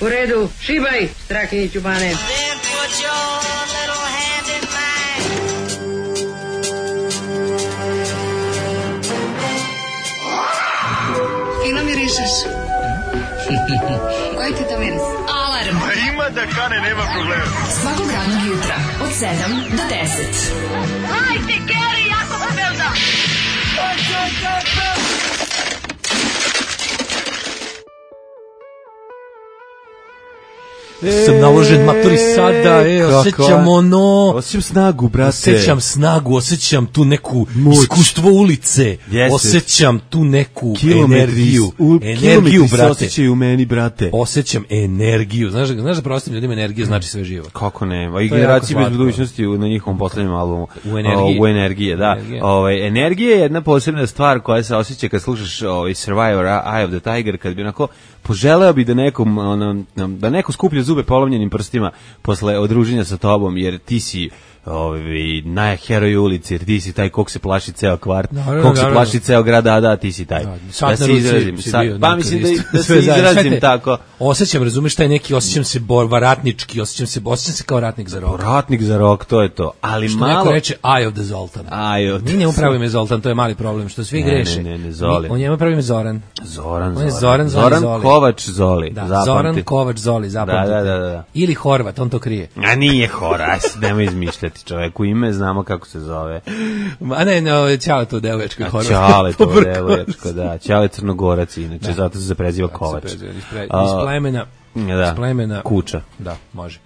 U redu, šibaj, Strahinjiću Bane. Fino mirišeš. Koji ti to miris? Alarm. A ima da kane, nema problema. Svakog radnog jutra, od 7 do 10. Hajde, Geri, jako se velda. Sam naložen maturi sada, osjećam ono... Osjećam snagu, brate. Osjećam snagu, osjećam tu neku iskustvo ulice. Jeste. Osjećam tu neku energiju. Energiju, brate. Osjećaju u meni, brate. Osjećam energiju. Znaš da prostim ljudima energija znači sve živo. Kako ne? I generacije bez budućnosti na njihovom poslednjem albumu. U energije, da. Energija je jedna posebna stvar koja se osjeća kad slušaš Survivor, Eye of the Tiger, kad bi onako poželeo bi da neko skuplja zube polomljenim prstima posle odruženja sa tobom, jer ti si najheroj ulici, jer ti si taj kog se plaši ceo kvart, kog se plaši ceo grad, da, ti si taj. Da se izrazim. Pa mislim da se izrazim tako. Osjećam, razumeš, taj neki, osjećam se ratnički, osjećam se kao ratnik za rok. Ratnik za rok, to je to. Ali što malo... neko reče Eye of the Zoltan. Mi njemu pravimo je Zoltan, to je mali problem, što svi greše. Ne, Zoli. On njemu pravimo Zoran. Zoran Kovač Zoli. Da, Zoran Kovač Zoli, zapamtite. Da. Ili Horvat, on to krije. A nije Horvat, nemoj izmišljati čoveku ime, znamo kako se zove. A ne, Ćale to devoječko je Horvat. Ćale to devoječko, da. Ćale Crnogorac, inače, zato se preziva Kovač. Iz plemena Kuča. Da, može.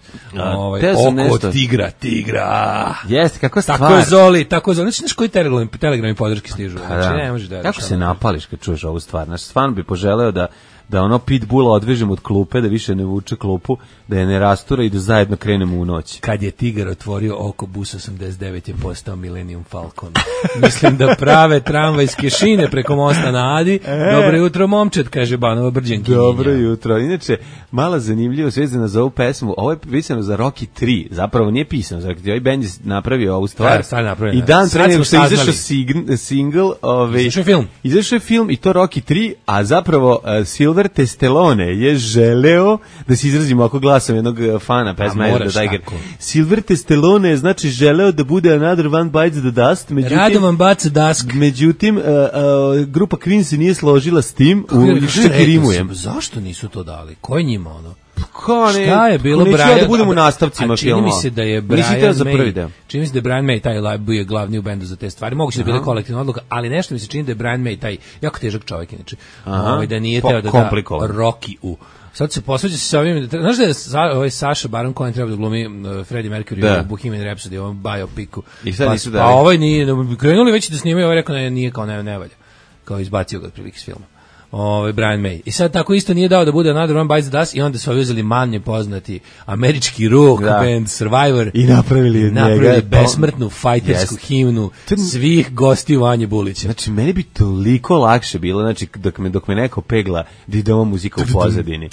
Oko tigra. Jeste, kako stvar. Tako je Zoli. Znaš koji telegrami podrške stižu? Znači, ne možeš da... Kako se napališ kad čuješ ovu stvar? Znaš, stvarno bi poželeo da ono pitbulla odvežem od klupe, da više ne vuče klupu, da je ne rastura i da zajedno krenemo u noć. Kad je Tigar otvorio oko, bus 89 je postao Millennium Falcon. Mislim da prave tramvajske šine preko mosta na Adi. Dobro jutro, momčet, kaže Banova Brđankinja. Dobro jutro. Inače, mala zanimljivost vezana za ovu pesmu. Ovo je pisano za Rocky 3. Zapravo nije pisano za Rocky 3. Ovaj band je napravio ovu stvar. I dan pre nego što je izašao single. Izašao je film i to Rocky 3, a zapravo Sylvester Stallone je želeo, da se izrazimo ako glasom jednog fana pesme Eye of the Tiger. Sylvester Stallone je znači želeo da bude Another One Bites the Dust, Radovan baca dask. Međutim, grupa Queen se nije složila s tim, čak i rimujem. Zašto nisu to dali? Ko je njima ono? Šta je bilo Brian? Da budemo u nastavcima filma. Čini mi se da je Brian May taj bio glavni u bendu za te stvari. Moguće da je bila kolektivna odluka, ali nešto mi se čini da je Brian May taj jako težak čovjek inače. Da nije teo da Rocky u. Sad se posveđa se sa ovim, znaš da je Saša Baron Cohen treba da glumi Freddie Mercury u Bohemian Rhapsody, ovom biopiku. Pa ovaj nije, krenuli već da snimaju, ovaj rekao nije kao ne valja. Kao izbacio ga otprilike iz filma. Brian May. I sad tako isto nije dao da bude Another One Bites the Dust i onda su uzeli manje poznati američki rock band Survivor i napravili besmrtnu fajtersku himnu svih gostiju Vanje Bulića. Znači, meni bi toliko lakše bilo, znači, dok me neko pegla da ide ova muzika u pozadini.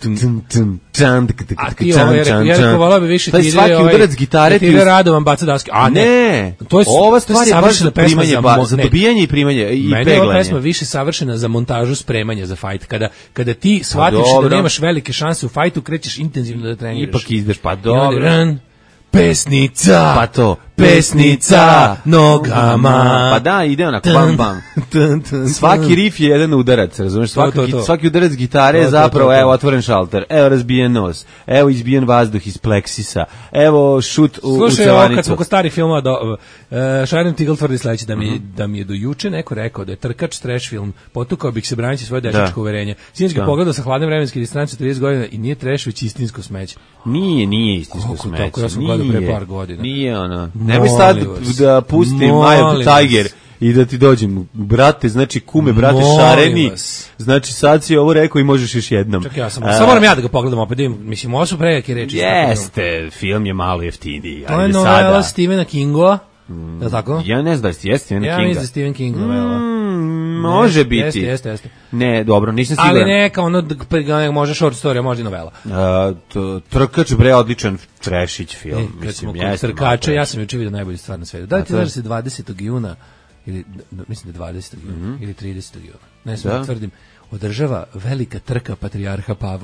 A ti ja rekao, volao bi više ti svaki udarac gitare ti ide Radovan baca daske. A ne, ova stvar je baš za primanje, za dobijanje i primanje i peglanje. Meni je ova pesma više savršena za montažu spremanja za fajt. Kada ti shvatiš da nemaš velike šanse u fajtu, krećeš intenzivno da treniraš. Ipak ideš, pa dobro. Pesnica, pa to, pesnica, nogama. Pa da, ide onako, bam, bam. Svaki rif je jedan udarac, razumiješ? Svaki udarac gitare je zapravo, evo, otvoren šalter, evo, razbijen nos, evo, izbijen vazduh iz pleksisa, evo, šut u cevanicu. Slušaj, kad smo kod starih filmova, Sharon Tigl tvrdi sledeće, da mi je do juče neko rekao da je trkač trash film, potukao bih se braniti svoje dečačko uverenje. Sinoć ga pogledao sa hladne vremenske distance 30 godina i nije trash, već istinsko smeće. Nije istinsko smeće. Tako, ja sam gledao pre par godina. Nije ono. Nemoj sad da pustim Eye of the Tiger i da ti dođem. Brate, znači kume, brate, šareni. Znači sad si ovo rekao i možeš još jednom. Čak ja sam. Samo moram ja da ga pogledam opet. Mislim, ovo su prejake reči. Jeste, film je malo jeftiniji. To je novela Stephena Kingova. Je li tako? Ja ne znam da je Stephen King. Ja mislim da Stephen King novela. Može biti. Jeste. Ne, dobro, nisam siguran. Ali neka, može short story, može novela. Trkač, bre, odličan trešić film. Kad smo kod trkača, ja sam juče vidio najbolju stvar na svetu. Da li ti znaš da se 20. juna, ili mislim da 20. juna, ili 30. juna, ne znam da tvrdim, održava velika trka patrijarha Pavla.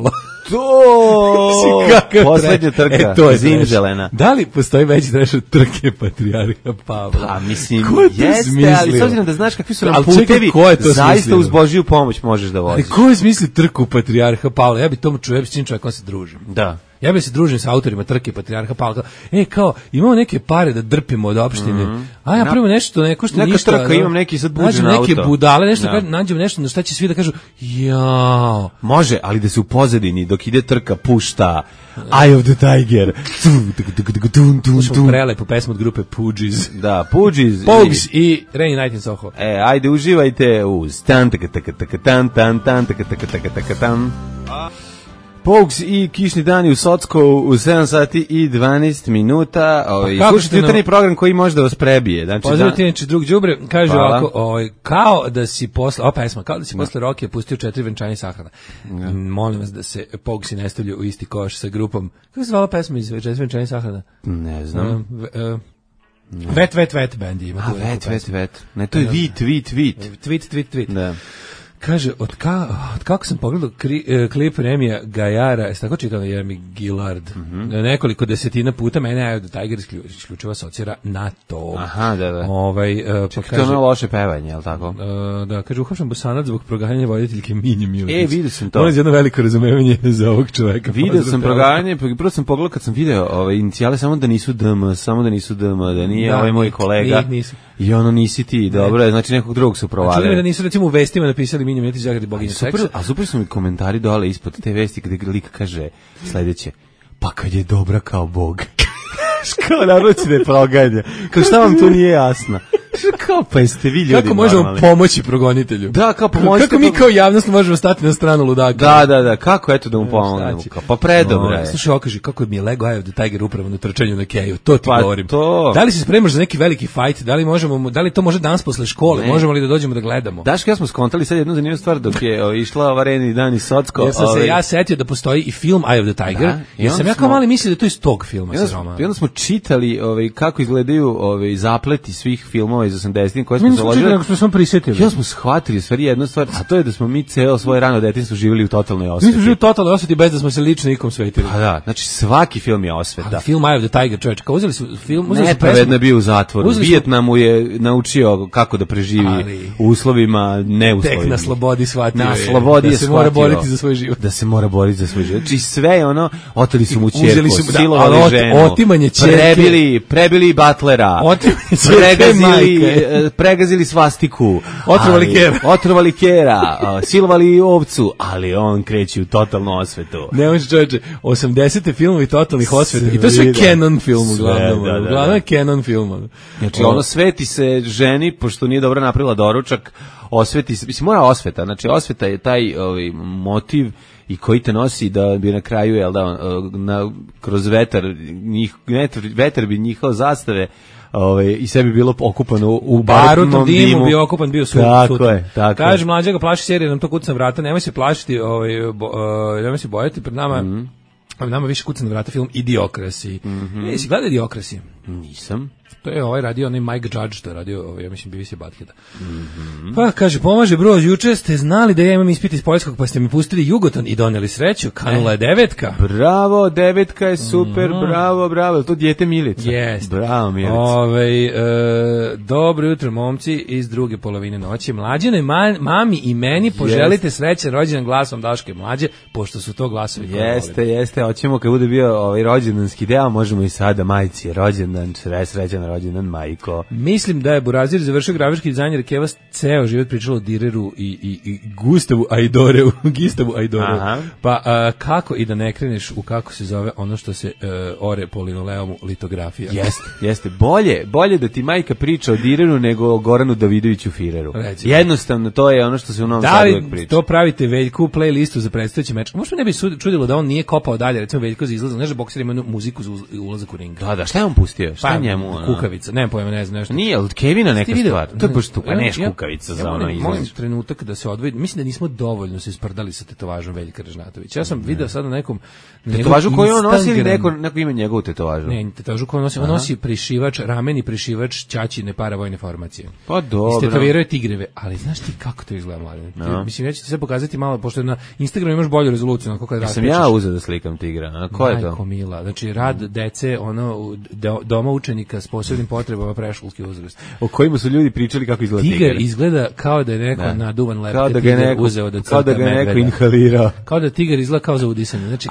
To! Poslednja trka, zimzelena. Da li postoji veći treš od trke Patrijarha Pavla? Pa, mislim, jeste, ali s obzirom da znaš kakvi su nam putevi, zaista uz Božiju pomoć možeš da voziš. Ali ko je smislio trku Patrijarha Pavla? Ja bi tomu čuo, ja bi s tim čovjekom se družim. Da. Ja bi se družim sa autorima trke Patrijarha Pavla. Kao, imamo neke pare da drpimo od opštine. A ja pravimo nešto, neko što ništa. Neka trka, imam neki sad buđen auto. Neke budale, nešto, nađemo nešto na šta će svi da kažu, jao. Može, ali da se u pozadini, dok ide trka, pušta Eye of the Tiger. Smo prelepu pesmu od grupe Poogies. Da, Poogies. Pogues i Rainy Night in Soho. Ajde, uživajte uz tan, taka, taka, taka, tan, tan, tan, taka, taka, taka, taka, tan. Pogues i Kišni dani u Sockovu u 7 sati i 12 minuta. Slušajte jutarnji program koji može da vas prebije. Znači, pozdravite inače drug đubre, kaže ovako, kao da si posle, kao da si posle Rokije pustio 4 venčanja sahrana. Molim vas da se Poguesi ne stavljaju u isti koš sa grupom. Kako se zvala pesma iz 4 venčanja sahrana? Ne znam. Vet band ima. Vet. Ne, to je Tweet. Da. Kaže, od kako sam pogledao klip Remija Gajara, jeste tako čitao Jeremy Gillard, nekoliko desetina puta mene Eye of the Tiger isključivo asocira na to. Aha, da. Čekaj, to je ono loše pevanje, je li tako? Da, kaže, uhapšen Bosanac zbog proganjanja voditeljke Minje Miletić. Vidio sam to. Ono je jedno veliko razumevanje za ovog čoveka. Vidio sam proganjanje, prvo sam pogledao kad sam video inicijale, samo da nisu DM, da nije ovaj moj kolega. Nisu. I ono nisi ti, dobro, znači nekog drugog su provalili. Čuli da nisu recimo u vestima napisali Minje Miletić Zagradi boginja seksa. A super su mi komentari dole ispod te vesti kada lik kaže sledeće, pa kad je dobra kao Bog. Kao naroči da je proganja. Kao šta vam tu nije jasno? Kao pa jeste vi ljudi. Kako možemo pomoći progonitelju? Da, kao pomoći. Kako mi kao javnost možemo stati na stranu ludaka? Da, kako eto da mu pomognemo? Pa predobro je. Slušaj, okaži kako mi je Lego Eye of the Tiger upravo na trčanju na keju. To ti govorim. To. Da li se spremaš za neki veliki fight? Da li to može danas posle škole? Ne. Možemo li da dođemo da gledamo? Daško, ja smo skontali sad jednu zanimljivu stvar dok je išla ova Rainy dan iz Socko. Ja sam se ja setio da postoji i film Eye of the Tiger. Ja sam kao mali mislio da to iz tog filma sa romanom. I onda smo čitali kako izgledaju zapleti svih filmova iz 80-ih koje smo založili. Nego smo prisetili. Ja smo shvatili stvari jednu stvar, a to je da smo mi ceo svoje rano detinjstvo živjeli u totalnoj osveti. Mi smo živjeli u totalnoj osveti bez da smo se lično nikom svetili. Pa da, znači svaki film je osveta. Ali film Eye of the Tiger, čovječ, kao uzeli su film, nepravedno bio u zatvoru. Vijetnamu je naučio kako da preživi u uslovima, neuslovima. Tek na slobodi shvatio na slobodi da se mora boriti za svoj život. Da se mora boriti za svoj život. Znači sve ono, oteli su mu ćerku, silovali ženu, otimanje ćerke, prebili butlera, pregazili svastiku, otrovali kera, silovali ovcu, ali on kreće u totalnu osvetu. Ne može čovječe, 80. filmovi totalnih osveta i to sve canon film uglavnom. Uglavnom je canon film. Znači ono sveti se ženi, pošto nije dobro napravila doručak, osveti se, mislim mora osveta, znači osveta je taj motiv i koji te nosi da bi na kraju, jel da, kroz vetar bi njihao zastave i sve bi bilo okupano u barutnom dimu. Bio okupan, bio sud. Tako je. Kaže, mlađa ga plaši serija, nam to kuca na vrata, nemoj se plašiti, nemoj se bojati, pred nama više kuca na vrata film Idiokrasi. Jesi gledao Idiokrasi? Nisam. To je radio onaj Mike Judge, što je radio, ja mislim, BBC Buttheada. Pa, kaže, pomaže bro, juče ste znali da ja imam ispit iz poljskog, pa ste mi pustili Jugoton i doneli sreću, kanula je 9. Bravo, 9 je super, bravo, to dijete Milica. Jest. Bravo, Milica. Dobro jutro, momci, iz druge polovine noći. Mlađene, mami i meni poželite srećan rođendan glasom Daške Mlađe, pošto su to glasovi koje volim. Jeste, hoćemo kad bude bio rođendanski deo, možemo i sada majci rođendan, srećan rođendan, majko. Mislim da je Burazir završio grafički dizajner Keva ceo život pričalo o Direru i Gustavu Aidoreu. Pa kako i da ne kreneš u kako se zove ono što se ore po linoleomu, litografija. Jeste. Bolje da ti majka priča o Direru nego o Goranu Davidoviću Fireru. Recimo. Jednostavno, to je ono što se u Novom Sadu uvijek priča. Da li to pravite Veljku playlistu za predstojeći meč? Možda ne bi čudilo da on nije kopao dalje, recimo Veljko za izlazak. Znaš da bokser ima muziku za ulazak u ring. Da, šta je on pustio? Šta njemu? kukavica, nemam pojma, ne znam nešto. Nije, od Kevina neka stvar. To je baš tu, pa neš kukavica za ono izlazi. Molim trenutak da se odvoji. Mislim da nismo dovoljno se isprdali sa tetovažom Veljka Ražnatovića. Ja sam video sad na nekom tetovažu koju on nosi ili neko ima njegovu tetovažu? Ne, tetovažu koju nosi. On nosi prišivač, rameni prišivač ćaćine paravojne formacije. Pa dobro. Istetovirao je tigreve, ali znaš ti kako to izgleda, mladen? Mislim, ja ću ti sve pokazati malo, pošto na Instagramu imaš bolju rezoluciju, onako kada raspećeš. Sam ja uzeo da slikam tigra, a ko je to? Majko mila, znači rad dece, doma učenika s posebnim potrebama preškolski uzrast. O kojima su ljudi pričali kako izgleda tigar. Tigar izgleda kao da je neko na duvan lepke tigar uzeo da crta medveda. Kao da ga neko inhalirao. Kao da tigar izgleda kao za udisanje. Znači,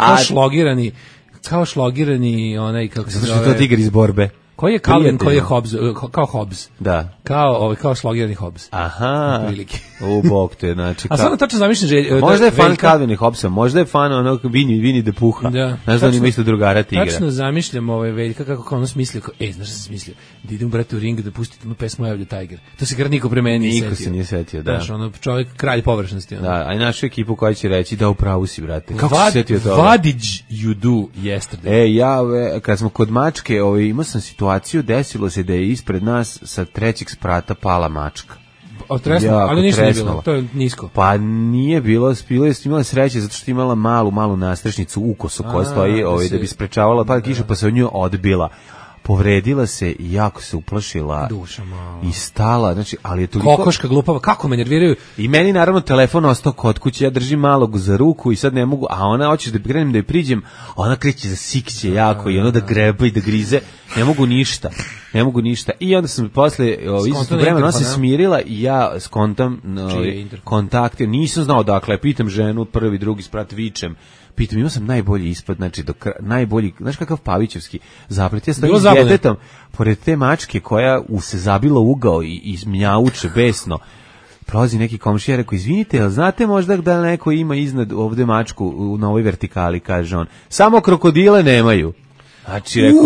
kao šlogirani onaj, kako se zove. Zato što je to tigar iz borbe. Koji je Calvin, koji je Hobbes, kao Hobbes. Da. Kao šlogirani Hobbes. Aha. U bok te, znači. A samo tačno zamišljam možda je fan Calvin i Hobbesa, možda je fan onog Vini de Puha. Da. Znaš da on ima isto drugara tigra. Tačno zamišljam Veljka kako ono smislio, znaš šta sam smislio? Da idem brate u ring da pustite onu pesmu Eye of the Tiger. To se gar niko pre mene nije setio. Niko se nije setio, da. Znaš, ono čovjek kralj površnosti. Da, a i našu ekipu koja će reći da upravo si, brate. Kako se setio toga? What did you do yesterday? Kad smo kod mačke, imao sam situaciju, desilo se da je ispred nas sa 3. sprata pala mačka. Ali ništa nije bilo, to je nisko. Pa nije bilo, imala sreće zato što je imala malu nastrešnicu u kosu koja stoji da bi sprečavala pad kiša, pa se od nju odbila. Povredila se i jako se uplašila. Duša malo. I stala, znači, ali je toliko... Kokoška glupava, kako me nerviraju. I meni naravno telefon ostao kod kuće, ja držim malog za ruku i sad ne mogu, a ona hoće da krenem da je priđem, ona kreće za sikće jako i ono da greba i da grize, ne mogu ništa. I onda sam posle izvesnog vremena se smirila i ja skontam kontakte, nisam znao dakle, pitam ženu, prvi, drugi sprat, vičem, pitam, imao sam najbolji ispad, znači najbolji, znaš kakav Pavićevski zaplet, ja stojim s djetetom pored te mačke koja se zabila ugao i izmjauče besno. Prolazi neki komšija, rekao, izvinite, ali znate možda da neko ima iznad ovde mačku na ovoj vertikali, kaže on. Samo krokodile nemaju. Znači, rekao,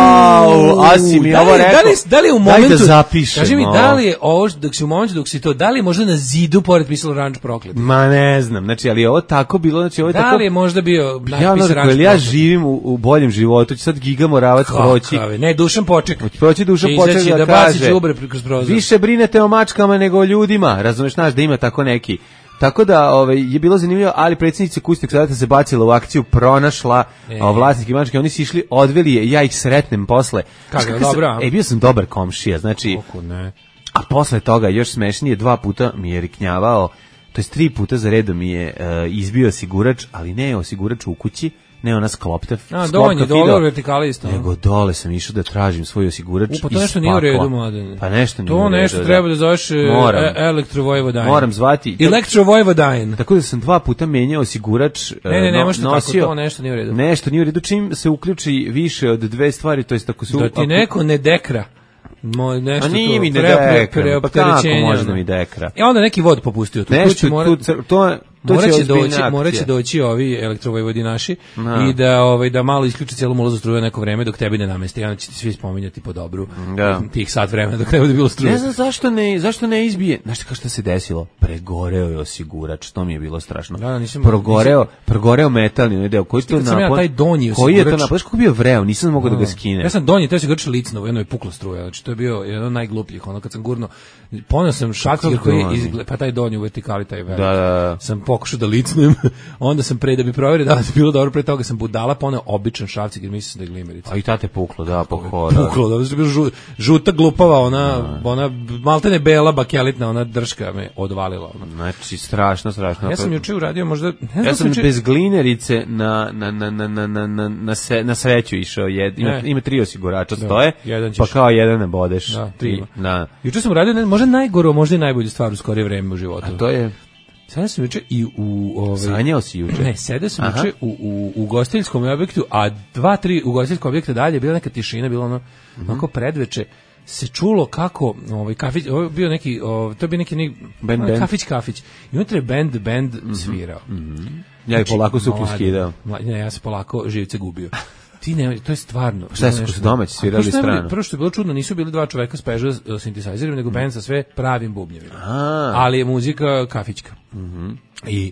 Asi mi ovo rekao, da li je u momentu, daj da zapišem. Kaži mi, da li je ovo, dok si to, da li je možda na zidu pored pisalo Ranč proklet? Ma ne znam, znači, ali je ovo tako bilo, znači, ovo je tako... Da li je možda bio natpis Ranč proklet? Ja živim u boljem životu, će sad Giga Moravac proći. Ne, Dušan Poček. Proći Dušan Poček da kaže, više brinete o mačkama nego o ljudima, razumeš, znaš, da ima tako neki... Tako da je bilo zanimljivo, ali predsjednica kućnog savjeta se bacila u akciju, pronašla vlasnike mačke, oni su išli, odveli je, ja ih sretnem posle. Kako, dobro? Bio sam dobar komšija, znači, a posle toga još smešnije, 2 puta mi je riknjavao, to jest 3 puta za redom mi je izbio osigurač, ali ne osigurač u kući, ne ona skloptav. Dole vertikala isto. Nego dole sam išao da tražim svoj osigurač. Pa to nešto nije u redu, mladen. Pa nešto nije u redu. To nešto treba da zoveš Elektrovojvodine. Moram zvati. Elektrovojvodine. Tako da sam 2 puta menjao osigurač. Ne možete tako, to nešto nije u redu. Nešto nije u redu, čim se uključi više od 2 stvari, to jest ako se... Da ti neko ne dekra. Nešto nije mi dekra, pa kako može da mi dekra? I onda neki vod popustio tu. Nešto Morat će doći ovi elektrovojvodinaši i da malo isključi cijelu ulazu struje neko vreme dok tebi ne nameste. I onda će ti svi spominjati po dobru tih sat vremena dok ne bude bilo struje. Ne znam zašto ne izbije. Znaš kako što se desilo? Pregoreo je osigurač, to mi je bilo strašno. Progoreo metalni deo. Koji je to napad? Koji je to napad? Znaš kako bio vreo? Nisam mogao da ga skinem. Ja sam donji, taj se grči licno, jedno je puklo struje. Znači to je bio jedan od najglupljih. Ono kad sam gurno, poneo sam šakir koji izgleda, pa taj donji u vertikali, taj veliki. Sam pokušao da licnujem, onda sam da bi provjerio da li je bilo dobro, pre toga sam budala, poneo običan šrafcik jer mislim da je glimerica. A i tate puklo, da, po hoda. Puklo, da je bilo žuta glupava, ona maltene bela bakelitna, ona drška me odvalila. Znači, strašno. Ja sam juče uradio možda... Ja sam bez glinerice na sreću išao, ima 3 osigurača stoje, pa kao jedan ne bodeš. Da, 3. Juče sam uradio možda najgoro, možda i najbolju stvar u skorije vreme u životu. A to je... Sada sam juče i u... Sanjao si juče? Ne, sedeo sam juče u ugostiteljskom objektu, a 2-3 ugostiteljskog objekta dalje, bila neka tišina, bilo onako predveče, se čulo kako kafić, ovo je bio neki, to je bio neki kafić. I unutra je band svirao. Ja i polako se ukljuskidao. Ne, ja se polako živce gubio. To je stvarno. Šta su domaći svirali strano? Prvo što je bilo čudno, nisu bili 2 čoveka s Peugeot synthesizerima, nego band sa sve pravim bubnjevima. Ali je muzika kafićka. I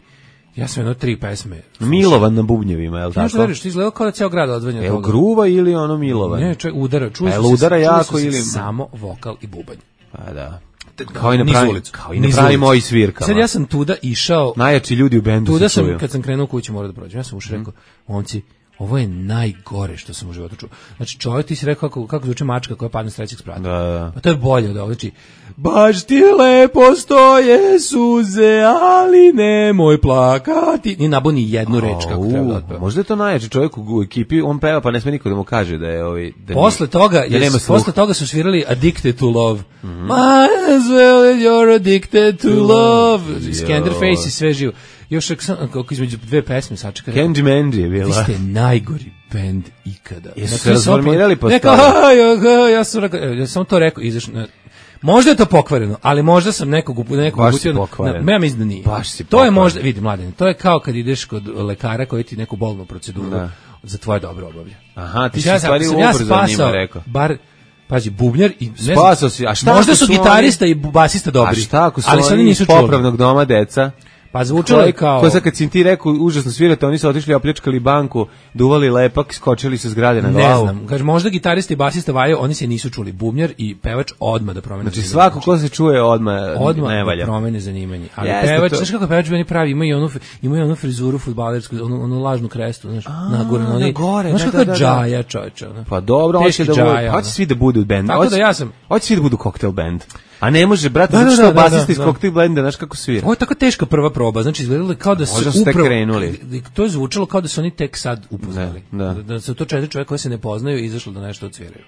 Ja sam jedno 3 pesme. Milovan na bubnjevima, je li tako? Znaš da ti izgledao kao da ceo grad odvanja toga. Je gruva ili ono Milovan? Ne, udara. Čuli su se samo vokal i bubanj. Pa da. Kao i ne pravi moji svirkama. Sad ja sam tuda išao. Najjači ljudi u bendu. Tuda sam, kad sam krenuo kući, mora da prođem. Ja sam ušao rekao, momci, ovo je najgore što sam u životu čuo. Znači, čovjek, ti si rekao kako zvuči mačka koja padne s trećeg sprata. Da. Pa to je bolje od ovdje. Znači, baš ti lepo stoje suze, ali nemoj plakati. Ni nabuni jednu reč kako treba da otpeva. Možda je to najjači čovjek u ekipi, on peva pa ne sme niko da mu kaže da je posle toga su svirali Addicted to Love. Might as well you're addicted to love. Scanderface i sve živo. Još kako između dve pesme sačekaj. Candy Mandy je bila. Vi ste najgori bend ikada. Jesu se razformirali po ja sam to rekao, možda je to pokvareno, ali možda sam nekog uputio. Ja mislim da nije. To je možda, vidi mladene, to je kao kad ideš kod lekara koji ti neku bolnu proceduru za tvoje dobro obavlja. Aha, ti si stvari ubrzo njima rekao. Bar pazi, bubnjar i spasao si, a šta možda su gitarista i basista dobri. A šta ako su oni nisu popravnog doma deca? Pa zvučalo je kao... Ko sad kad si ti rekao, užasno svirate, oni su otišli, opljačkali banku, duvali lepak, skočili se zgrade na glavu. Ne znam, kaže, možda gitarista i basista vaju, oni se nisu čuli. Bubnjar i pevač odmah da promene. Znači svako ko se čuje odmah ne valja. Da promene zanimanje. Ali pevač, znaš kako pevač bi oni pravi, imaju onu frizuru fudbalersku, onu lažnu krestu, znaš, nagore. Znaš kako je džaja, čovječe. Pa dobro, hoće svi da budu band. Tako da ja sam... Hoće svi da budu koktel band. A ne može, brate, zato što basista iz Cocktail Blenda, znaš kako svira. Ovo je tako teška prva proba, znači izgledalo kao da su upravo krenuli. To je zvučalo kao da su oni tek sad upoznali. Da su to 4 čovjeka koji se ne poznaju i izašlo da nešto odsviraju.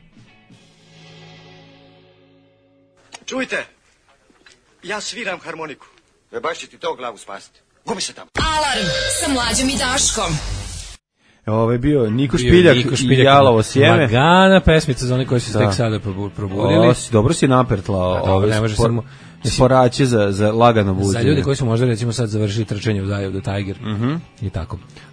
Čujte, ja sviram harmoniku. Baš će ti to glavu spasiti. Gubi se tamo. Alarm sa Mlađom i Daškom. Ovo je bio Niko Špiljak i Jalovo sjeme. Lagana pesmica za one koji su tek sada probudili. Dobro si napertla sporaće za lagano buđenje. Za ljudi koji su možda recimo sad završili trčanje u Eye of the Tiger. I tako.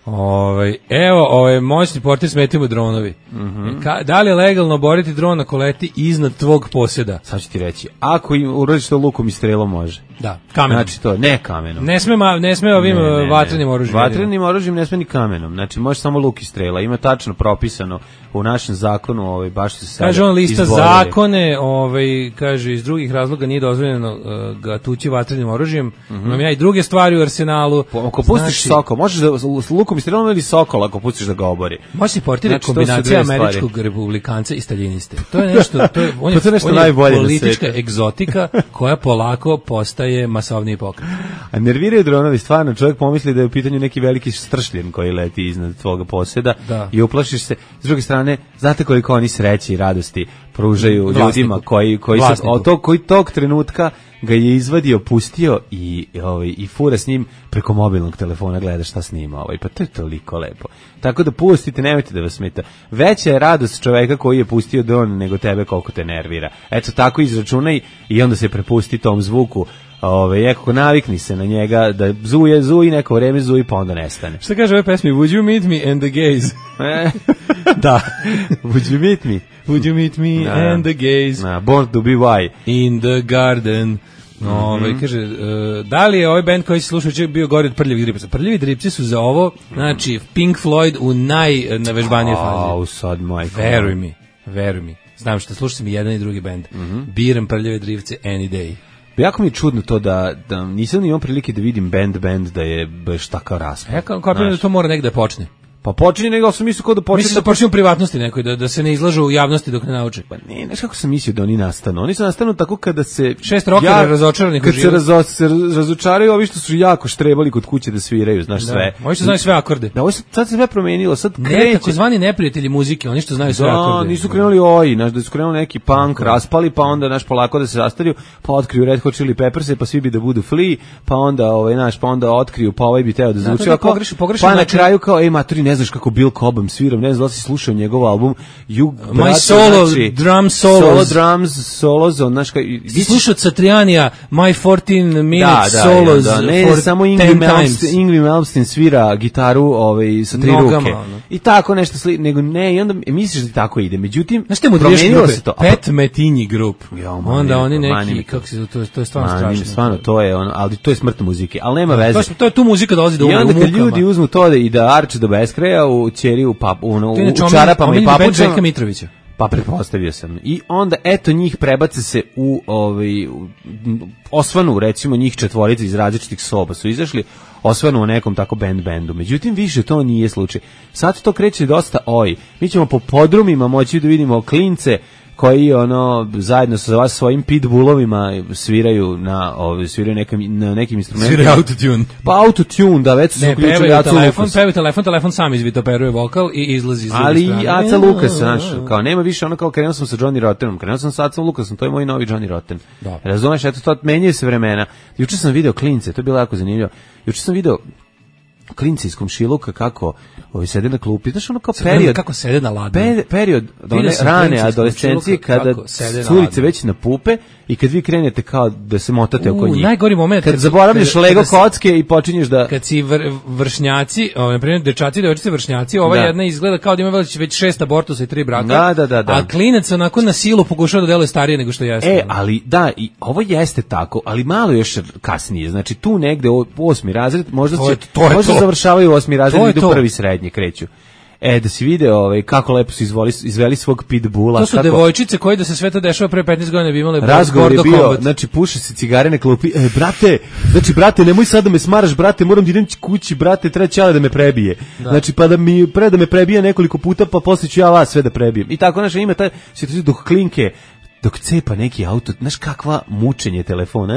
Evo, moćni portir smetimo dronovi. Da li je legalno boriti dron ako leti iznad tvog posjeda? Sad ću ti reći. Ako uradiš to lukom i strelom može. Da, kamenom. Znači to, ne kamenom. Ne sme ovim vatrenim oružjem. Vatrenim oružjem ne sme ni kamenom. Znači može samo luk i strela. Ima tačno propisano u našem zakonu, baš se sada kaže on lista zakone, kaže iz drugih razloga nije dozvoljeno ga tući vatrenim oružjem. Imam ja i druge stvari u arsenalu. Ako pustiš sokol, možeš da s lukom i strelom ili sokol ako pustiš da ga obori. Moćni portir je kombinacija američkog republikanca i staljiniste. To je nešto, on je politička egzotika koja polako postaje masovniji pokret. A nerviraju dronovi, stvarno, čovjek pomisli da je u pitanju neki veliki stršljen koji leti iznad tvoga posjeda i uplašiš se. S druge strane, znate koliko oni sreće i radosti pružaju ljudima koji tog trenutka ga je izvadio, pustio i fura s njim preko mobilnog telefona, gleda šta snima. Pa to je toliko lepo. Tako da pustite, nemojte da vas smeta. Veća je radost čoveka koji je pustio dron nego tebe koliko te nervira. Eto, tako izračunaj i onda se prepusti tom zvuku. Nekako navikni se na njega da zuji neko vreme zuji pa onda nestane. Šta kaže ove pesmi? Would you meet me and the gays? Da. Would you meet me? Would you meet me and the gays? Born to be why? In the garden. Kaže, da li je ovaj band koji se slušao bio gori od Prljavih dripca? Prljavi dripci su za ovo, znači Pink Floyd u najnavežbanijoj fazi. Sad majko. Veruj mi. Znam što slušam i jedan i drugi band. Biram Prljave dripce any day. Jako mi je čudno to da nisam imao prilike da vidim band da je baš takav raspad. Ja kao da to mora negde počne. Pa počinje, nego sam mislio kao da počne. Mislim da počne u privatnosti nekoj, da se ne izlažu u javnosti dok ne nauče. Pa ne, znaš kako sam mislio da oni nastanu. Oni su nastanu tako kada se... 6 rockera razočaranih u životu. Kad se razočaraju, ovi što su jako štrebali kod kuće da sviraju, znaš sve. Ovi što znaju sve akorde. Da, sad se sve promenilo, sad kreće... Ne, takozvani neprijatelji muzike, oni što znaju sve akorde. Da, nisu krenuli da su krenuli neki punk, raspali, pa onda, polako da se sastavljaju, pa otkriju Red Hot Chili Peppers, pa svi bi da budu Flea, pa onda, pa onda otkriju, pa ovaj bi teo da zvuči, pa na kraju kao, maturi, ne znaš kako Bill Cobham svira, ne znam da li si slušao njegov album My Solo, Drum Solos. Solo Drums Solos, znaš kako... Ti slušao Satrianija, My 14 Minutes Solos, ne, samo Yngwie Malmsteen svira gitaru sa 3 ruke. I tako nešto nego ne, i onda misliš da tako ide. Međutim, promenilo se to. Pat Metheny Group. Onda oni neki, kako se to je stvarno strašno. Stvarno, to je ono, ali to je smrt muzike, ali nema veze. To je tu muzika dolazi do umre u mukama. I onda kad ljudi uzmu to i da arče do beskraja u ćeri u čarapama i papučama. Mitrovića. Pa pretpostavio sam. I onda, eto, njih prebace se u osvanu, recimo, njih četvorica iz različitih soba su izašli, osvanu u nekom tako bendu. Međutim, više to nije slučaj. Sad to kreće dosta Mi ćemo po podrumima moći da vidimo klince koji zajedno sa svojim pitbullovima sviraju na nekim instrumentima. Sviraju autotune. Pa autotune, da, već su uključili Aca Lukas. Pevaju telefon sam izvitoperuje vokal i izlazi iz druge strane. Ali i Aca Lukas, znaš, kao nema više kao krenuo sam sa Johnny Rottenom, krenuo sam sa Acom Lukasom, to je moj novi Johnny Rotten. Da. Razumeš, eto, to menjaju se vremena. Juče sam video klince, to je bilo jako zanimljivo. Juče sam video klinci iz Komšiluka kako sede na klupi, znaš kao period kako sede na ladnu period rane adolescencije kada curice već na pupe i kad vi krenete kao da se motate oko njih. Najgori moment kad zaboravljaš Lego kocke i počinješ da kad si vršnjaci, na primjer dečaci, devojčice vršnjaci, ova jedna izgleda kao da ima već 6 abortusa i 3 braka. Da. A klinac onako na silu pokušava da deluje starije nego što jeste. Ali da, i ovo jeste tako, ali malo još kasnije. Znači tu negde 8. razred, možda završavaju 8. razred i idu prvi srednji kreću. Da si video kako lepo su izveli svog pitbulla. To su devojčice koji da se sve to dešava pre 15 godina bi imale razgovor je bio, znači puše se cigare na klupi. Brate, nemoj sad da me smaraš, brate, moram da idem kući, brate, treba ćale da me prebije. Da. Znači pa da me prebije nekoliko puta, pa posle ću ja vas sve da prebijem. I tako, znači ima taj situacija dok klinke dok cepa neki auto, znaš kakva mučenje telefona.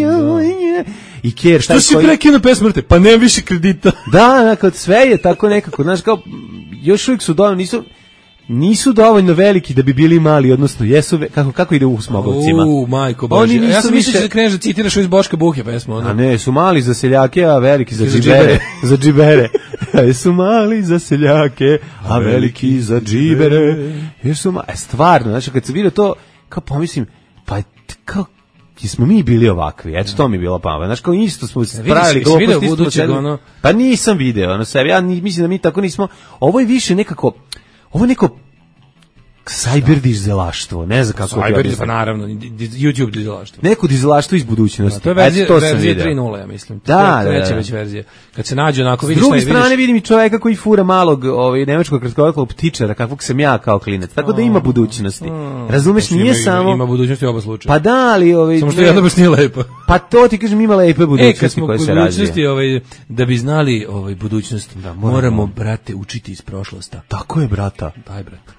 I Kjer, što si prekinuo pesmu? Pa nema više kredita. Da, kod sve je tako nekako, znaš kao, još uvijek su dovoljno, nisu dovoljno veliki da bi bili mali, odnosno jesu, kako ide u Smogovcima. Majko Bože, ja sam mislio da kreneš da citiraš iz Boška Buhe pesmu. A ne, su mali za seljake, a veliki za džibere. Za džibere. Su mali za seljake, a veliki za džibere. Stvarno, znači kad se vidio to, kao pomislim, pa kao smo mi bili ovakvi, eto to mi je bilo pametno. Znaš, kao isto smo pravili gluposti. Pa nisam video, ja mislim da mi tako nismo. Ovo je više nekako, ovo je neko cyber-dizelaštvo, ne znam kako je. Pa naravno, YouTube dizelaštvo. Neko dizelaštvo iz budućnosti. To je verzija 3.0, ja mislim. Da, treća već verzija. Kad se nađe onako, vidiš šta je, vidiš. S druge strane vidim i čoveka koji fura malog nemačkog kratkovaklog ptičara, kakvog sam ja kao klinac. Tako da ima budućnosti. Razumeš, nije samo... Ima budućnosti u oba slučaja. Pa da, ali... Samo što jedna baš nije lepa. Pa to ti kažem, ima lepe budućnosti koje se razvije. Da bi znali budućnost, moramo, brate, učiti iz prošlosti. Tako je, brata. Daj, brate.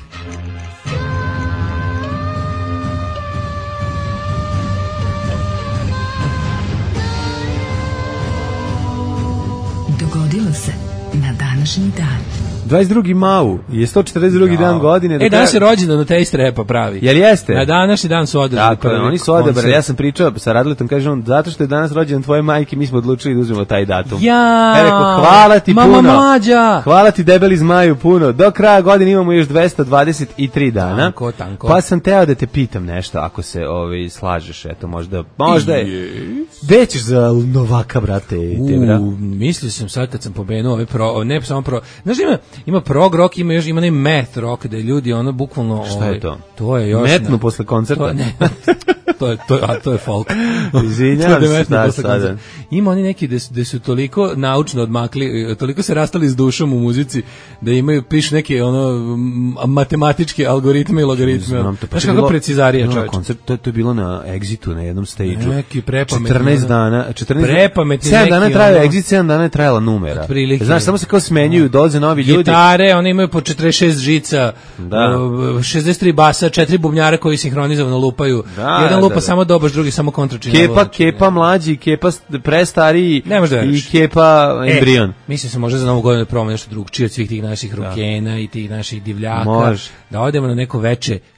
Dogodilo se na današnji dan. 22. mau je 142. dan godine. Danas je rođendan na Taste Rapa pravi. Jel jeste? Na današnji dan su odabrali. Tako, oni su odabrali. Ja sam pričao sa Radletom, kaže on, zato što je danas rođendan tvoje majke, mi smo odlučili da uzmemo taj datum. Rekao, hvala ti puno. Mama mlađa. Hvala ti debeli zmaju puno. Do kraja godine imamo još 223 dana. Tanko. Pa sam teo da te pitam nešto, ako se slažeš, eto, možda je. Gde ćeš za Novaka, brate? Mislio sam sad kad sam pomenuo ne samo znaš, ima prog rock, ima onaj math rock, da ljudi bukvalno... Šta je to? To je još... Metnu posle koncerta? To je folk. Izvinjavam se, sada. Ima oni neki da su toliko naučno odmakli, toliko se rastali s dušom u muzici, da pišu neke matematičke algoritme i logaritme. Znaš kako precizarija, čovječ? To je bilo na Exitu, na jednom stage-u. Neki prepametni. 14 dana. Prepametni. 7 dana trajao Exit, 7 dana je trajala numera. Znaš, samo se kao smenjuju, dolaze novi ljudi. Gitare, one imaju po 46 žica, 63 basa, 4 bubnjara koji sinhronizovano lupaju. Jedan lupa samo dobaš, drugi samo kontračinalo. Kepa mlađi, Kepa prestariji i Kepa embrion. Mislim se može za novu godinu da probamo nešto drugčije od svih tih naših rokena i tih naših divljaka. Da odemo na neko veče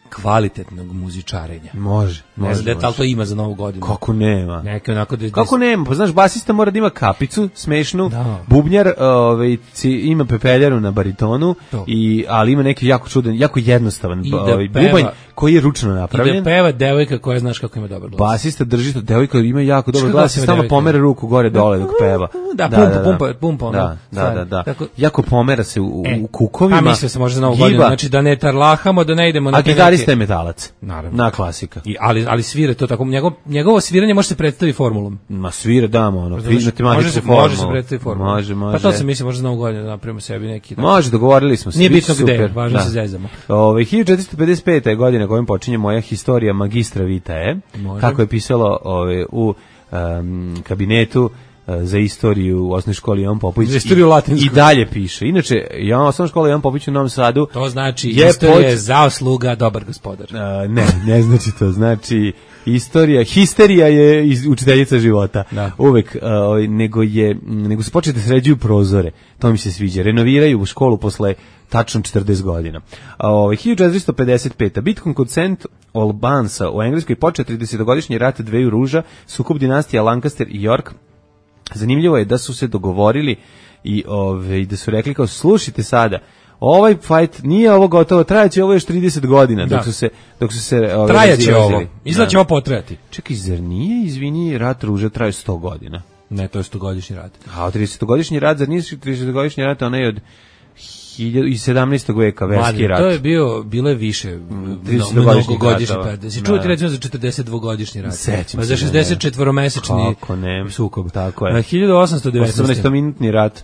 kvalitetnog muzičarenja. Može. Ne znam da li to ima za Novu godinu. Kako nema? Neke onako Kako nema? Pa znaš, basista mora da ima kapicu smešnu, bubnjar ima pepeljaru na baritonu, ali ima neki jako čudan, jako jednostavan bubanj koji je ručno napravljen. I da peva devojka koja znaš kako ima dobar glas. Basista drži to, devojka ima jako dobar glas i stalno pomera ruku gore dole dok peva. Pumpa. Da. Jako pomera se u kukovima. A misle se može za Novu godinu, znači da ne tarlahamo, da ne idemo na te gitarista je metalac. Naravno. Na klasika. Ali svira to tako. Njegovo sviranje može se predstaviti formulom. Ma svira damo, matematičku formulu. Može se predstaviti formulom. Može. Pa to se misli, može za Novu godinu da napravimo sebi neki. Može, dogovorili smo se. Nije bitno gde, važno se zezamo. 1455. je godina kojom počinje moja historija magistra vitae. Kako je pisalo u kabinetu za istoriju u osnovnoj školi Jovan Popović. Za istoriju latinsku. I dalje piše. Inače, osnovna škola Jovan Popović u Novom Sadu. To znači istorija je zaosluga dobar gospodar. Ne znači to. Znači histerija je učiteljica života. Da. Uvek, nego se počete sređuju prozore. To mi se sviđa. Renoviraju u školu posle tačno 40 godina. 1455. Bitkom kod St. Albansa u Engleskoj počeo 30-godišnji rat dveju ruža, sukob dinastija Lancaster i York. Zanimljivo je da su se dogovorili i da su rekli kao slušajte sada, ovaj fight nije ovo gotovo, trajaće ovo još 30 godina dok su se trajaće ovo. Izlaće ovo potrajati. Čekaj, zar nije, izvini, rat ruža traje 100 godina? Ne, to je 100-godišnji rat. A 30-godišnji rat, zar nije 30-godišnji rat, onaj od 17. veka, verski rat. To je bilo je više mnogogodišnji rat. Si čuti recimo za 42-godišnji rat. Sećam za 64-mesečni sukob. Tako je. 1819. 18-minutni rat.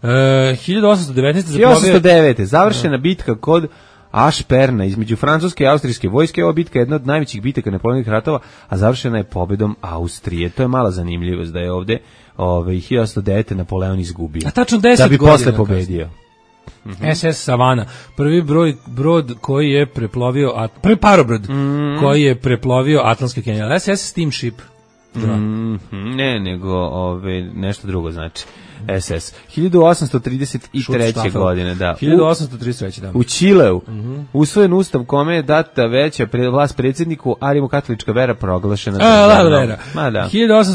1819. Završena bitka kod Ašperna između francuske i austrijske vojske. Ova bitka je jedna od najvećih bitaka napoleonovih ratova, a završena je pobedom Austrije. To je mala zanimljivost da je ovde 1809. Napoleon izgubio. A tačno 10 da bi posle pobedio. SS Savana, prvi brod koji je preplovio, prvi parobrod koji je preplovio Atlantski okean. SS Steamship. Ne, nego nešto drugo znači. SS. 1833. godine, da. 1833. da. U Čileu. Usvojen ustav kome je data veća vlast predsjedniku, a rimokatolička vera proglašena. Vera. Ma da.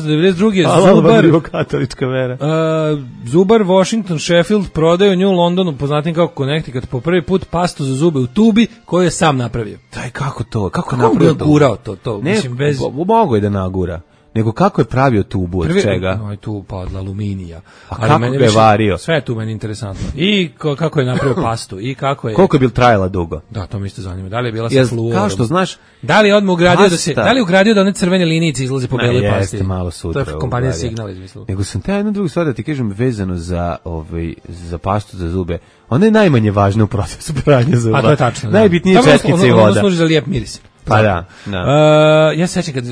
1892. Rimokatolička vera. Zubar, Washington, Sheffield prodaju New Londonu, poznatim kao Connecticut, po prvi put pastu za zube u tubi koju je sam napravio. Daj, kako to? Kako je napravio to? Gurao to? Ne, mogo je da nagura. Nego kako je pravio tubu, od čega? Tu pa od aluminija. A kako ga je vario? Sve je tu meni interesantno. I kako je napravio pastu, i kako je... Koliko je bil trajala dugo? Da, to mi isto zanima. Da li je bila sa fluorom? Kao što znaš... Da li je odmah ugradio da li je ugradio da one crvene linijice izlaze po beloj pasti? Jeste, malo sutra. To je kompanija Signal izmislila. Nego sam te jednu drugu stvar da ti kažem vezano za pastu za zube. Ona je najmanje važna u procesu pranja zuba. A to je tačno. Najbitnije čestice i voda. Ono služi za lijep miris. Pa da. Ja se sećam kad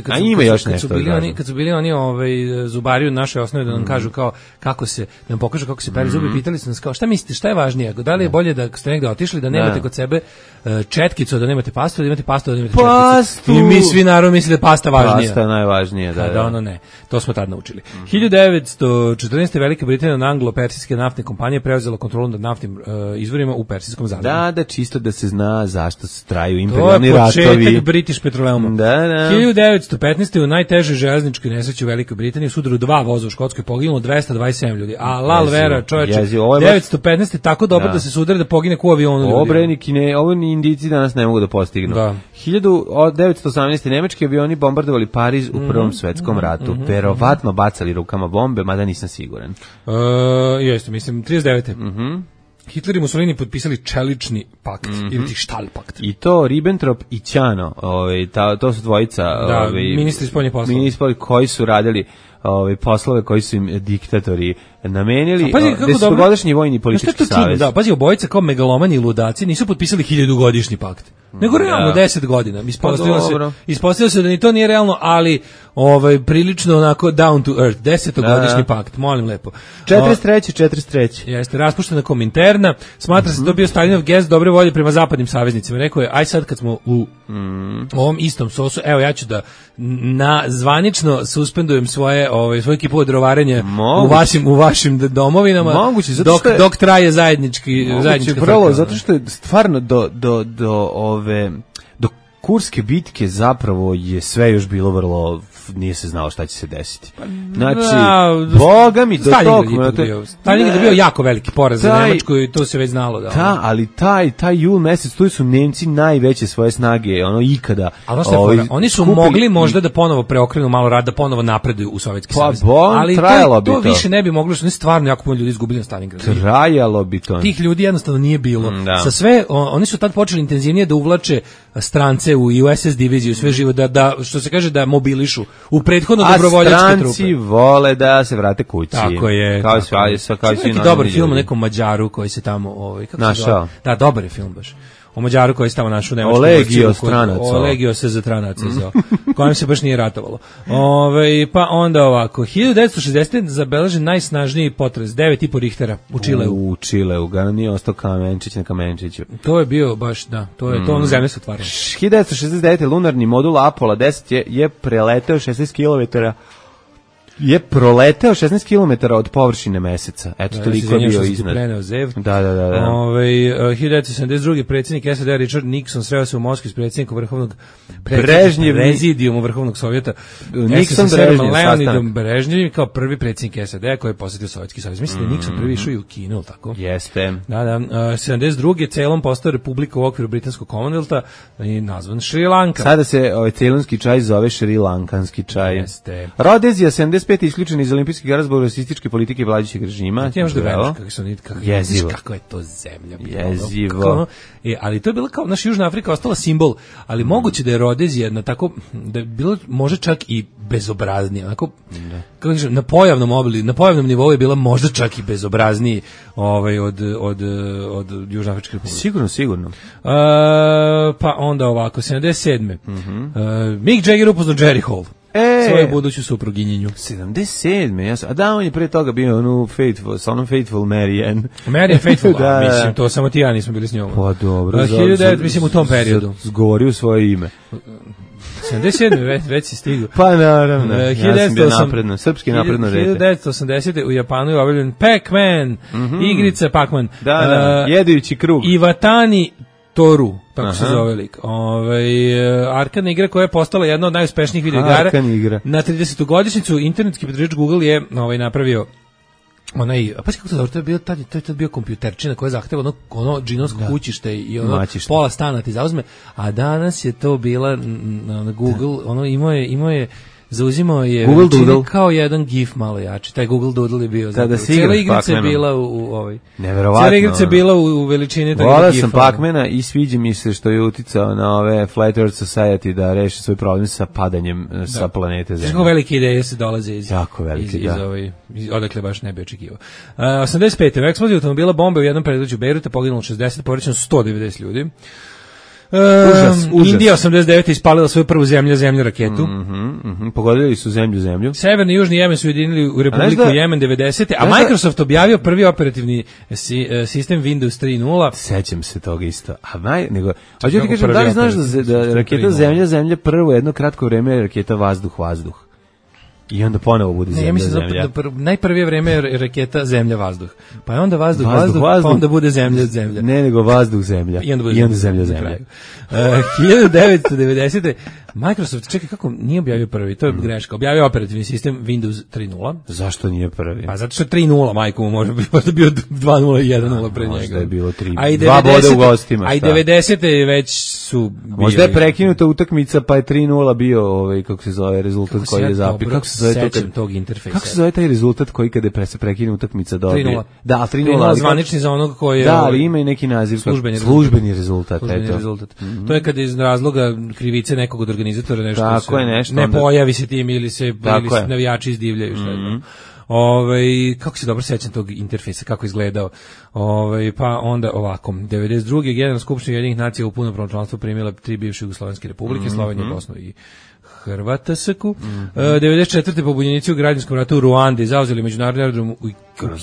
su bili oni zubari u našoj osnovi da nam kažu kao kako se nam pokažu kako se pere zubi, pitali su nas kao šta mislite šta je važnije, da li je bolje da ste negde otišli da nemate kod sebe četkicu, da nemate pastu, da imate pastu, da nemate četkicu. I mi svi narod misle da je pasta važnija. Pasta je najvažnija, da. Ono ne. To smo tad naučili. 1914. Velika Britanija na anglo-persijske naftne kompanije preuzela kontrolu nad naftnim izvorima u Persijskom zalivu. Da, čisto da se zna zašto traju imperijalni ratovi. British Petroleuma. Da. 1915. u najtežoj železničkoj nesreći u Velikoj Britaniji u sudaru 2 voza u Škotskoj poginulo 227 ljudi. A lal vera, čoveče, 915. tako dobro da se sudari da pogine ku avionu ljudi. Ovo ni Indici danas ne mogu da postignu. 1918. nemački avioni bombardovali Pariz u Prvom svetskom ratu. Verovatno bacali rukama bombe, mada nisam siguran. Jeste, mislim, 39. Hitler i Mussolini potpisali čelični pakt, ili Štalpakt. I to Ribbentrop i Ćano, to su dvojica ministri spoljnih poslova. Ministri koji su radili poslove koji su im diktatori namenili. Desetogodišnji vojni politički savez. Da, pazi, obojica kao megalomani i ludaci nisu potpisali 1000-godišnji pakt. Nego realno 10 godina. Ispostavilo se da ni to nije realno, ali prilično onako down to earth. 10-godišnji pakt, molim lepo. 43. Jeste, raspuštena Kominterna. Smatra se to bio Stalinov gest dobre volje prema zapadnim saveznicima. Rekao je, aj sad kad smo u ovom istom sosu, evo ja ću da zvanično suspendujem svoje ekipu odrovarenja u vašim domovinama. Moguće, dok traje zajednička zato što je stvarno do Kurske bitke zapravo je sve još bilo vrlo, nije se znalo šta će se desiti. Znači, boga mi do tog... Stalin je bio jako veliki poraz za Nemačku i to se već znalo. Da, ali taj jul mesec, tu su Nemci najveće svoje snage, ikada. Ali oni su mogli možda da ponovo preokrenu malo rad, da ponovo napreduju u Sovjetski savez. Ali to više ne bi moglo, što oni stvarno jako puno ljudi izgubili na Stalingradu. Trajalo bi to. Tih ljudi jednostavno nije bilo. Sa sve, oni su tad počeli intenzivnije da uvlače strance u SS diviziju, sve živo, da što se kaže, da mobilišu u prethodno dobrovoljačke trupe. A stranci vole da se vrate kući. Tako je. Kao svi dobar film o nekom Mađaru koji se tamo našao. Da, dobar je film baš. O Mađaru koji se tamo našao Nemačku. Olegio stranaca. Olegio se za stranaca, kojem se baš nije ratovalo. Pa onda ovako, 1960. zabeležen najsnažniji potres, 9,5 Richtera u Čileu. U Čileu, ga nije ostao kamenčić na kamenčiću. To je bio baš, da, to ono zemlje se otvaralo. 1969. lunarni modul Apollo 10 je preleteo 16 km. Je proleteo 16 km od površine meseca. Eto, toliko je bio iznad. Da. 1972. predsjednik SAD Richard Nixon sreo se u Moskvi s predsjednikom vrhovnog prezidijumu Vrhovnog Sovjeta Nixon Leonidom Brežnjevim kao prvi predsjednik SAD koji je posjetio Sovjetski savez. Mislim da je Nixon prvi išao i u Kinu, tako? Jeste. Da. 72. celom postao republika u okviru britanskog Commonwealtha i nazvan Šri Lanka. Sada se celonski čaj zove Šri Lankanski čaj. Jeste. Rodezija 75 isključen iz olimpijskih igara zbog rasističke politike i vladajućeg režima. Ti imaš da veriš jezivo. Kako je to zemlja bila. Jezivo. Ali to je bila kao, naša Južna Afrika ostala simbol, ali moguće da je Rodezija na tako, da je bilo možda čak i bezobraznije, onako, kako kažem, na pojavnom nivou je bila možda čak i bezobrazniji od Južnoafričke republike. Sigurno. Pa onda ovako, 77. Mick Jagger upoznao Jerry Hall. Svoju buduću supruginjenju. 77. A da, on je pre toga bio sa onom Faithful Marianne. Marianne Faithful, mislim, to samo ti ja nismo bili s njom. Pa dobro. 1900, mislim, u tom periodu. Zgovorio svoje ime. 77. već si stigao. Pa naravno, ja sam bio napredno, srpski napredno dete. 1980. u Japanu je objavljen Pac-Man, igrica Pac-Man. Da, jedujući krug. Iwatani Toru, tako se zove lik. Arkadna igra koja je postala jedna od najuspešnijih video igara. Na 30. godišnjicu internetski potraživač Google je napravio pa kako to dobro, to je tad bio kompjuterčina koja zahteva ono džinovsko kućište i pola stana ti zauzme, a danas je to bila na Google, imao je zauzimao je kao jedan gif malo jači. Taj Google Doodle je bio. Cijela igrica je bila neverovatno. Cijela igrica je bila u veličini tog gifa. Volao sam Pac-Mana i sviđa mi se što je uticao na ove Flat Earth Society da reši svoj problem sa padanjem sa planete Zemlje. Kako velike ideje se dolaze iz odakle baš ne bi očekivao. 85. U eksploziji automobila bombe u jednom predgrađu Bejruta poginulo 60, povređeno 190 ljudi. Indija 89. ispalila svoju prvu zemlju raketu. Pogodili su zemlju. Severni i Južni Jemen su ujedinili u Republiku Jemen 90. A Microsoft objavio prvi operativni sistem Windows 3.0. Sećam se toga isto. Hoću ti kažem, da li znaš da raketa zemlja prvo jedno kratko vreme je raketa vazduh. I onda ponovo bude zemlja. Ja mislim da najprvije vreme je raketa zemlja-vazduh. Pa je onda vazduh, pa onda bude zemlja. Ne, nego vazduh-zemlja. I onda zemlja. 1990. Microsoft, čekaj, kako nije objavio prvi? To je greška. Objavio operativni sistem Windows 3.0. Zašto nije prvi? Pa zato što je 3.0, majko mu možda bio 2.0 i 1.0 pre njega. Možda je bilo 3. 2 boda u gostima. A i 90. već su bili. Možda je prekinuta utakmica, pa je 3.0 bio, kako se zove, rezultat koji je zapis. Kako se zove tog interfejsa? Kako se zove taj rezultat koji kada se prekine utakmica dobije? 3.0. Da, 3.0. Zvanični za onog koji je... Da, ali ima i neki naziv. Službeni rezultat. To je kada iz razloga krivice nekog od organizatora nešto nešto, ne pojavi se tim ili se navijači izdivljaju. Kako se dobro sećam tog interfejsa, kako izgledao. Pa onda ovako, 92. Generalna skupština Ujedinjenih nacija u punopravno članstvo primila 3 bivše jugoslovenske republike, Sloveniju, Bosnu i Hrvatsku. 94. pobunjenici u građanskom ratu u Ruandi zauzeli međunarodni aerodrom u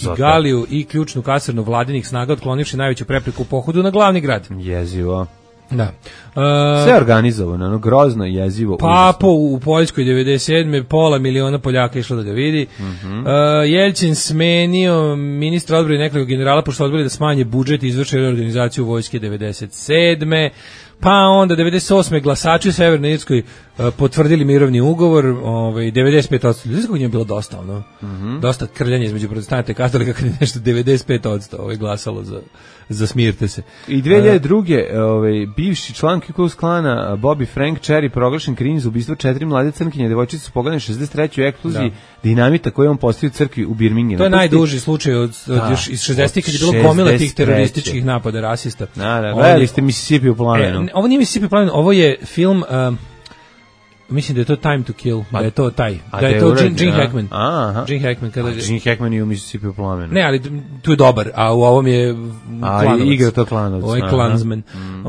Kigaliju i ključnu kasarnu vladinih snaga, otklonivši najveću prepreku u pohodu na glavni grad. Jezivo. Da. Sve organizovano, ono grozno i jezivo. Papo u Poljskoj 97. pola miliona Poljaka išlo da ga vidi. Jelcin smenio ministra odbrane i nekoliko generala pošto odbili da smanje budžet i izvrše reorganizaciju vojske 97. Pa onda 98. glasači u Severnoj Irskoj potvrdili mirovni ugovor, 95%. Znači kako je bilo dosta, ono. Dosta krljanja između protestanata i katolika kad je nešto 95% glasalo za smirte se. I 2002. Bivši član Ku Klux Klana Bobby Frank Cherry proglašen krivim za ubistvo 4 mlade crnkinje. Devojčice su pogledane 63. eksploziji dinamita koju on postavio u crkvi u Birminghamu. To je najduži slučaj još iz 60-ih kad je bilo gomila tih terorističkih napada rasista. Gledali ste Mississippi u plamenu. Ovo nije Mississippi u plamenu, ovo je film... mislim da je to Time to Kill, da je to taj, da je to Gene Hackman. Gene Hackman kada Gene Hackman je u Mississippi u plamenu. Ne, ali tu je dobar, a u ovom je Klanovac. Igra to Klanovac. Ovo je Klansman.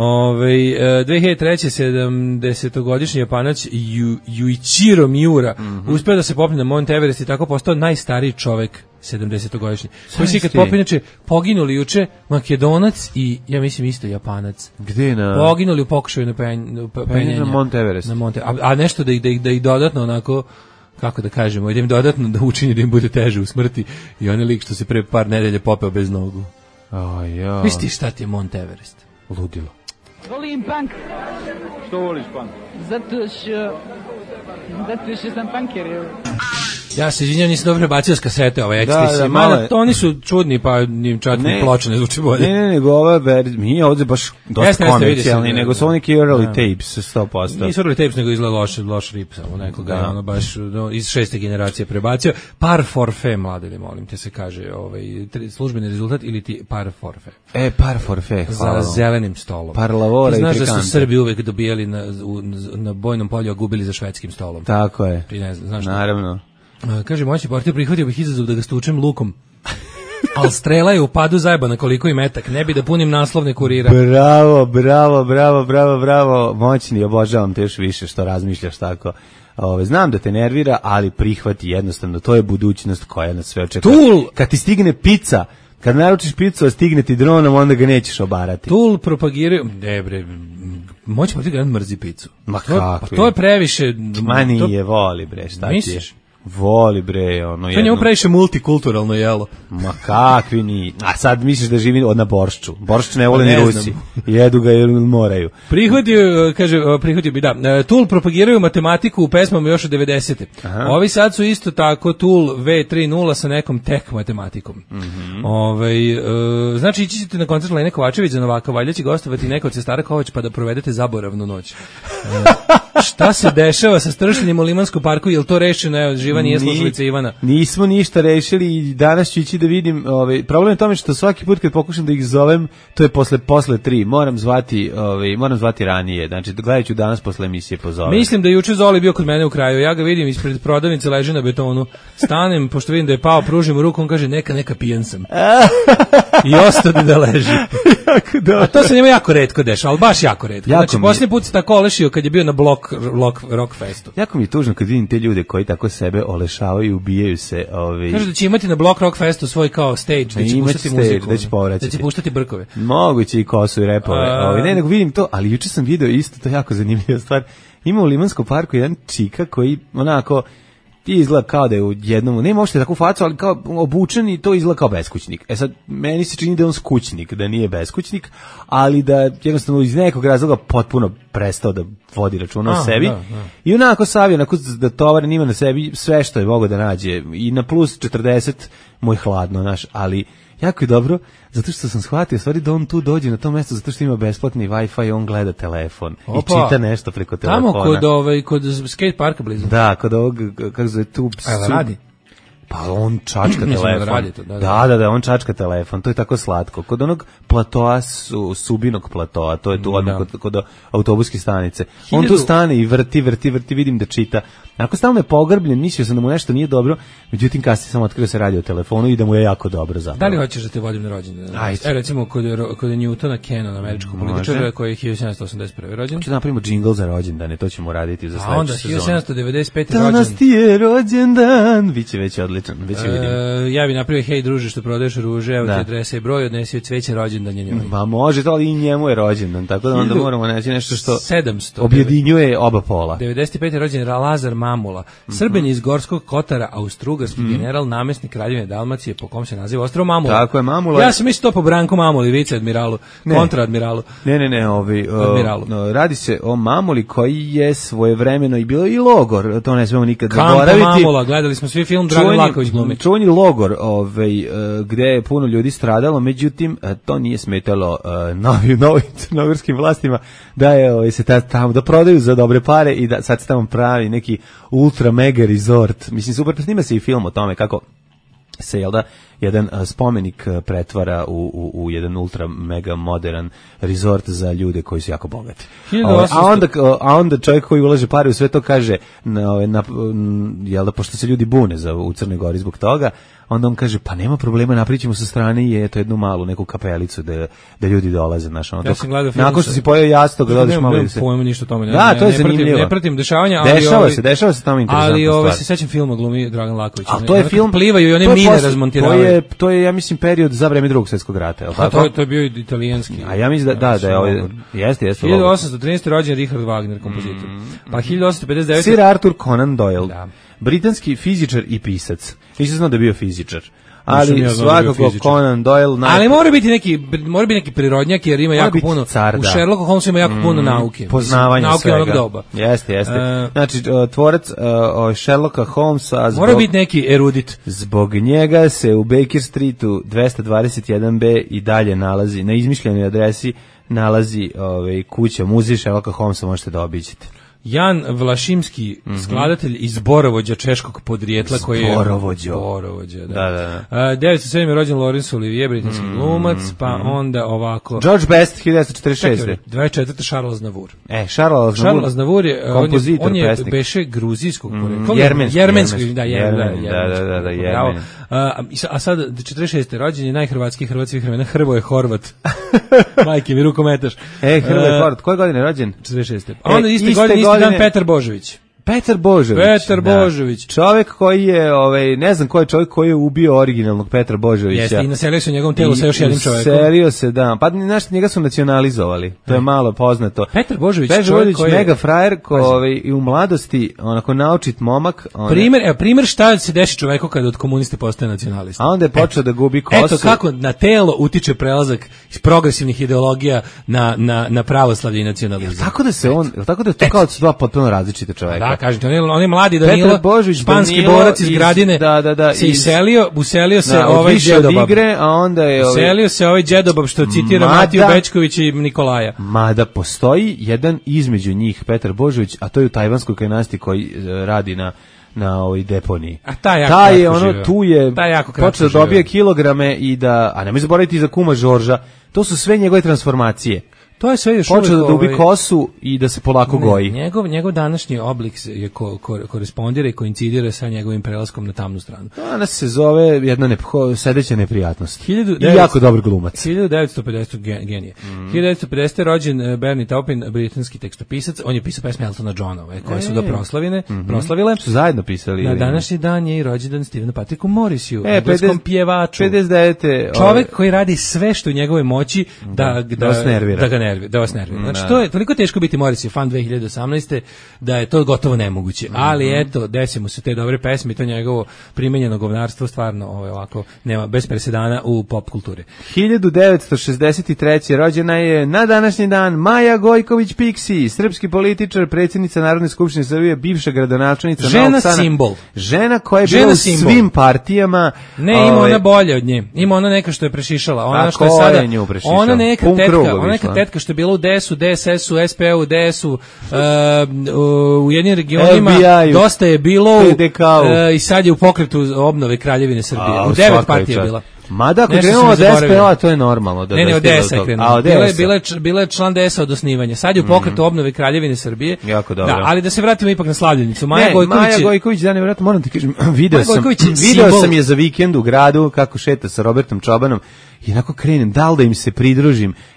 2003. 70-godišnji Japanac Yuichiro Miura uspeo da se popne na Mount Everest i tako postao najstariji čovek 70-godišnji. Koji si kad popne, inače, poginuli juče Makedonac i, ja mislim, isto Japanac. Gde na... Poginuli u pokušaju na penjanja. Na Mount Everest. A nešto da ih dodatno onako, kako da kažemo, da im dodatno da učini da im bude teže u smrti i onaj lik što se pre par nedelje popeo bez nogu. Misli šta ti je Mount Everest? Ludilo. Volim punk. Što voliš punk? Zato što sam punker. Ja se izvinjam, nisam dobro bacio s kasete ove ekspisi. Mada oni su čudni, pa njim čak ni ploče ne zvuči bolje. Ne, nego ove, mi je ovdje baš dosta komercijalni, nego su oni neki early tapes, 100%. Nisu early tapes, nego izgleda loš rip, samo nekoga, ono baš iz 6. generacije prebacio. Par forfait, mladili, molim te se kaže, službeni rezultat ili ti par forfait. Par forfait, hvala. Za zelenim stolom. Par lavora i trikante. Znaš da su Srbi uvek dobijali na bojnom polju, a gubili za švedskim stolom. Tako je, naravno. Kaže, moći partija, prihvatio bih izazov da ga stučem lukom. Al strela je u padu zajebana koliko i metak, ne bi da punim naslovne kurira. Bravo, moćni, obožavam te još više što razmišljaš tako. Znam da te nervira, ali prihvati jednostavno, to je budućnost koja nas sve očekuje. Tool! Kad ti stigne pizza, kad naručiš picu, a stigne ti dronom, onda ga nećeš obarati. Tool propagiraju, moći partija mrzi picu. Ma kako? To je previše. Ma nije, voli bre, šta ti je? Voli bre, ono jedno. To njemu previše multikulturalno jelo. Ma kakvi ni. A sad misliš da živi na Boršču. Boršč ne vole ni Rusi. Jedu ga jer moraju. Prihvatio bi, da. Tool propagiraju matematiku u pesmama još od 90. Ovi sad su isto tako Tool V3.0 sa nekom tek matematikom. Znači, ići ćete na koncert Lene Kovačević za Novaka, valjda će gostovati neko od Sestara Kovač pa da provedete zaboravnu noć. Šta se dešava sa stršljenjem u Limanskom parku, je li to rešeno? Evo, živa nije slušalica Ivana. Nismo ništa rešili i danas ću ići da vidim. Problem je tome što svaki put kad pokušam da ih zovem, to je posle 3. Moram zvati ranije. Znači, gledat ću danas posle emisije pozovem. Mislim da juče Zoli bio kod mene u kraju. Ja ga vidim ispred prodavnice, leži na betonu. Stanem, pošto vidim da je pao, pružim ruku, on kaže neka pijan sam. I ostade da leži. A to se njima jako retko deša, ali baš jako retko. Znači, posljednji put se tako olešio kad je bio na Rock Festu. Jako mi je tužno kad vidim te ljude koji tako sebe olešavaju i ubijaju se. Kaže da će imati na Rock Festu svoj kao stage, da će puštati muziku. Da će puštati brkove. Moguće i kosu i repove. Ne, nego vidim to, ali juče sam video isto, to je jako zanimljiva stvar. Ima u Limanskom parku jedan čika koji onako ti izgleda kao da je u jednom, nema uopšte takvu facu, ali kao obučen i to izgleda kao beskućnik. Sad, meni se čini da je on skućnik, da nije beskućnik, ali da jednostavno iz nekog razloga potpuno prestao da vodi računa o sebi. I onako savio, onako da tovar nima na sebi sve što je mogao da nađe. I na plus 40 mu je hladno, znaš, ali jako je dobro, zato što sam shvatio stvari da on tu dođe na to mesto zato što ima besplatni Wi-Fi i on gleda telefon i čita nešto preko telefona. Tamo kod skate parka blizu. Da, kod ovog, kako zove tu... radi? Pa on čačka telefon. Da, on čačka telefon, to je tako slatko. Kod onog platoa, Subinog platoa, to je tu odmah kod autobuske stanice. On tu stane i vrti, vidim da čita. Ako stalno je pogrbljen, mislio sam da mu nešto nije dobro, međutim kasnije sam otkrio se radi o telefonu i da mu je jako dobro zapravo. Da li hoćeš da te vodim na rođendan? Recimo kod Newtona Canona, američkog političara koji je 1781. rođen. Hoću da napravimo džingl za rođendane, to ćemo raditi za sledeću sezonu. A onda 1795. rođen. Danas ti je rođendan, biće već odlično. odličan, već vidim. Ja bi napravio, hej druže što prodaješ ruže, evo ti adresa i broj, odnesi od cveće rođendan je njoj. Ma može to, ali i njemu je rođendan, tako da onda moramo naći nešto što 700, objedinjuje oba pola. 95. rođen Lazar Mamula, Srbin iz Gorskog Kotara, austrougarski general, namestnik Kraljevine Dalmacije, po kom se naziva ostrvo Mamula. Tako je, Mamula. Ja sam mislio to po Branku Mamuli, viceadmiralu, kontraadmiralu. Radi se o Mamuli koji je svojevremeno i bilo i logor, to ne smemo nikad zaboraviti. Kampa Mamula, gledali smo svi film Dragan Laković glumi. Čuveni logor, gde je puno ljudi stradalo, međutim to nije smetalo novim crnogorskim vlastima da je se tamo da prodaju za dobre pare i da sad se tamo pravi neki ultra mega resort. Mislim, super, snima se i film o tome kako se, jel da, jedan spomenik pretvara u jedan ultra mega modern resort za ljude koji su jako bogati. A onda čovjek koji ulaže pare u sve to kaže, jel da, pošto se ljudi bune u Crnoj Gori zbog toga, onda on kaže, pa nema problema, napričimo sa strane i eto jednu malu neku kapelicu da ljudi dolaze. Nakon što si pojeo jasto, ga dodeš malo. Ne pojmo ništa o tome. Da, to je zanimljivo. Ne pratim dešavanja, dešava se tamo interesantna stvar. Ali se sećam filma glumi Dragan Laković. A to je film, plivaju i one mine razmontiravaju. To je, ja mislim, period za vreme Drugog svjetskog rata. To je bio italijanski. A ja mislim da je ovo, jeste. 1813. rođen Richard Wagner, kompozitor. Pa 1859. Sir Arthur Conan Doyle, britanski fizičar i pisac. Nisam znao da je bio fizičar. Ali svakako Conan Doyle... Ali mora biti neki prirodnjak, jer ima jako puno... U Sherlocku Holmesu ima jako puno nauke. Poznavanje nauke svega. Nauke onog doba. Jeste. Znači, tvorac Sherlocka Holmesa... Mora biti neki erudit. Zbog njega se u Baker Streetu 221B i dalje nalazi, na izmišljenoj adresi, nalazi kuća, muzej Sherlocka Holmesa, možete da obiđete. Jan Vlašimski, skladatelj iz Borovođa, češkog podrijetla, koji je... Borovođa, da. 907. je rođen Laurence Olivier, britanski glumac, pa onda ovako... George Best, 1946. 24. Charles Navour. Charles Navour je... kompozitor, on je beše gruzijskog porekla. Jermenski. A sad, 46. rođen je najhrvatski Hrvat svih vremena, Hrvoje Horvat. Majke mi rukometaš. Hrvoje Horvat, koje godine je rođen? 46. A onda iste godine dan Petar Božović. Petar Božović. Čovjek koji je, ne znam ko je čovjek koji je ubio originalnog Petra Božovića. Jeste, i naselio se u njegovom telu sa još jednim čovjekom. Naselio se, da. Pa njega su nacionalizovali. To je malo poznato. Petar Božović, mega frajer, i u mladosti, onako naučit momak. Primjer šta se deši čovjeku kada od komuniste postaje nacionalista. A onda je počeo da gubi kosu. Eto kako na telo utiče prelazak iz progresivnih ideologija na pravoslavlje i nacionalizam. Tako da je to kao dva potpuno različite čovjeka. Da, kažete, on je mladi Danilo, španski borac iz Gradine, se uselio se ovaj džedobab. Uselio se ovaj džedobab što citira Matiju Bečković i Nikolaja. Mada postoji jedan između njih, Petar Božović, a to je u tajvanskoj kanasti koji radi na ovoj deponiji. A taj je tu je počeo da dobije kilograme a nemoj zaboraviti za kuma Žorža, to su sve njegove transformacije. To je sve još počeo da dubi kosu i da se polako goji. Njegov današnji oblik je korespondira i koincidira sa njegovim prelaskom na tamnu stranu. Danas se zove jedna sedeća neprijatnost. I jako dobar glumac. 1950. genije. 1950. rođen Bernie Taupin, britanski tekstopisac. On je pisao pesme Eltona Johna, koje su ga proslavile. Su zajedno pisali. Na današnji dan je i rođendan Stevenu Patricku Morrisiju, engleskom pjevaču. 59. Čovek koji radi sve što u njegovoj moći da vas nervira. Znači, to je toliko teško biti Morrissey fan 2018. da je to gotovo nemoguće. Ali eto, desimo se te dobre pesme i to njegovo primenjeno govnarstvo stvarno ovako nema bez presedana u pop kulturi. 1963. rođena je na današnji dan Maja Gojković Piksi, srpski političar, predsjednica Narodne skupštine Srbije, bivša gradonačelnica Novog Sada. Simbol. Žena koja je bila u svim partijama. Ne, ima ona bolje od nje. Ima ona neka što je prešišala. Ona što je sada. Ona neka tetka što je bila u DS-u, DSS-u, SP-u, DS-u, u jednim regionima dosta je bilo i sad je u pokretu obnove Kraljevine Srbije. U 9 partija je bila. Mada ako krenemo od SPO, to je normalno. Ne, od DS-a je krenuo. Bila je član DS-a od osnivanja. Sad je u pokretu obnove Kraljevine Srbije. Jako dobro. Da, ali da se vratimo ipak na slavljenicu. Maja Gojković, da nevjerojatno, moram ti kažem, video sam je za vikend u gradu kako šeta sa Robertom Čobanom i onako krenem, da li da im se pridružim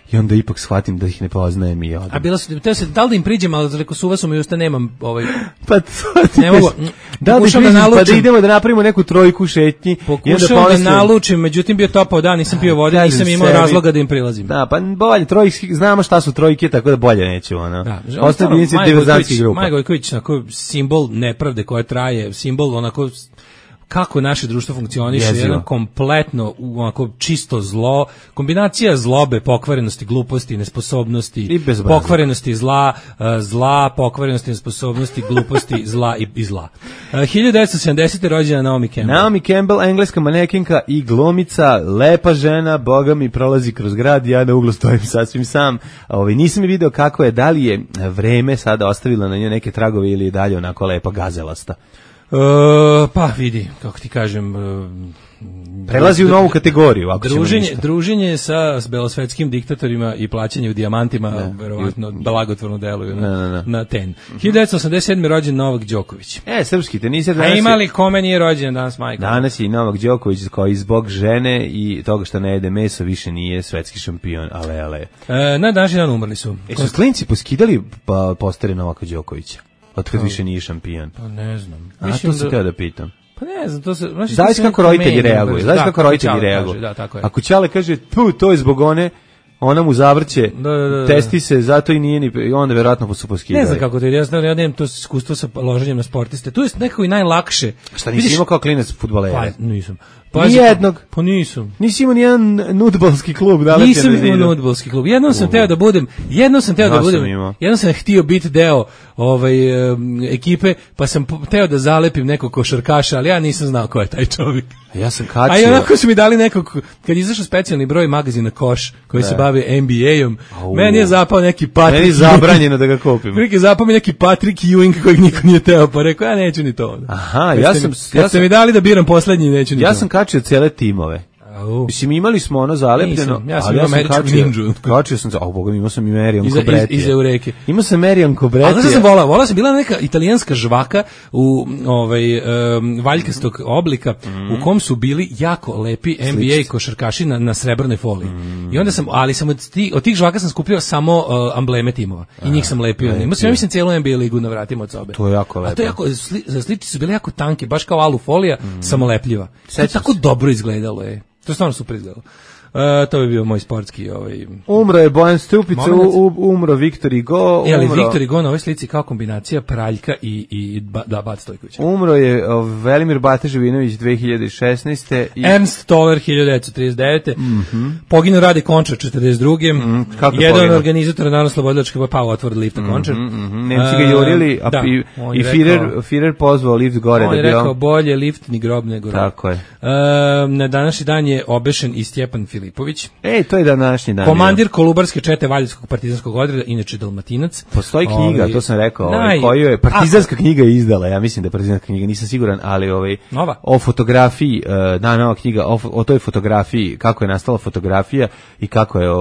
i onda ipak shvatim da ih ne poznajem i odem. A bilo se, da li da im priđem, ali za reko suva su mi usta, nemam Pa to ne mogu. Da li priđem, pa da idemo da napravimo neku trojku šetnji. Pokušam da nalučim, međutim bio topao dan, nisam pio vode, nisam imao razloga da im prilazim. Da, pa bolje, trojki, znamo šta su trojke, tako da bolje nećemo, ono. Ostane jedinice diverzantskih grupa. Maja Gojković, onako, simbol nepravde koja traje, simbol onako kako naše društvo funkcioniše, jedan kompletno onako čisto zlo, kombinacija zlobe, pokvarenosti, gluposti, nesposobnosti, pokvarenosti zla, pokvarenosti, nesposobnosti, gluposti, zla i zla. 1970. rođena Naomi Campbell. Naomi Campbell, engleska manekinka i glumica, lepa žena, boga mi prolazi kroz grad, ja na uglu stojim sasvim sam. Nisam mi video kako je, da li je vreme sada ostavila na njoj neke tragove ili je dalje onako lepa gazelasta. Pa vidi, kako ti kažem, prelazi u novu kategoriju. Ako druženje sa belosvetskim diktatorima i plaćanje u dijamantima verovatno blagotvorno deluju na ten. 1987. rođen Novak Đoković. Srpski teniser. A imali kome nije rođen danas, majko? Danas je i Novak Đoković koji zbog žene i toga što ne jede meso više nije svetski šampion, ale. Na današnji dan umrli su. Su klinci poskidali postere Novaka Đokovića? Otkad više nije šampion. Pa ne znam. To sam teo da pitam. Pa ne znam, to se... Znaš kako roditelji reaguju? Da, tako je. Ako ćale kaže, to je zbog ona mu zavrće, testi se, zato i nije ni... onda verovatno su poskidali. Ne znam kako to je, ja nemam to iskustvo sa loženjem na sportiste. Tu je nekako i najlakše. Šta nisi imao kao klinac fudbalere? Pa nisam. Nijednog? Pa nisam. Nisi imao nijedan nudbalski klub? Nisam imao nudbalski klub. Jednom sam htio biti deo ekipe, pa sam teo da zalepim nekog košarkaša, ali ja nisam znao ko je taj čovjek. Ja sam kačio. A i onako su mi dali nekog, kad je izašao specijalni broj magazina Koš, koji se bavi NBA-om, meni je zapao neki Patrick. Meni je zabranjeno da ga kupim. Zapao mi neki Patrick Ewing kojeg niko nije teo, pa rekao, ja neću ni to. Aha, kad ste mi dali da biram poslednji, neću ni to. Ja sam kačio cijele timove. Mislim, imali smo ono zalepljeno. Ja sam imao američku ninju. Kačio sam, boga mi, imao sam i Marijan Kobretija. Iz Eureke. Imao sam Marijan Kobretija. Ali sam volao sam bila neka italijanska žvaka u valjkastog oblika, u kom su bili jako lepi NBA košarkaši na srebrnoj foliji. I onda sam, ali sam od tih žvaka sam skupljao samo ambleme timova. I njih sam lepio. Imao sam, ja mislim, cijelu NBA ligu na vratima od sobe. To je jako lepo. A to je jako, sličice su bile jako tanke, baš kao alu folija, samo lepljiva. To je tako dobro izgledalo, To je stvarno super izgledalo. To bi bio moj sportski Umro je Bojan Stupica, umro Viktor Hugo. Ali Viktor Hugo na ovoj slici kao kombinacija Praljka i Bat Stojkovića. Umro je Velimir Bata Živinović 2016. Ernst Toller 1939. Poginuo Rade Končar 42. Jedan od organizatora Narodno-slobodilačke otvor lifta Končar. Nemci ga jurili, i Führer pozvao lift gore. On je rekao bolje lift ni grob nego rob. Tako je. Na današnji dan je obešen i Stjepan Filipović. To je današnji dan. Komandir Kolubarske čete Valjevskog partizanskog odreda, inače Dalmatinac. Postoji knjiga, to sam rekao, koju je partizanska knjiga izdala, ja mislim da je partizanska knjiga, nisam siguran, ali nova. O fotografiji, nova knjiga o toj fotografiji, kako je nastala fotografija i kako je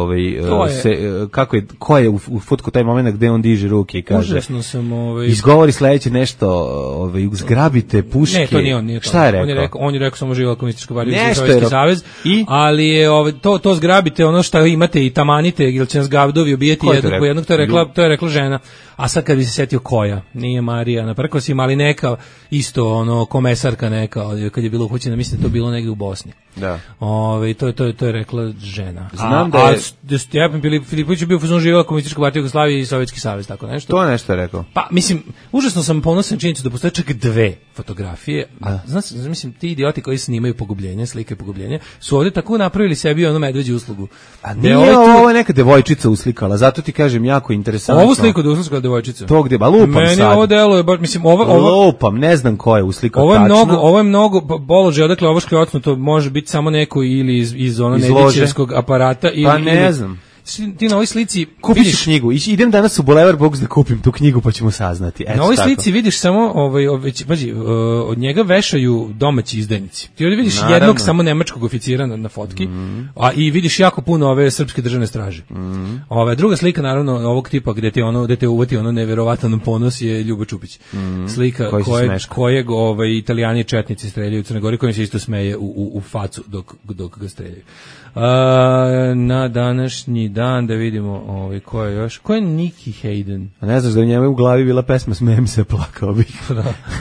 ko je u fotku taj moment gde on diže ruke i kaže. Užasno sam izgovori sledeće nešto, zgrabite puške. Ne, to nije on, Šta je rekao? On je rekao samo živela komunistička partija i Sovjetski savez. Ali je to zgrabite ono što imate i tamanite, ili će nas gavdovi ubijeti jednog po jednog, to je rekla žena. A sad kad bi se setio koja, nije Marija, napreko si imali neka, isto komesarka neka, kad je bilo uhoćena, mislim da to bilo negdje u Bosni. Da. To je rekla žena. Znam da je... Stjepan Filipović je bio fuzon živjela komunistička partija Jugoslavije i Sovjetski savez, tako nešto. To nešto je rekao. Pa, mislim, užasno sam ponosan činjenicu da postoje čak 2 fotografije. Znaš, mislim, ti idioti koji snimaju pogubljenje, slike pogubljenja, su ovdje tako napravili sebi medveđu uslugu. A nije ovo neka devojčica uslikala, zato ti kažem jako interesantno. Ovu sliku da uslikala devojčica. To gde, lupam meni sad. Meni ovo delo je, mislim, lupam, ne znam ko je uslikao tačno. Ovo je mnogo polože, odakle ovo škljocno, to može biti samo neko ili iz nedićevskog aparata. Pa ne znam. Ti na ovoj slici kupiš knjigu. Idem danas u Boulevard Books da kupim tu knjigu pa ćemo saznati. Na ovoj slici vidiš samo od njega vešaju domaći izdajnici. Ti ovdje vidiš jednog samo nemačkog oficira na fotki, a i vidiš jako puno ove srpske državne straže. Druga slika naravno ovog tipa gde te uvati neverovatan ponos je Ljubo Čupić. Slika kojeg Italijani četnici streljaju u Crnoj Gori, kojim se isto smeje u facu dok ga streljaju. Na današnji dan da vidimo ko je još. Ko je Nicky Hayden? A ne znaš da u njemu u glavi bila pesma Smijem se, plakao bih. Da.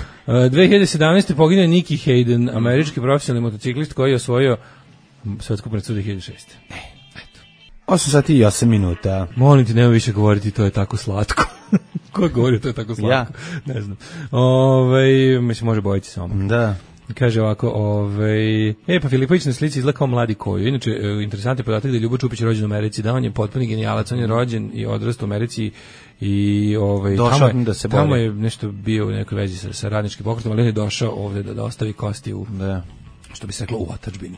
2017. poginuo Nicky Hayden, američki profesionalni motociklist koji je osvojio svetsku prvenstvo 2006. Eto. 8 sati i 8 minuta. Molim ti, nema više govoriti, to je tako slatko. Ko govori, to je tako slatko? Ja. Ne znam. Mislim, može bojiti samo. Da. Kaže ovako, pa Filipović na slici izgleda kao mladi Kojo. Inače, interesantan podatak da je Ljubo Čupić rođen u Americi, da on je potpuni genijalac, on je rođen i odrastao u Americi i došao da se tamo je nešto bio u nekoj vezi sa radničkim pokretom, ali on je došao ovde da ostavi kosti u, što bi se reklo, u otadžbini.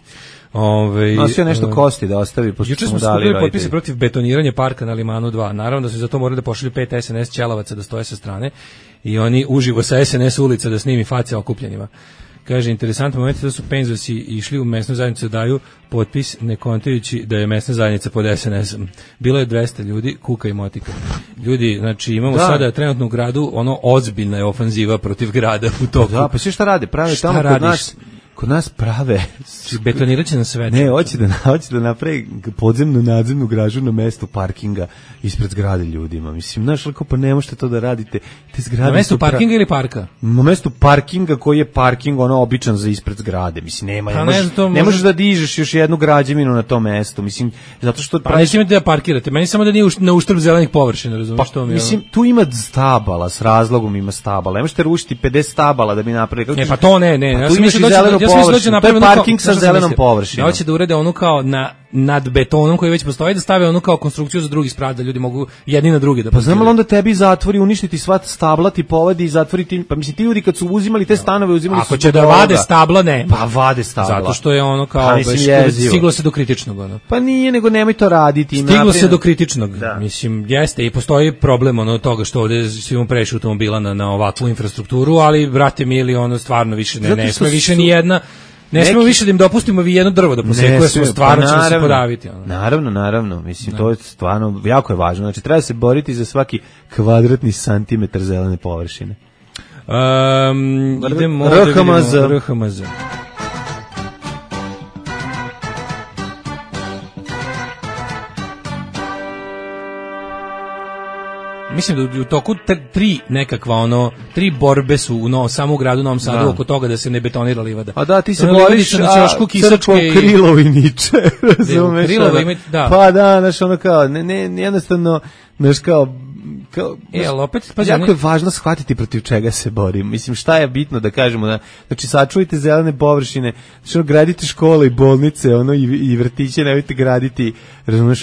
Nosio nešto kosti da ostavi, pošto juče smo skupili potpise protiv betoniranja parka na Limanu 2. Naravno da su za to morali da pošalju 5 SNS ćelavaca da stoje sa strane i oni uživo sa SNS ulica da snimi face okupljenima. Kaže, interesantno moment da su penzosi išli u mesnu zajednicu da daju potpis ne kontajući da je mesna zajednica pod SNS-om. Bilo je 200 ljudi, kuka i motika. Ljudi, znači imamo sada trenutno u gradu ozbiljna je ofanziva protiv grada u toku. Da, pa sve šta rade? Prave šta tamo radiš? Kod nas prave. Betonirat će na sve. Ne, hoće da napravi podzemnu nadzemnu gražu na mestu parkinga ispred zgrade ljudima. Mislim, znaš, lako pa ne možete to da radite. Te zgrade na mestu parkinga ili parka? Na mestu parkinga koji je parking običan za ispred zgrade. Mislim, nema. Ne možeš da dižeš još jednu građevinu na tom mestu. Mislim, zato što pa neće da parkirate. Meni samo da nije na uštrb zelenih površina, razumiješ što mi je. Mislim, tu ima stabala, s razlogom ima stabala. Ne možete rušiti 50 stabala da bi napravili. Ne, pa to ne. Ja sam mislio to je parking sa zelenom površinom. Da hoće da urede onu kao nad betonom koji već postoji, da stave onu kao konstrukciju za drugi sprat, da ljudi mogu jedni na drugi da pa znam li onda tebi zatvori, uništiti sva stabla, ti povadi i zatvori ti, pa mislim ti ljudi kad su uzimali te stanove, uzimali ako će da vade stabla, ne. Pa vade stabla. Zato što je ono kao stiglo se do kritičnog. Ono. Pa nije, nego nemoj to raditi. Stiglo se do kritičnog. Da. Mislim, jeste i postoji problem toga što ovde svima previše automobila na ovakvu infrastrukturu, ali brate mili, stvarno više ne sme više ni jedna. Ne smemo više da im dopustimo vi jedno drvo da posekuje, smo stvarno ćemo se podaviti. Naravno. Mislim, to je stvarno, jako je važno. Znači, treba se boriti za svaki kvadratni santimetar zelene površine. Idemo RHMZ. Mislim da u toku tri borbe su samo u gradu Novom Sadu oko toga da se ne betonira livada. A da, ti se boriš crkvom Krilovi niče, razumeš? Pa da, znaš, jednostavno, znaš, kao ali opet, jako je važno shvatiti protiv čega se borim. Mislim, šta je bitno da kažemo, znači sačuvajte zelene površine, znači gradite škole i bolnice, i vrtiće, nemojte graditi, razumeš,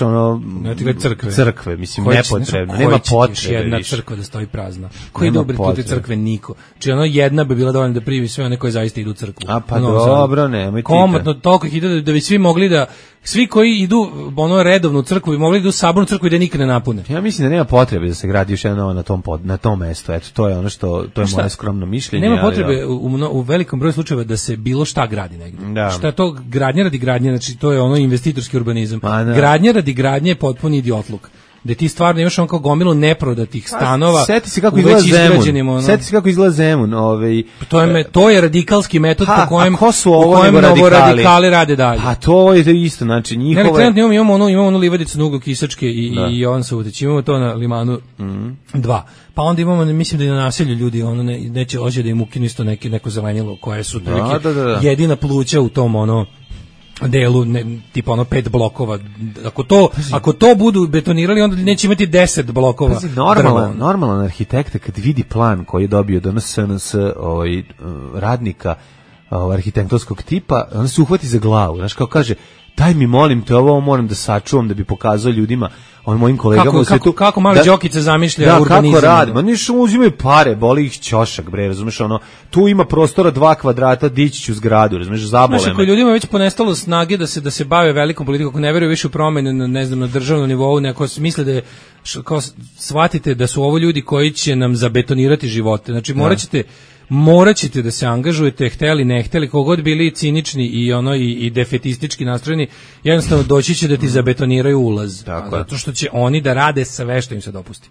crkve, mislim, nepotrebno, nema potrebe. Jedna crkva da stoji prazna. Koji dobri put te crkve niko. Znači jedna bi bila dovoljna da primi sve one koji zaista idu u crkvu. A pa dobro, nemojte. Komotno toliko ih ide da bi svi mogli da svi koji idu redovno u crkvu bi mogli da idu u sabornu crkvu i da nikad ne napune. Ja mislim da nema potrebe da se gradi još jedno na tom mestu. Eto, to je ono to je moje skromno mišljenje. Nema potrebe u velikom broju slučajeva da se bilo šta gradi negdje. Šta je to gradnja radi gradnje, znači to je investitorski urbanizam. Gradnja radi gradnje je potpuni idiotluk. Da ti stvarno imaš kao gomilu neprodatih stanova. Seti se kako izgleda Zemun. Seti se kako izgleda Zemun. To je radikalski metod po kojem novoradikali rade dalje. A to je isto, znači njihove. Imamo onu livadicu na uglu Kisačke i Jovan Savutić. Imamo to na Limanu 2. Pa onda imamo, mislim da i na naselju ljudi neće hoće da im ukinu isto neko zelenilo koje su jedina pluća u tom delu, tipa 5 blokova. Ako to budu betonirali, onda neće imati 10 blokova. Normalan arhitekta kad vidi plan koji je dobio do SNS radnika arhitektonskog tipa, on se uhvati za glavu. Znaš, kao kaže, daj mi molim te, ovo moram da sačuvam da bi pokazao ljudima, mojim kolegama u svetu. Kako mali Đokice zamišlja urbanizam. Kako radi? Ma ništa uzimaju pare, boli ih ćošak, bre, razumeš, tu ima prostora 2 kvadrata, dići ću zgradu, razumeš, zabole me. Znaš, ako ljudima već ponestalo snage da se bave velikom politikom, ako ne veruju više u promene, ne znam, na državnom nivou, neko misle da je, kao shvatite da su ovo ljudi koji će nam zabetonirati živote. Znači, morat ćete da se angažujete, hteli, ne hteli, kogod bili cinični i defetistički nastrojeni, jednostavno doći će da ti zabetoniraju ulaz. Zato što će oni da rade sve što im se dopusti.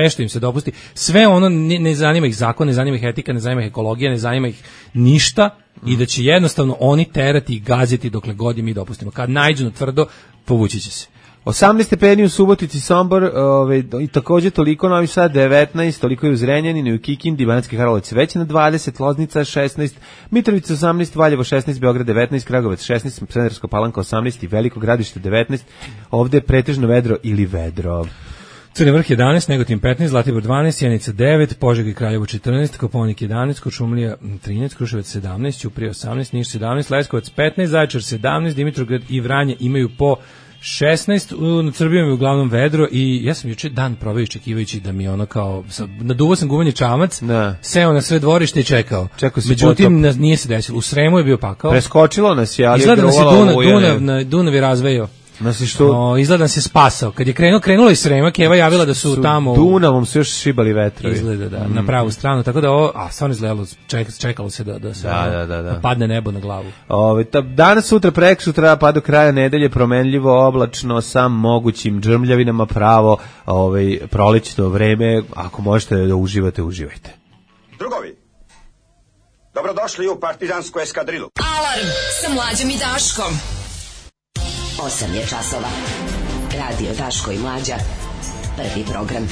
Sve ne zanima ih zakon, ne zanima ih etika, ne zanima ih ekologija, ne zanima ih ništa i da će jednostavno oni terati i gaziti dokle god mi dopustimo. Kad naiđu na tvrdo, povući će se. 18 stepeni u Subotici, Sombor, i takođe toliko Novi Sad 19, toliko je u Zrenjaninu, u Kikindi, Banatski Karlovac već na 20, Loznica 16, Mitrovica 18, Valjevo 16, Beograd 19, Kragujevac 16, Smederevska Palanka 18 i Veliko Gradište 19. Ovde je pretežno vedro ili vedro. Crni Vrh 11, Negotin 15, Zlatibor 12, Sjenica 9, Požega i Kraljevo 14, Koponik 11, Kočumlija 13, Kruševac 17, Ćuprija 18, Niš 17, Leskovac 15, Zaječar 17, Dimitrovgrad i Vranje imaju po 16, nad Srbijom je uglavnom vedro i ja sam juče dan proveo iščekivajući da mi ono kao, naduvao sam guvanje čamac, seo na sred dvorište i čekao. Međutim, nije se desilo. U Sremu je bio pakao. Preskočilo nas je, ali izgleda nas je Dunav je razvejao. Izgleda se spasao. Kad je krenulo iz Srema, Keva javila da su tamo... Dunavom su još šibali vetrovi. Izgleda, da, na pravu stranu. Tako da ovo, stvarno izgledalo, čekalo se da se da padne nebo na glavu. Danas, sutra, preksutra, pa do kraja nedelje promenljivo, oblačno, sa mogućim džrmljavinama, pravo prolećno vreme. Ako možete da uživate, uživajte. Drugovi, dobrodošli u partizansku eskadrilu. Alarm sa Mlađom i Daškom. 8 je časova. Radio Daško i Mlađa. Prvi program.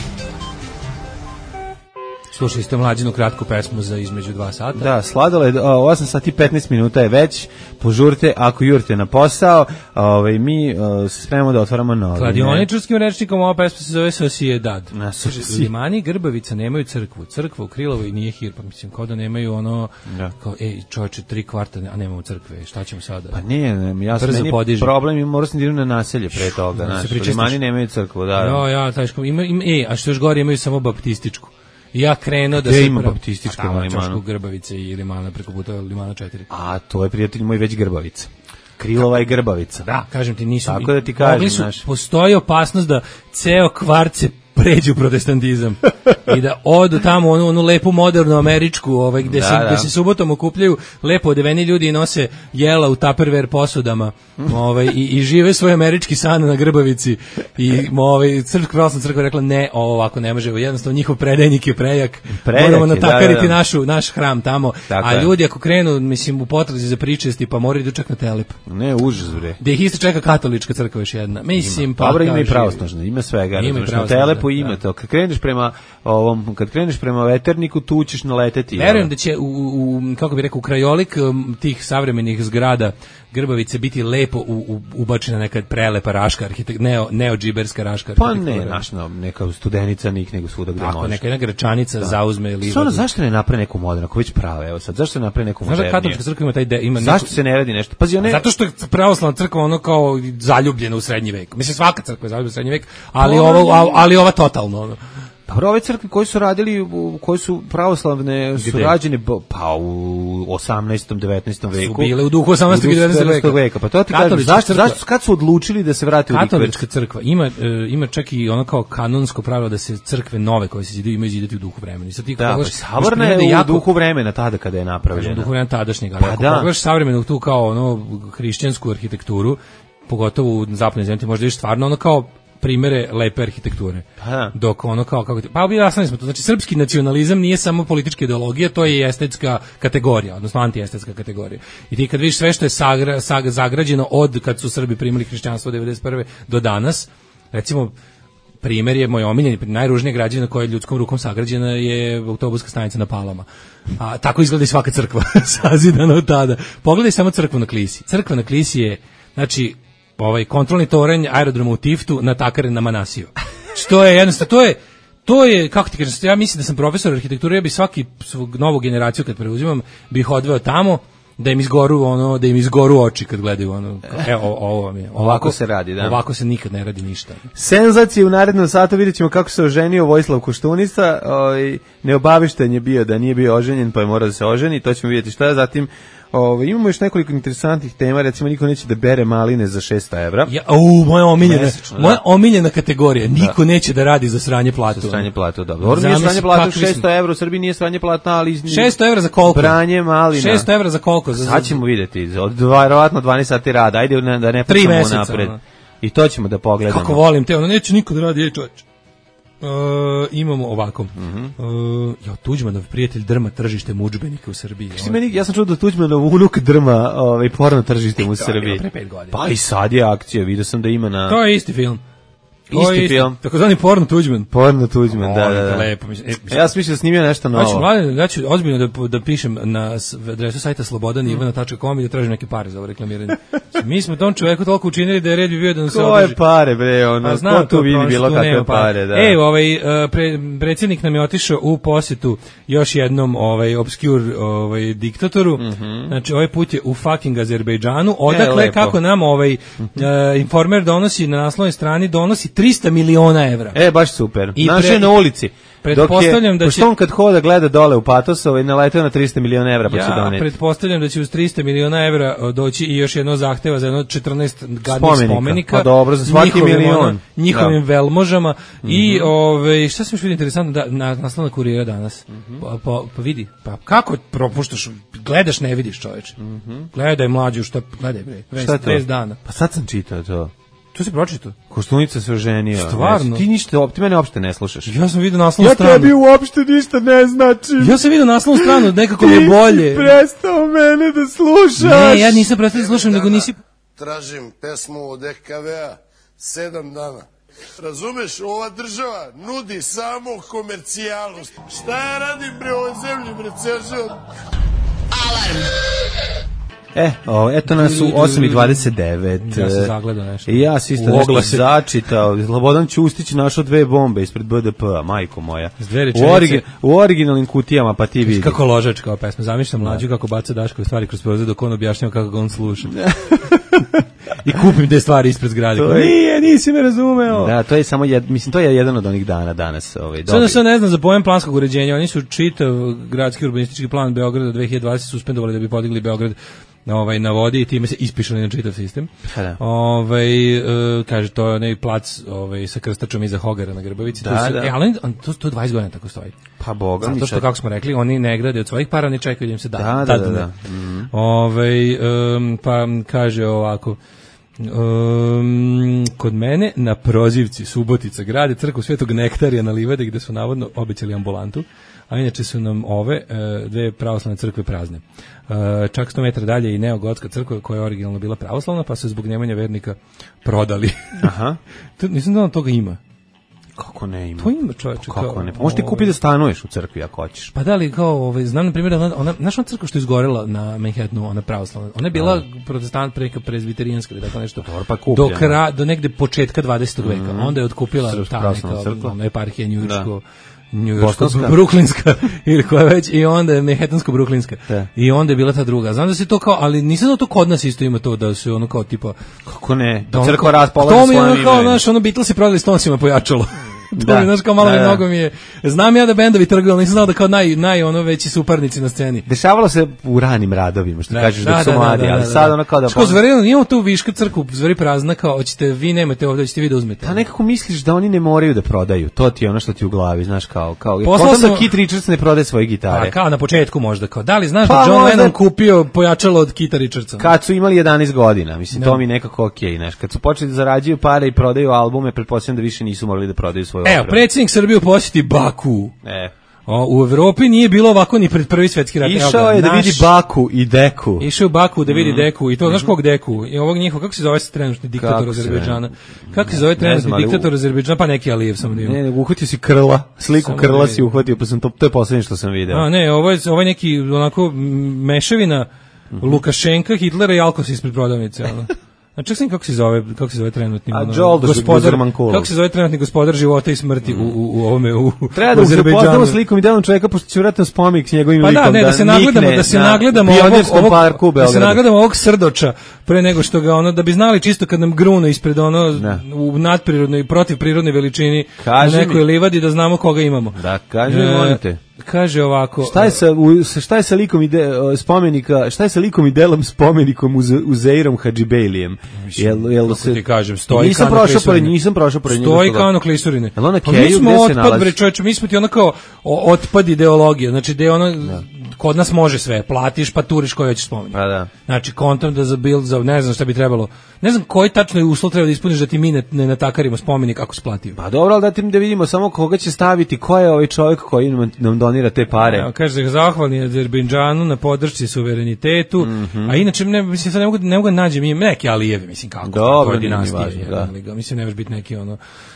Slušali ste Mlađinu kratku pesmu za između 2 sata. Da, Sladoled, 8 sati 15 minuta je već. Požurte ako jurite na posao. Mi se spremamo da otvaramo novine. Kladioničarskim rečnikom ova pesma se zove Sociedad. Limani Grbavica nemaju crkvu. Crkva u Krilovoj nije hir, pa mislim kao da nemaju ono, kao, čovječe, 3 kvarta, a nemamo crkve, šta ćemo sada? Pa nije, ja sam meni problem, morao sam da idu na naselje pre toga. Limani nemaju crkvu, da. A što još gore imaju samo baptističku. Ja krenuo da se ima baptističku na Limanu Grbavice i Limana preko puta Limana 4. A to je prijatelj moj već Grbavica. Krilova i Grbavica. Da, kažem ti, nisu. Tako da ti kažem, postoji opasnost da ceo kvart se pređu protestantizam i da odu tamo onu lepu modernu američku gde se subotom okupljaju lepo odeveni ljudi i nose jela u tupperware posudama i žive svoj američki san na Grbavici i pravoslavna crkva rekla ne, ovo ovako ne može, jednostavno njihov predajnik je prejak moramo natakariti naš hram tamo, a ljudi ako krenu mislim u potrazi za pričesti pa moraju idu čak na Telep. Ne, užas bre. Da ih isto čeka katolička crkva još jedna. Mislim pa dobro, ima i pravoslavna, ima svega, na Telepu ima to. Kad kreneš prema Veterniku, tu ćeš naleteti. Verujem da će kako bi rekao, u krajolik tih savremenih zgrada Grbavice biti lepo ubačena neka prelepa raška neodžiberska raška arhitektura. Pa neka studenica nego svuda gde može. Neka jedna Gračanica zauzme livadu. Zašto ne napravi neku modernu, ako već prave, evo sad, zašto ne napravi neku moderniju? Katolička crkva ima taj zašto se ne radi nešto? Pazi, zato što je pravoslavna crkva ono kao zaljubljena u srednji vek. Mislim, svaka crkva je zaljubljena u srednji vek, ali ova totalno ono. Pa ove crkve koji su radili, koji su pravoslavne, su rađene pa u 18. 19. veku. Su bile u duhu 18. i 19. veka. Pa to ti kažem, zašto, kad su odlučili da se vrati u dikveč? Katolička crkva ima čak i ono kao kanonsko pravilo da se crkve nove koje se zidaju imaju zidati u duhu vremena. Da, pa savrna je u duhu vremena tada kada je napravljena. U duhu vremena tadašnjeg, ali ako pogledaš savremenu tu kao ono hrišćansku arhitekturu, pogotovo u zapadnoj zemlji, možda vidiš stvarno ono kao primere lepe arhitekture. Dok ono kao kako pa objasnili smo to, znači srpski nacionalizam nije samo politička ideologija, to je i estetska kategorija, odnosno antiestetska kategorija. I ti kad vidiš sve što je zagrađeno od kad su Srbi primili hrišćanstvo 91. do danas, recimo primer je moj omiljeni, najružnija građevina koja je ljudskom rukom sagrađena je autobuska stanica na Palama. A tako izgleda i svaka crkva sazidana od tada. Pogledaj samo crkvu na Klisi. Crkva na Klisi je, znači, kontrolni toranj aerodroma u Tiftu natakaren na Manasiju. Što je jednostavno, to je, kako ti kažem, ja mislim da sam profesor arhitekture, ja bi svaki novu generaciju kad preuzimam, bih odveo tamo da im izgoru oči kad gledaju ono. Evo, ovo vam je. Ovako se radi, da. Ovako se nikad ne radi ništa. Senzacije u narednom satu, vidjet ćemo kako se oženio Vojislav Koštunica, neobavišten je bio da nije bio oženjen, pa je morao da se oženi, to ćemo vidjeti šta je, zatim imamo još nekoliko interesantnih tema, recimo niko neće da bere maline za 600 evra. Moja omiljena kategorija, niko neće da radi za sranje platu. Za sranje platu, dobro. Nije sranje platu 600 evra, u Srbiji nije sranje plata, ali 600 evra za koliko? Branje malina. 600 evra za koliko? Sad ćemo vidjeti, verovatno 12 sati rada, ajde da ne pričamo napred. I to ćemo da pogledamo. Kako volim te, neće niko da radi, čovječe. Imamo ovako. Tuđmanov prijatelj drma tržištem udžbenika u Srbiji. Ja sam čuo da Tuđmanov unuk drma porno tržištem u Srbiji. Pre 5 godina. Pa i sad je akcija, vidio sam da ima na... To je isti film. Isti film. Takozvani porno Tuđman. Porno Tuđman, da. Lepo. Ja sam mislio da snimio nešto novo. Ja ću ozbiljno da pišem na adresu sajta slobodanivana.com i da tražim neke pare za ovo reklamiranje. Mi smo tom čoveku toliko učinili da je red bi bio da nam se održi. Koje pare, bre, ono, ko tu vidi bilo kakve pare, da. Predsjednik nam je otišao u posjetu još jednom obscure diktatoru. Znači, ovaj put je u fucking Azerbejdžanu. Odakle, kako nam Informer donosi na naslovnoj strani, donosi 300 miliona evra. Baš super. Naše na ulici. Pretpostavljam da će... Pošto on kad hoda gleda dole u Patosovo i naletao na 300 miliona evra pa će doneti. Ja pretpostavljam da će uz 300 miliona evra doći i još jedno zahteva za jedno 14 gadnih spomenika. Pa dobro, za svaki milion. Njihovim velmožama. I šta sam još vidio interesantno da naslovna Kurira danas. Pa vidi. Pa kako propuštaš? Gledaš, ne vidiš, čoveče. Gledaj mlađu, gledaj bre. 20 dana. Pa sad sam čitao to. To si pročitao? Koštunica se oženio. Stvarno? Ti mene uopšte ne slušaš. Ja sam vidio naslovnu stranu. Ja tebi uopšte ništa ne značim. Ja sam vidio naslovnu stranu, nekako mi je bolje. Ti prestao mene da slušaš. Ne, ja nisam prestao da slušam, nego nisi... Tražim pesmu od EKV-a 7 dana. Razumeš, ova država nudi samo komercijalu. Šta ja radim bre ovoj zemlji, bre, ceo? Alarm! Eto nas u 8:29. Ja sam zagledao nešto. I ja sam isto nešto začitao. Slobodan Ćustić našao 2 bombe ispred BDP-a, majko moja. U originalnim kutijama, pa ti vidi. Kako ložač kao pesma. Zamišljam mlađu kako baca Daškove stvari kroz prozor dok on objašnjava kako ga on sluša. I kupim te stvari ispred zgrade. Nisi me razumeo. Da, to je samo mislim, to je jedan od onih dana danas. Sada se ne znam za pojam planskog uređenja. Oni su čitav gradski urbanistički plan Beograda 2020 suspendovali da bi podigli Beograd na vodi i time se ispišali na čitav sistem. Kaže, to je plac sa krstačom iza Hogara na Grbavici. Ali to 20 godina tako stoji. Pa boga. Zato što, kako smo rekli, oni ne grade od svojih para, oni čekaju da im se da. Pa kaže ovako, kod mene na Prozivci, Subotica, grade crkvu Svetog Nektarija na livadi gde su navodno obećali ambulantu, a inače su nam ove 2 pravoslavne crkve prazne. Čak 100 metara dalje i neogotska crkva koja je originalno bila pravoslavna, pa su zbog nemanja vernika prodali. Aha. Nisam da toga ima. Kako ne ima? To ima, čovječe. Kako ne? Pa možeš ti kupiti da stanuješ u crkvi ako hoćeš. Pa da li, kao, znam na primjer, znaš ona crkva što je izgorela na Manhattanu, ona pravoslavna, ona je bila protestant preka prezbiterijanska ili tako nešto. Pa kupljena. Do negde početka 20. veka. Onda je otkupila ta neka eparhija njujorsko bruklinska ili koja već, i onda je manhattansko-bruklinska. I onda je bila ta druga. Znam da se to kao, ali nisam da to kod nas isto ima to da se ono kao tipa... Kako ne? Da crkva raspolaže svojim imenom. To mi je ono kao, znaš, ono Beatlesi prodali Stonesima pojačalo. To mi, znaš, kao malo mnogo mi je... Znam ja da bendovi trguju, ali nisam znao da kao ono veći suparnici na sceni. Dešavalo se u ranim radovima, što kažeš dok su mladi, ali sad ono kao da... Ško, Zverino, nijemo tu viška crkvu, Zveri prazna, kao, vi nemate ovdje, ćete vi da uzmete. Da, nekako misliš da oni ne moraju da prodaju, to ti je ono što ti u glavi, znaš, kao potom da Keith Richards ne prodaje svoje gitare. A kao na početku možda, kao, da li znaš da John Lennon kupio pojačalo od Keitha Richardsa? Kad su imali 11 godina, mislim, to mi nekako okej, znaš, kad su počeli da zarađuju pare i prodaju albume, pretpostavljam da više nisu morali da prodaju svoju opremu. Evo, predsjednik Srbije posjeti Baku. U Evropi nije bilo ovako ni pred Prvi svjetski rat. Išao je da vidi Baku i Deku. Išao u Baku da vidi Deku i to, znaš kog Deku? I ovog njihov, kako se zove trenutni diktator Azerbejdžana? Kako se zove trenutni diktator Azerbejdžana? Pa neki Alijev sam da ima. Ne, uhvatio si Krla, sliku Krla si uhvatio, pa sam to je poslednje što sam video. Ne, ovo je neki onako mešavina Lukašenka, Hitlera i Alkos ispred prodavnice, ono. A čak sam kako se zove trenutni gospodar, kako se zove trenutni gospodar života i smrti u ovome u treba da se upoznamo s likom i delom čovjeka, pošto će vratno spomenik s njegovim likom. Pa da, ne, da se nagledamo ovog Srdoča pre nego što ga ono, da bi znali čisto kad nam grunu ispred u nadprirodnoj i protivprirodnoj veličini na nekoj livadi da znamo koga imamo. Da, kažete. Kaže ovako, šta je sa likom spomenika, šta je sa likom i delom spomenikom Uzeirom Hadžibejlijem? Kako ti kažem, stoji nisam prošao pored njega. Stoji kao na Klisurine. Mi smo otpad, bre čovječe, mi smo ti ono kao otpad ideologije, znači da je ono kod nas može sve, platiš pa turiš koji hoćeš spomenik. Pa da. Znači kontom da za ne znam šta bi trebalo. Ne znam koji tačno uslov treba da ispuniš da ti mi ne natakarimo spomenik ako si platio. Pa dobro, ali da vidimo samo koga će staviti, ko je ovaj čovjek koji nam donira te pare. Evo, kaže zahvalni Azerbejdžanu na podršci suverenitetu, a inače mislim sad ne mogu nađem neki Alijevi, mislim kako. Dobro, mislim ne može biti neki ono.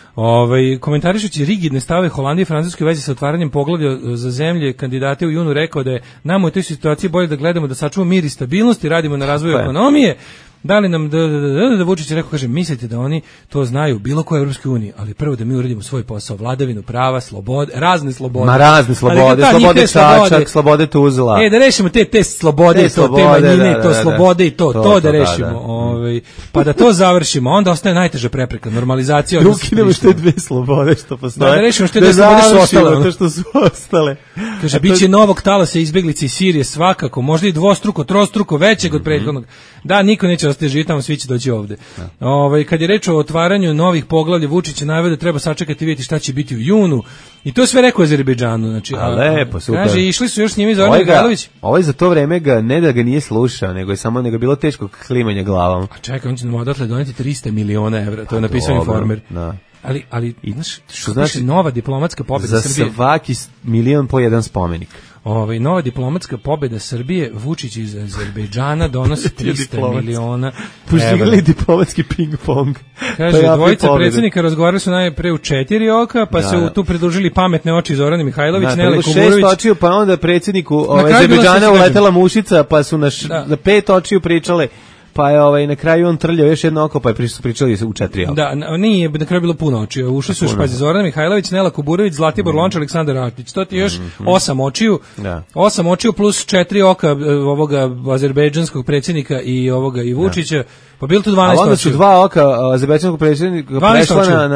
Komentarišući rigidne stave Holandije i Francuske u vezi sa otvaranjem poglavlja za zemlje kandidate u junu rekao da je nama u toj situaciji bolje da gledamo da sačuvamo mir i stabilnost i radimo na razvoju ekonomije. Da li nam da Vučić rekao, kaže, mislite da oni to znaju bilo koje Evropske unije, ali prvo da mi uradimo svoj posao, vladavinu prava, slobode, razne slobode. Ma razne slobode, slobode Čačak, slobode Tuzla. Da rešimo te slobode, te manjine, to slobode i to da rešimo. Pa da to završimo, onda ostaje najteža prepreka, normalizacija. Ukinemo što je dve slobode što postoje. Da rešimo što je dve slobode što su ostale. Kaže, biće novog talasa izbeglica iz Sirije svakako, možda i dvostruko, trostruko većeg od prethodnog. Da, niko neće ostati živjeti tamo, svi će doći ovde. Kad je reč o otvaranju novih poglavlja, Vučić je naveo da treba sačekati i vidjeti šta će biti u junu. I to je sve rekao Azerbejdžanu. Znači, lepo, super. Kaže, išli su još s njima iz Zoran Mihajlović. Ovaj za to vreme ne da ga nije slušao, nego je bilo teško klimanje glavom. A čekaj, on će nam odatle doneti 300 miliona evra, to je napisao Informer. Da. Ali što znači nova diplomatska pobjeda Srbije? Za svaki milion po jedan spomenik. Nova diplomatska pobjeda Srbije, Vučić iz Azerbejdžana donosi 300 miliona evra. Požigali diplomatski ping-pong. Kaže, dvojica predsjednika razgovarali su najpre u 4 oka, pa su tu pridružili pametne oči Zorana Mihajlović, Nele Kuburović. 6 očiju, pa onda predsjedniku Azerbejdžana uletela mušica, pa su na 5 očiju pričale. Pa je na kraju on trljao još jedno oko, pa je pričali u 4 oka. Da, nije, na kraju bilo puno očiju. Ušli su Špazi Zoran Mihajlović, Nela Kuburović, Zlatibor Lončar, Aleksandar Artić. To ti još 8 očiju. 8 očiju plus 4 oka ovoga azerbejdžanskog predsjednika i Vučića. Pa bilo tu 12 očiju. A onda su 2 oka azerbejdžanskog predsjednika prešla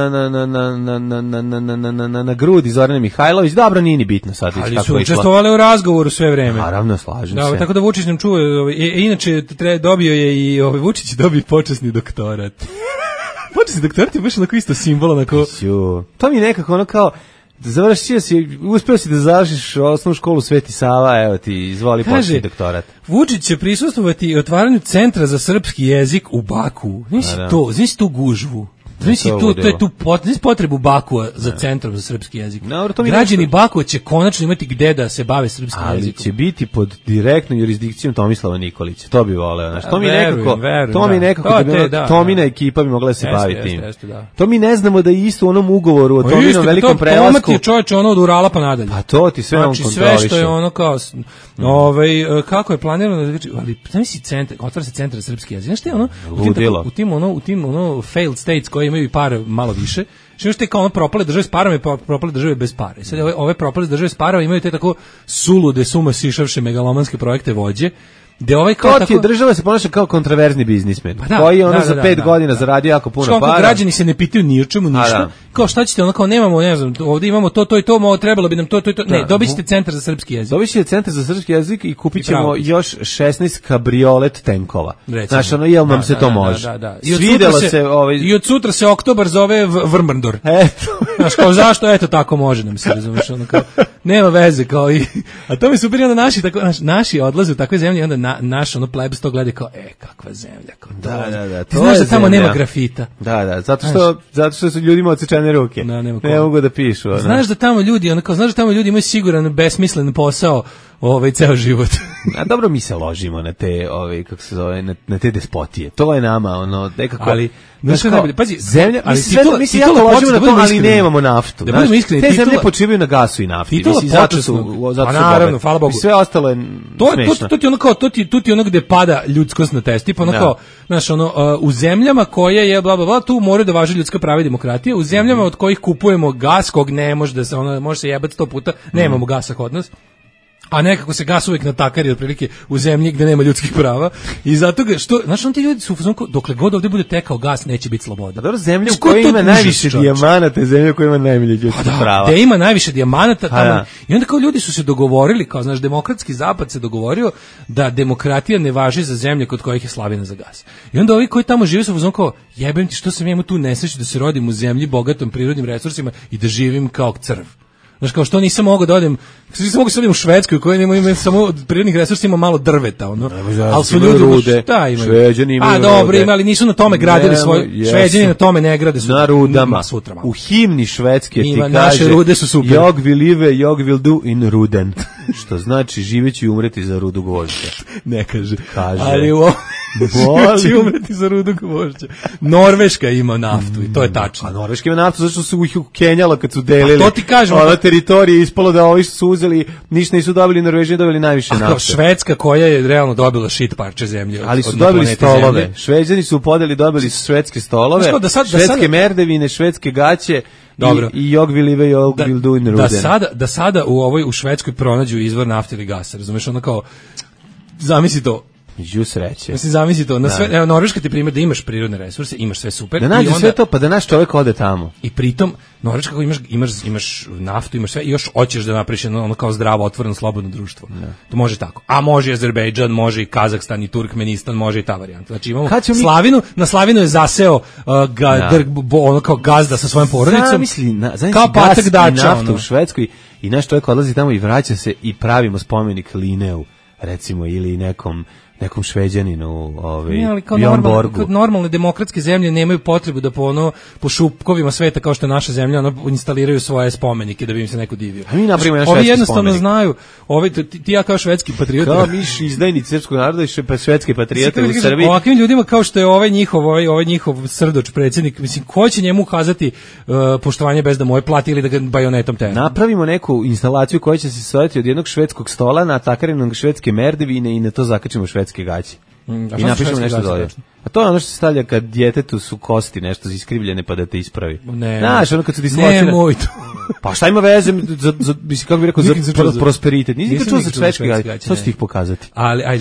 na grudi Zorane Mihajlović. Dobro, nije ni bitno sad. Ali su učestvovali u razgovoru sve vreme. Naravno, slažem se. Tako da Vučić nam čuje. Inače, dobio je i Vučić dobio počasni doktorat. Počasni doktorat je baš onako isto simbol, onako. To mi je nekako ono kao, uspeo si da završiš osnovnu školu Sveti Sava, evo ti, izvoli počasni doktorat. Vučić će prisustvovati otvaranju centra za srpski jezik u Baku. Znaš tu gužvu. Znači to je tu potrebu Bakua za centrom za srpski jezik. Građani Bakua će konačno imati gde da se bave srpskim jezikom. Ali će biti pod direktnom jurisdikcijom Tomislava Nikolića. To bi voleo, znači. To mi nekako Tomina ekipa bi mogla da se bavi tim. To mi ne znamo da je isto u onom ugovoru o Tominom velikom prelasku. To je čovječe ono od Urala pa nadalje. Pa to ti sve on kontroliše. Znači sve što je ono kao kako je planirano, ali zamisli centar, otvara se centar za srpski jezik. Znaš šta je ono? U tim failed states koji imaju i par malo više. Što je kao ono propale države s parama i propale države bez pare. Sad ove propale države s parama imaju te tako sulude suma sišavše megalomanske projekte vođe. Država se ponaša kao kontroverzni biznismen, koji je ono za 5 godina zaradio jako puno para. Građani se ne pitaju ni o čemu ništa. Kao šta ćete, ono kao nemamo, ne znam, ovdje imamo to i to, trebalo bi nam to i to. Ne, dobit ćete centar za srpski jezik. Dobit ćete centar za srpski jezik i kupit ćemo još 16 kabriolet tenkova. Znaš, ono, jel nam se to može? Svidjelo se... I od sutra se oktobar zove Vrmrndor. Znaš, kao zašto? Eto, tako može nam se, razumiješ, ono kao, nema veze, kao i... A to mi super, onda naši odlaze u takve zemlje, onda naš ono plebs to gleda kao, kakva zemlja. Kao, da, ti znaš da tamo nema grafita. Da, zato što su ljudima odsečene ruke. Ne mogu da pišu. Znaš da tamo ljudi, imaju siguran besmislen posao ceo život. A dobro, mi se ložimo na te, kako se zove, na te despotije. To je nama, ono, nekako... Ali, znaš što najbolje, pazi, zemlja, mi se jako ložimo na to, ali nemamo naftu. Da budemo iskreni, te zemlje počivaju na gasu i nafti. Zato su naravno, hvala Bogu. Sve ostalo je smešno. To ti ono kao, to ti ono gde pada ljudskost na test. Tipa ono kao, znaš, ono, u zemljama koje je, bla, bla, bla, tu moraju da važe ljudska prava i demokratija. U zemljama od kojih kupujemo gas, kog ne može da se, ono, može se jebati 100 puta, nemamo gasa kod nas. A nekako se gas uvijek natakari otprilike u zemlji gde nema ljudskih prava i zato ga, znaš, on ti ljudi su dokle god ovdje bude tekao gas neće biti sloboda. Dobro, zemlja u kojoj ima najviše dijamanata, zemlja u kojoj ima najmanje ljudskih prava. Gde ima najviše dijamanata tamo. I onda kao ljudi su se dogovorili, kao znaš, demokratski zapad se dogovorio da demokratija ne važi za zemlje kod kojih je slavina za gas. I onda ovi koji tamo žive su uzmano kao, jebem ti što sam imao tu nesreću da se rodim u zemlji bogatom prirodnim resursima i da živim kao crv. Znaš, kao što nisam mogao da odem, nisam mogao da odem u Švedsku u kojoj ima samo od prirodnih resursa, ima malo drveta, ono. Ali su ljudi rude, šta imaju? Šveđani imaju rude. A dobro, imali, nisu na tome gradili svoj, Šveđani na tome ne grade su. Na rudama. U himni Švedske ti kaže, naše rude su super. Jog will live, jog will do in Ruden. Što znači živeći i umreti za rudu gvožđa. Ne kaže. Kaže. Ali živeći i umreti za rudu gvožđa. Norveška ima naftu i to je tačno. A Norveška ima naftu zato što su ih ukenjala kad su delili. A to ti kažem. Ona teritorija ispalo da ovi što su uzeli, ništa nisu dobili, Norvežani dobili najviše nafte. Švedska koja je realno dobila shit parče zemlje. Ali su dobili stolove. Šveđani su dobili švedske stolove, švedske merdevine, švedske gaće. Dobro. I jog will live, jog will do in Ruden. Da sada u Švedskoj pronađu izvor nafte ili gasa, razumeš, ono kao, zamisli to. Ju sreće. Mislim, zamisli to, na sve, evo, Norveška ti primjer da imaš prirodne resurse, imaš sve super. Da nađe sve to, pa da naš čovjek ode tamo. I pritom, Norveška kako imaš naftu, imaš sve, i još hoćeš da napraviš ono kao zdravo, otvoreno, slobodno društvo. Ne. To može tako. A može i Azerbejdžan, može i Kazahstan, i Turkmenistan, može i ta varijanta. Znači imamo Slavinu, na Slavinu je zaseo ono kao gazda sa svojom porodicom. Kao Patak Dača. Naftu u Švedskoj i naš čovjek odlazi tamo i vraća se i pravimo spomenik Lineu, recimo, ili nekom Šveđaninu, Bjorn Borgu. Normalne demokratske zemlje nemaju potrebu da po šupkovima sveta kao što je naša zemlja instaliraju svoje spomenike da bi im se neko divio. A mi napravimo jedan švedski spomenik. Ovi jednostavno znaju, ti ja kao švedski patriota. Kao miš izdajnici srpskog naroda i švedski patriote u Srbiji. Ovakvim ljudima kao što je ovaj njihov Srdoč predsjednik, mislim, ko će njemu ukazati poštovanje bez da mu je plati ili da ga bajonetom tera? Napravimo neku instalaciju koja će se stojati od jednog švedskog stola na takarenog švedske merdevine i na to zakačimo švedske gaće. I napišemo nešto dolje. A to je ono što se stavlja kad djetetu su kosti nešto iskrivljene pa da te ispravi. Znaš, ono kad su disločene. Nemoj to. Pa šta ima veze, kako bih rekao, za prosperitet. Nisi čuo za švedske gaće, to ću ti ih pokazati. Ali,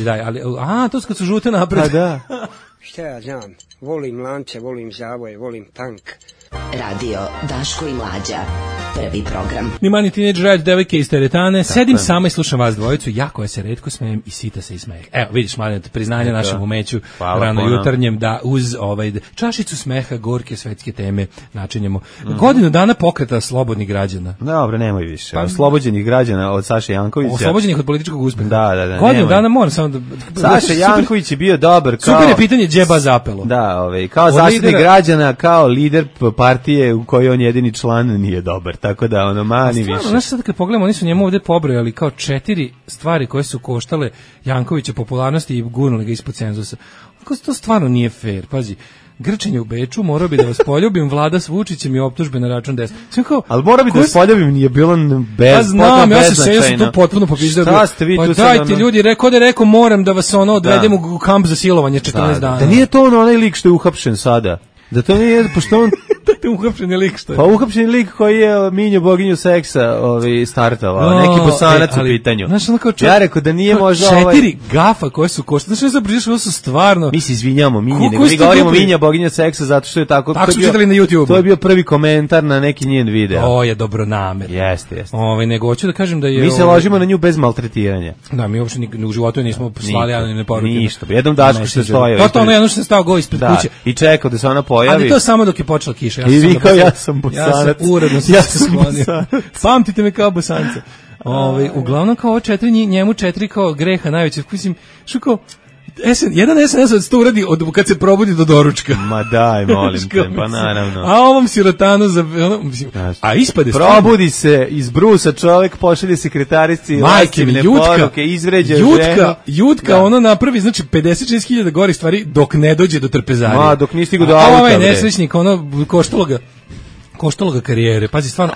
to su kad su žute napred. Pa da. Šta ja znam, volim lance, volim zavoje, volim tank. Radio Daško i Mlađa. Prvi program. Ni mani teenage rad, devojke iz teretane. Sedim sama i slušam vas dvojicu. Jako ja se retko smejem i sita se i smeh. Evo, vidiš, Mladen, priznanje našem umeću rano jutarnjem da uz čašicu smeha, gorke svetske teme načinjemo. Godinu dana pokreta slobodnih građana. Dobro, nemoj više. Oslobođenih građana od Saše Jankovića. Oslobođenih od političkog uspeha. Da. Godinu dana moram samo da... Saša Janković je bio dobar kao... Super je pitanje džeba zapelo. Da, kao zaštitnik građana, kao lider partije u kojoj on jedini član nije dobar, tako da mani više. Znaš, sad kad pogledamo, oni su njemu ovdje pobrojali kao 4 stvari koje su koštale Jankovića popularnosti i gurnuli ga ispod cenzusa. To stvarno nije fair, pazi. Grčenje u Beču, morao bi da vas poljubim, vlada s Vučićem i optužbe na račun desna. Ali morao bi da vas poljubim, nije bilo ja znam, ja sam tu potpuno popizdao. Šta ste vi tu? Pa dajte ljudi, rekao moram da vas odvedem u kamp za silovanje 14 dana. Da nije to onaj lik što je uhapšen sada. Da to nije, pošto on... uhapšeni lik što je. Pa uhapšeni lik koji je Minju boginju seksa startovao, neki Bosanac u pitanju. Znaš, ja rekao da nije možda 4 gafa koje su koštane. Znaš, ne znam, ovo su stvarno... Mi se izvinjamo Minje, nego mi govorimo Minja boginja seksa zato što je tako... Tako su čitali na YouTube. To je bio prvi komentar na neki njen video. To je dobronamerno. Jeste. Nego hoću da kažem da je... Mi se ložimo na nju bez maltretiranja. Da, mi uopšte u životu nismo slali anonimne poruke. Ništa. Jednom Daško što stoji. To ono jedno što se stao go ispred kuće. I čekao da se ona pojavi. Ali to samo dok je počela kiša. I vi kao ja sam Bosanac. Ja sam Bosanac. Pamtite me kao Bosanca. Uglavnom kao 4 njemu 4 kao greha najveće. Mislim, što kao jedan SNS od 100 uradi kad se probudi do doručka. Ma daj, molim te, pa naravno. A ovom sirotanu a ispade probudi se iz brusa čovjek, pošalje sekretarici aktivne poruke, izvređa ženu. Jutka ono napravi, znači 56.000 gorih stvari dok ne dođe do trpezarije. Ma, dok nisi stigu do auta. Ovaj nesrećnik, koštalo ga karijere. Pazi, stvarno,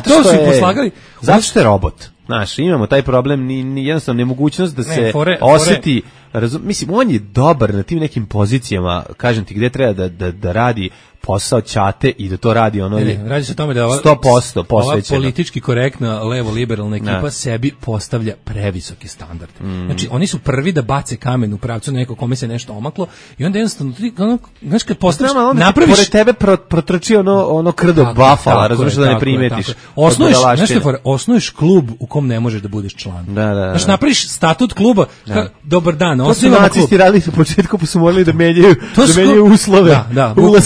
zato što je robot. Znaš, imamo taj problem, jednostavno nemogućnost da se osjeti, mislim, on je dobar na tim nekim pozicijama, kažem ti, gdje treba da radi posao ćate i da to radi radi se o tome da 100% posvećeno. Ova politički korektna levo-liberalna ekipa sebi postavlja previsoki standard. Znači, oni su prvi da bace kamen u pravcu nekog kome se nešto omaklo i onda jednostavno, znaš, kad postaviš, napraviš... Pored tebe protrči ono krdo bafala, razumiješ da ne primetiš. Osnuješ klub u kom ne možeš da budeš član. Znači, napraviš statut kluba, dobar dan, osnivamo klub. To su nacisti radili u početku, pa su morali da menjaju uslove ulaska u klub.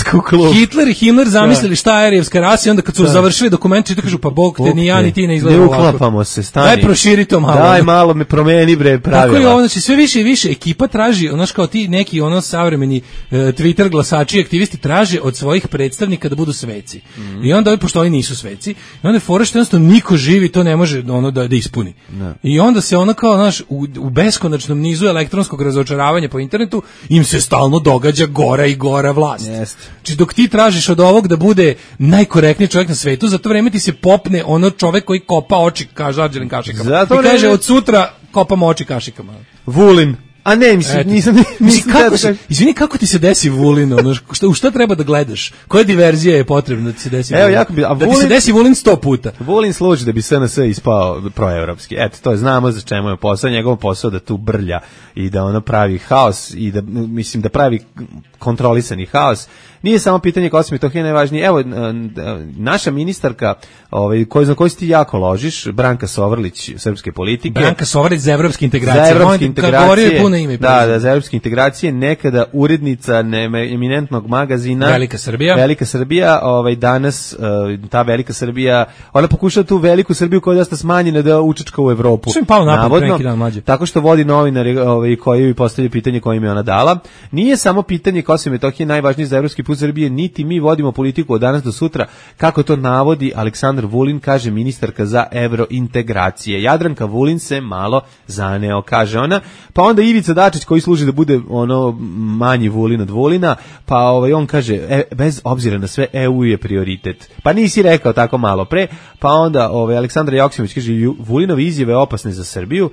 Hitler i Himmler zamislili šta je arijevska rasa i onda kad su završili dokument čitaju kažu pa bog te ni ja ni ti ne izgledamo ovako. Ne uklapamo se, stani. Daj proširi to malo. Daj malo me promeni bre pravila. Tako je ovo, znači sve više i više ekipa traži, znaš kao ti neki savremeni Twitter glasači, aktivisti traže od svojih predstavnika da budu sveci. I onda pošto oni nisu sveci, i onda je fora što jednostavno niko živi to ne može da ispuni. Ne. I onda se ono kao, znaš, u beskonačnom nizu elektronskog razočaravanja po internetu im se stalno događa gora i gora vlast. Znači dok ti tražiš od ovog da bude najkorektniji čovjek na svetu, za to vreme ti se popne ono čovjek koji kopa oči žarđelim kašikama. I kaže od sutra kopamo oči kašikama. Vulin. A ne, nisam izvini, kako ti se desi Vulin, ono, u šta treba da gledaš? Koja diverzija je potrebna da ti se desi Vulin? Da ti se desi Vulin 100 puta. Vulin služi da bi SNS ispao proevropski. Eto, to znamo za čemu je posao, njegov posao da tu brlja i da ono pravi haos i da, mislim, da pravi kontrolisani haos. Nije samo pitanje Kosova i Metohije najvažnije. Evo, naša ministarka, za koju ti jako ložiš, Branka Sovrlić, srpske politike. Branka Sovrlić za evropske integracije. Za evropske integracije. Puno ime. Da, za evropske integracije, nekada urednica eminentnog magazina Velika Srbija, danas ta Velika Srbija, ona pokušava tu Veliku Srbiju koja je dosta smanjena da učečka u Evropu. Što im pao napad neki dan mlađe. Tako što vodi novinari koji bi postavljaju pitanje koje im je ona dala. Nije samo pitanje Kosova i Metohije najvažnije za evropski put Srbije, niti mi vodimo politiku od danas do sutra, kako to navodi Aleksandar Vulin, kaže ministarka za evrointegracije. Jadranka Vulin se malo zaneo, kaže ona, pa onda Ivica Dačić koji služi da bude ono manji Vulin od Vulina, pa on kaže, bez obzira na sve, EU je prioritet. Pa nisi rekao tako malo pre, pa onda Aleksandar Joksimović kaže, Vulinove izjave opasne za Srbiju,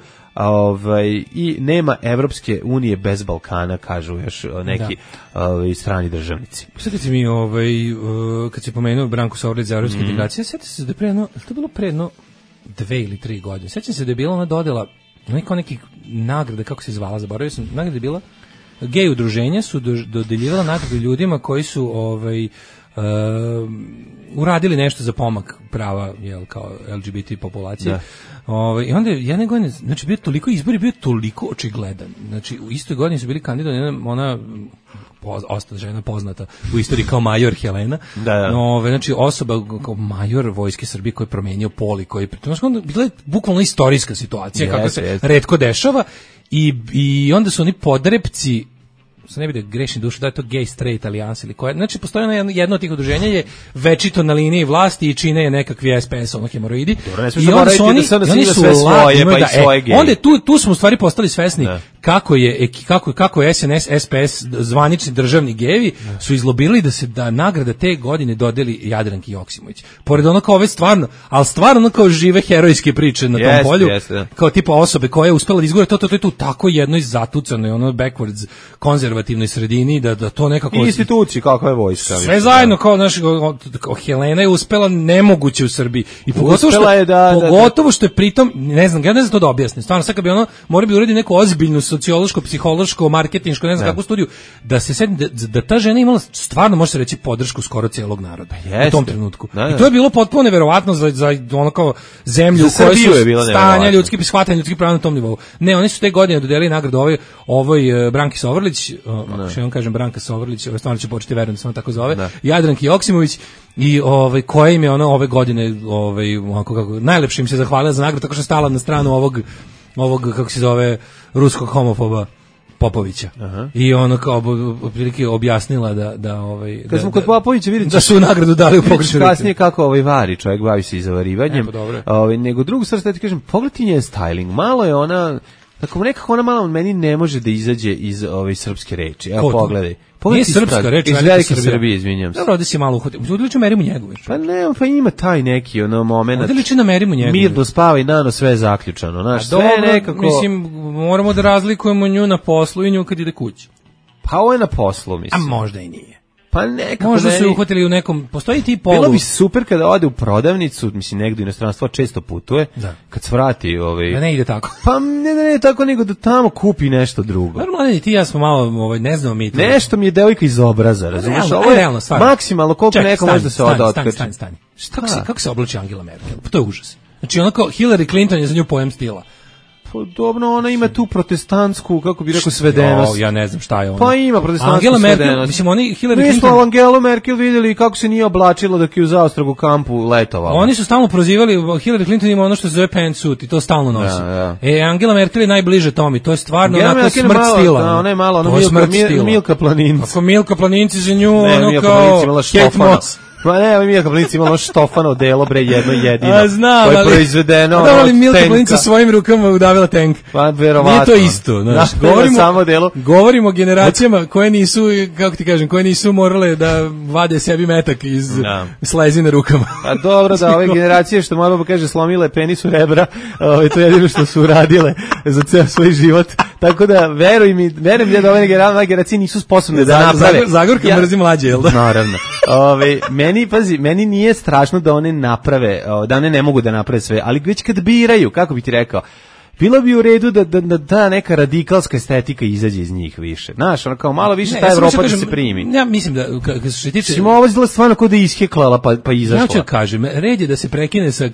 i nema Evropske unije bez Balkana, kažu još neki strani državnici. Sjetite se mi, kad se pomenuo Branku Sovrlić za evropske integracije, sjetite se da je to bilo pre 2 ili 3 godine. Sjećam se da je bila ona dodela neki nagrade, kako se zvala, zaboravio sam, nagrada je bila, gej udruženja su dodeljivala nagradu ljudima koji su uradili nešto za pomak prava, kao LGBT populacije. I onda je jedne godine, znači bio toliko izbor, bio toliko očigledan. Znači u istoj godini su bili kandidati ona ostala žena poznata u istoriji kao major Helena. Znači osoba kao major Vojske Srbije koji je promenio pol i koji bila je bukvalno istorijska situacija kako se retko dešava i onda su oni podrepci, se ne bi da grešim dušu, da je to gay straight alijansa ili koja, znači postoji jedno od tih udruženja je večito na liniji vlasti i čine je nekakvi SPS, hemoroidi. I onda su oni sve svoje, pa i svoje gej. Onda tu smo u stvari postali svesni kako je SNS, SPS, zvanični državni gejevi su izlobili da nagrada te godine dodeli Jadranki Joksimović. Pored ono kao ove stvarno kao žive herojske priče na tom polju, kao tipa osobe koja je uspela da izgore to je tu tako jednoj zatucanoj, ono backwards konzervativnoj sredini, da to nekako... Instituciji, kakva je vojska. Sve zajedno, kao Helena je uspela nemoguće u Srbiji. I pogotovo što je pritom, ne znam to da objasnim, stvarno, sad kad bi mora bi uraditi neku ozbiljnu sociološko, psihološko, marketinško, ne znam kakvu studiju, da se sedi, da ta žena imala stvarno, može se reći, podršku skoro cijelog naroda u tom trenutku. I to je bilo potpuno neverovatno za ono kao zemlju u kojoj su stanja ljudski, shvatanje ljudskih prava na tom nivou. Ne, oni su te godine dodelili nagradu ovoj Branki Sovrlić, što ja kažem Branka Sovrlić, stvarno ću početi verujem da se on tako zove, Jadranki Joksimović, i koja im je ove godine najlepše im se zahvalila za nagradu tako što je stala na stranu ovog kako se zove ruskog homofoba Popovića. I ono kao otprilike objasnila da kad smo kod Popovića vidite da su nagradu dali u pogrešnu ruku. Kasnije kako vari, čovjek bavi se i zavarivanjem. Nego drugu stvar, ti kažem, pogledaj njen styling, malo je ona tako nekako ona malo meni ne može da izađe iz ove srpske reči. Evo pogledaj. Nije srpska reč, iz Velike Srbije, izvinjam se. Dobro, ovdje si malo uhvatio. Udliči Merimu Njegović. Pa ne, pa ima taj neki moment. Udliči na Merimu Njegović. Mirno spava i nano sve je zaključano. Znaš, sve nekako... Mislim, moramo da razlikujemo nju na poslu i nju kad ide kući. Pa ovo je na poslu, mislim. A možda i nije. Pa nekako možda su uhvatili u nekom, postoji ti polu. Bilo bi super kada ode u prodavnicu, mislim negdje u inostranstvo često putuje, kad se vrati Da ne ide tako. Pa ne tako, nego da tamo kupi nešto drugo. Normalno, ti ja smo malo, ne znamo mi to. Nešto mi je devojka iz obraza, razumiješ? Ovo je realno, maksimalno koliko neko može da se ode otkači. Stani. Kako se oblači Angela Merkel? To je užas. Znači onako, Hillary Clinton je za nju pojem stila. Pa dobro, ona ima tu protestantsku, kako bi rekao, svedenost. Ja ne znam šta je ona. Pa ima protestantsku Angela svedenost. Merkel, mislim, oni Hillary Mi Clinton... smo Angelu Merkel vidjeli kako se nije oblačila dok je u zaostragu kampu letovala. Oni su stalno prozivali, Hillary Clinton ima ono što se zove pantsuit i to stalno nosi. Da. Angela Merkel je najbliže Tomi, to je stvarno Angela onako Merkel smrt stila. Da, ona je malo, ono Milka Planinci. Ako Milka Planinci za nju, ne, ono Milka kao Kate Moss. Pa ne, ovaj Milka Planinci ima ono štofano delo, bre, jedno jedino. A znam, koje je proizvedeno od ali Milka Planinca svojim rukama udavila tank. Pa verovatno. Nije to isto, znaš. Govorimo o generacijama koje nisu, kako ti kažem, koje nisu morale da vade sebi metak iz slezine rukama. Pa dobro da ove generacije, što moja baba kaže, slomile penis u rebra, to je jedino što su uradile za ceo svoj život. Tako da, verujem da ove generacije nisu sposobne da naprave. Zagorka mrzi mlađe, jel da? Naravno. Meni nije strašno da one naprave, da one ne mogu da naprave sve, ali već kad biraju, kako bi ti rekao, bilo bi u redu da neka radikalska estetika izađe iz njih više. Znaš, ono kao malo više ta Evropa da se primi. Ja mislim da, kad se tiče... Simo ovo izgleda stvarno kao da je isheklala pa izašla. Ja ću kažem, red je da se prekine sa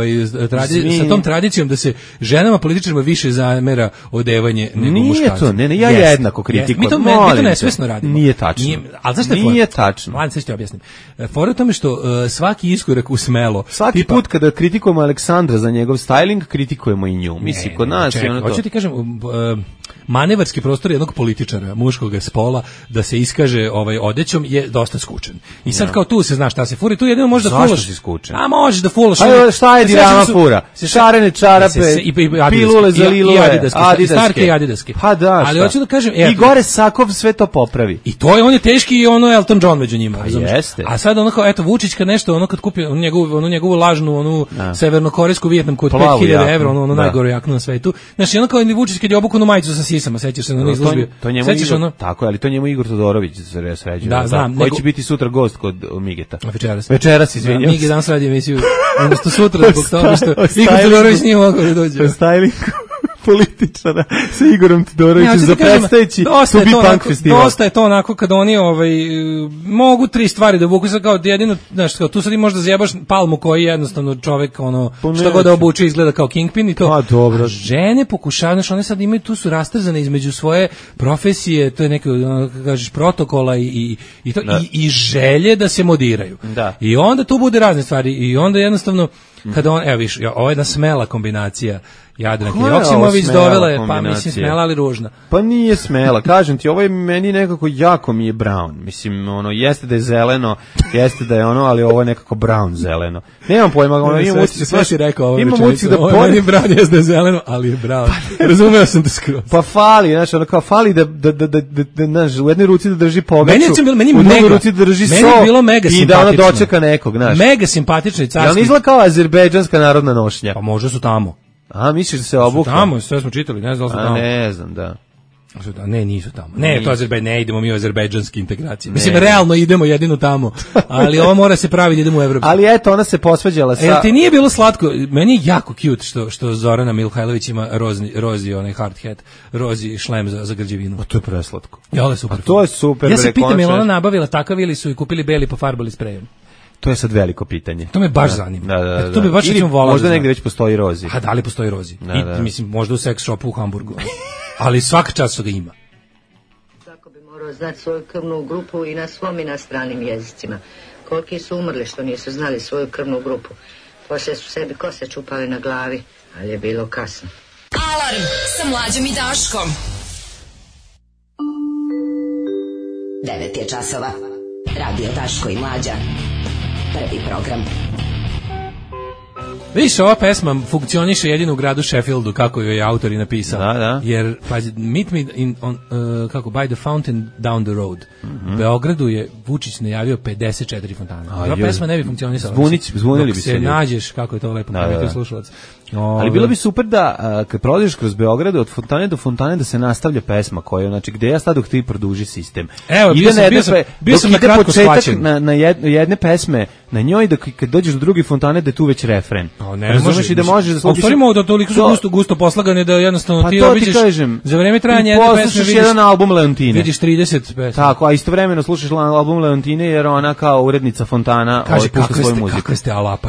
tom tradicijom da se ženama političarima više zamera odevanje nego muškarcima. Nije to, ja jednako kritikujem. Mi to nesvesno radimo. Nije tačno. Ali zašto je nije tačno. Mladen, sve ću ti objasnim. Fora u tome što svaki iskorak u smelo... Svaki put kada kritikujemo Aleksandra za njegov styling, kritikujemo i nju. Mislim, kod nas je ono to. Hoću ti kažem, manevarski prostor jednog političara, muškog spola, da se iskaže odećom je dosta skučen. I sad kao tu se zna šta se furi, tu jedino možeš da fulaš. Zašto si skučen? A možeš da fulaš. Šta je dirama fura? Šarene čarape, pilule za lilove, Starke i adidaske. Pa da, ali hoću da kažem... I gore Sakov sve to popravi. I to je, on je teški i ono Elton John među njima. Jeste. A sad ono kao, eto, Vučić kad nešto, ono kad kupi njegovu lažnu, onu severnokorejsku Vijetnamku od 5000 evra, ono najgoru jaknu na svetu. Znači, ono kao Vučić kad je obukao majicu sa sisama, sećaš se na izložbi. Sećaš ono? Tako je, ali to njemu Igor Todorović se sređuje. Da, znam. Koji će biti sutra gost kod Migeta. Večeras, izvinjam. Mige danas radi emisiju, umjesto sutra, zbog toga što Igor Todorović nije mogao da dođe. O stylingu političara sa Igorom Todorovićem za predstavići To Be Punk festival. Dosta je to onako kad oni mogu 3 stvari da obuku, kao jedino, znaš, tu sad i možda zjebaš Palmu koji je jednostavno čovek, ono, što god da obuče izgleda kao Kingpin i to. A dobro. Žene pokušavaju, znaš, one sad imaju, tu su rastrzane između svoje profesije, to je neke, kažeš, protokola i želje da se modiraju. Da. I onda tu bude razne stvari i onda jednostavno kada on, evo viš, ovo je jedna smela kombinacija Jadranke Joksimović dovela je, pa mislim smela, ali ružna. Pa nije smela, kažem ti, ovo je meni nekako jako mi je brown. Mislim, ono, jeste da je zeleno, jeste da je ono, ali ovo je nekako brown zeleno. Nemam pojma, ono, imam utisak. Sve si rekao ovo rečenicu. Ovo je meni brown, jeste da je zeleno, ali je brown. Razumeo sam da skroz. Pa fali, znaš, ono kao fali da znaš, u jednoj ruci da drži pogaču, u drugoj ruci da drži so i da ono dočeka nekog, znaš. Mega simpatično i carski. Ja on izgleda kao azerbejdžanska narodna nošnja. Pa možda su tamo. A, misliš da se obukla? Tamo, sve smo čitali, ne znam da li su tamo. Ne znam, da. Ne, nisu tamo. Ne, to ne idemo mi u azerbejdžanske integracije. Mislim, realno idemo jedino tamo, ali ovo mora se praviti, idemo u Evropu. Ali eto, ona se posvađala sa... Jel ti nije bilo slatko? Meni je jako cute što Zorana Milhajlović ima rozi onaj hard hat, rozi šlem za grđevinu. A to je preslatko. Ja, je super. A to je super. Ja se pitam, je li ona nabavila takav ili su i kupili beli pa farbali sprejom? To je sad veliko pitanje. To me baš zanima. Da. To bi baš ili volao. Možda negdje već postoji rozi. A da li postoji rozi? Mislim, možda u sex shopu u Hamburgu. Ali svaka čast ga ima. Svako bi morao znati svoju krvnu grupu i na svom i na stranim jezicima. Koliki su umrli što nisu znali svoju krvnu grupu. Poslije su sebi kose čupali na glavi, ali je bilo kasno. Alarm sa Mlađom i Daškom. 9 je časova. Radio Daško i Mlađa. Prvi program. Viš, ova pesma funkcioniše jedino u gradu Sheffieldu, kako joj je autor i napisao. Da. Jer, pazi, meet me by the fountain down the road. U Beogradu je Vučić najavio 54 fontane. Ova pesma ne bi funkcionisala. Zvunili bi se nađeš, kako je to lepo, pametio slušalac. Ali bilo bi super da kad prolaziš kroz Beograd od fontane do fontane da se nastavlja pesma koja, znači gde ja sad dok ti produži sistem. Evo, bio sam na kratko shvaćen. Na jedne pesme, na njoj da kad dođeš do druge fontane da je tu već refren. Ne možeš i da možeš da slušaš. Otvorimo da toliko su gusto poslagane da jednostavno ti obiđeš za vreme trajanja jedne pesme vidiš jedan album Leontine. Vidiš 30 pesama. Tako, a istovremeno slušaš album Leontine jer ona kao urednica fontana pušta svoju muziku. Kakve ste alapače.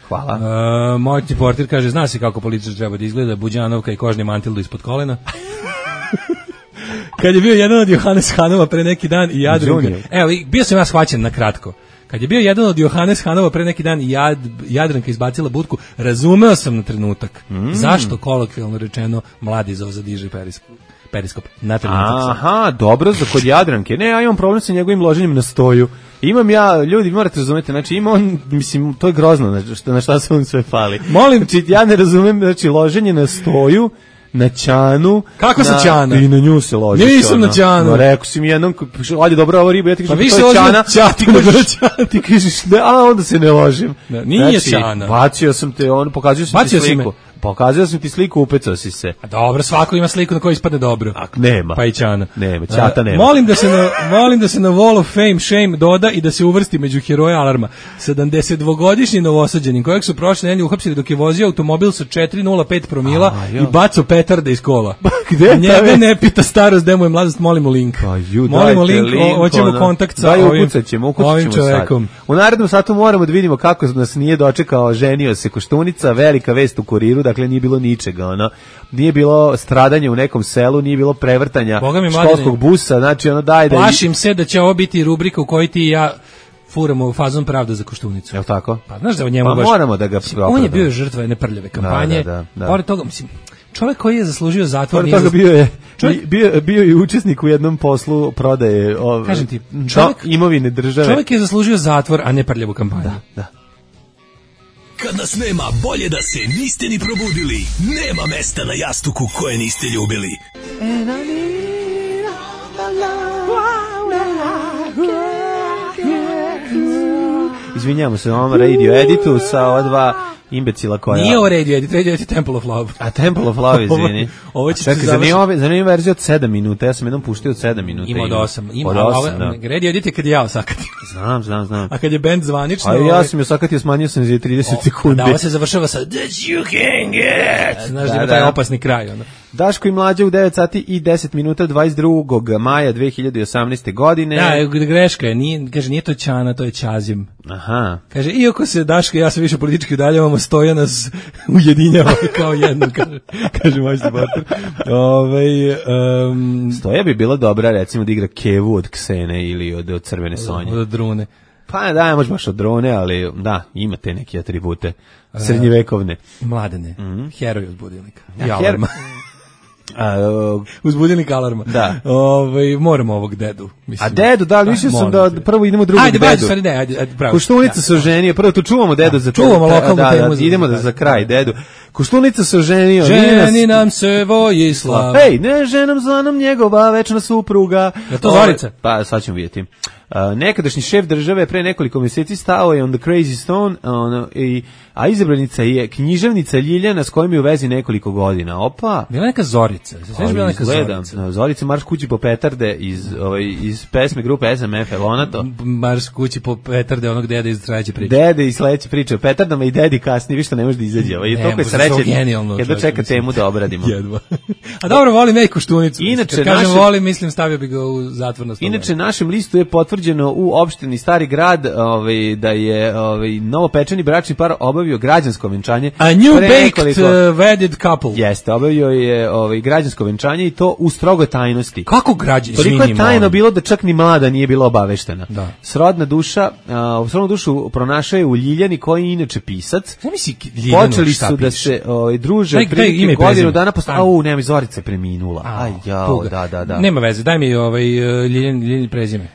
Hvala. Moćni portir kaže, zna se kako političar treba da izgleda, buđanovka i kožni mantil ispod kolena. Kad je bio jedan od Johannes Hanova pre neki dan i Jadranka... Evo, bio sam ja shvaćen na kratko. Kad je bio jedan od Johannes Hanova pre neki dan i Jadranka izbacila budku, razumeo sam na trenutak zašto kolokvijalno rečeno mladi zov zadiže periskop. Na trenutak. Aha, dobro, za kod Jadranke. Ne, ja imam problem sa njegovim loženjem na stoju. Imam ja, ljudi, morate razumeti, znači ima on, mislim, to je grozno, na šta se on sve fali. Molim, znači, ja ne razumem, znači, loženje na stoju, na ćanu. Kako sa ćana? I na nju se loži. Nisam na ćanu. No, rekao si mi jednom, ajde dobra ova riba, ja ti kažem, pa to je ćana. Ti kažeš, a onda se ne ložim. Nije ćana. Bacio sam te, pokazio sam ti sliku. Pokazao sam ti sliku, upecao si se. A dobro, svako ima sliku na kojoj ispadne dobro. Nema. Pa i ćana. Nema, ćata nema. Molim da se na Wall of Fame shame doda i da se uvrsti među heroje alarma. 72-godišnji novosađanin kojeg su prošle nedelje uhapsili dok je vozio automobil sa 4,05 promila i bacao petarde iz kola. Gde? Njega ne pita starost, gde mu je mladost, molimo link. Molimo link, hoćemo kontakt sa ovim čovekom. U narednom satu moramo da vidimo kako nas nije dočekao, ženio se Koštunica, velika vest u Kuriru, dakle nije bilo ničega, nije bilo stradanja u nekom selu, nije bilo prevrtanja školskog busa, znači daj da... Plašim se da će ovo biti rubrika u kojoj ti i ja furamo fazon pravda za Koštunicu. Je li tako? Pa znaš da o njemu baš... moramo da ga on je bio žrtva jedne prljave kampanje. Da. Pored toga, mislim, čovjek koji je zaslužio zatvor... Pored toga bio je učesnik u jednom poslu prodaje imovine države. Čovjek je zaslužio zatvor, a ne prljavu kampanju. Da. Kad nas nema, bolje da se niste ni probudili. Nema mesta na jastuku koje niste ljubili. Izvinjamo se ovom radio editu sa ova dva imbecila koja... Nije ovo radio edit Temple of Love. A Temple of Love, izvini. Ovo će čekaj, zanimljiva verzija od 7 minuta, ja sam jednom puštio od 7 minuta. Ima od 8. Radio edit je kad je ja osakatio. Znam. A kad je band zvanično... A ja sam je osakatio, smanjio sam za 30 sekundi. Da, ovo se završava sa That you can get. Znaš da ima taj opasni kraj. Daško i Mlađa u 9 sati i 10 minuta 22. maja 2018. godine. Da, greška je, nije to Ćana, to je Ćazim. Aha. Kaže, iako se Daško i ja se više politički udaljavamo, Stoja nas ujedinjava kao jedno, kaže moćni portir. Stoja bi bila dobra, recimo, da igra Kevu od Ksene ili od Crvene Sonje. Od Drune. Pa da, možda baš od Drone, ali da, ima te neke atribute srednjevekovne. Mladene, heroj od budilnika. Ja, uzbudilnik alarma. Da. Moramo ovog dedu. Mislim. A dedu, da, više sam da prvo idemo drugog dedu. Ajde, pravo. Koštunica se oženio, prvo tu čuvamo dedu za čuvamo lokalnu temu. Idemo za kraj dedu. Koštunica se oženio. Ženi nam se Vojislav. Ej, ne ženom zvanom njegova večna supruga. Je to Zorica? Pa sad ćemo vidjeti. Nekadašnji šef države pre nekoliko mjeseci stao je on the crazy stone, a izabranica je književnica Ljiljana s kojom je u vezi nekoliko godina. Opa. Bila neka Zorica. Bila neka Zorica. Zorica Marš kući po petarde iz pesme grupe SMF Elonato. Marš kući po petarde onog dede iz sledeće priče. Dede iz sledeće priče o petardama i dedi kasnije, više ne može da izađe. I toliko je srećen. Jedva čeka temu da obradimo. Jedva. A dobro, volim i Koštunicu. Inače, kažem volim, mislim stavio bi ga u zatvor na 100. Inače, našem listu je potvrđeno u opštini Stari Grad da je novopečeni bračni par obavio građansko venčanje. A new-baked wedded couple. Jeste, obavio je građansko venčanje i to u strogoj tajnosti. Kako građansko? Toliko je tajno bilo da čak ni mlada nije bila obaveštena. Da. Srodnu dušu pronašao je u Ljiljani, koji je inače pisac. Počeli su da se druže otprilike godinu dana posle. Nema, Zorica je preminula. Da. Nema veze, daj mi Ljiljani prezime.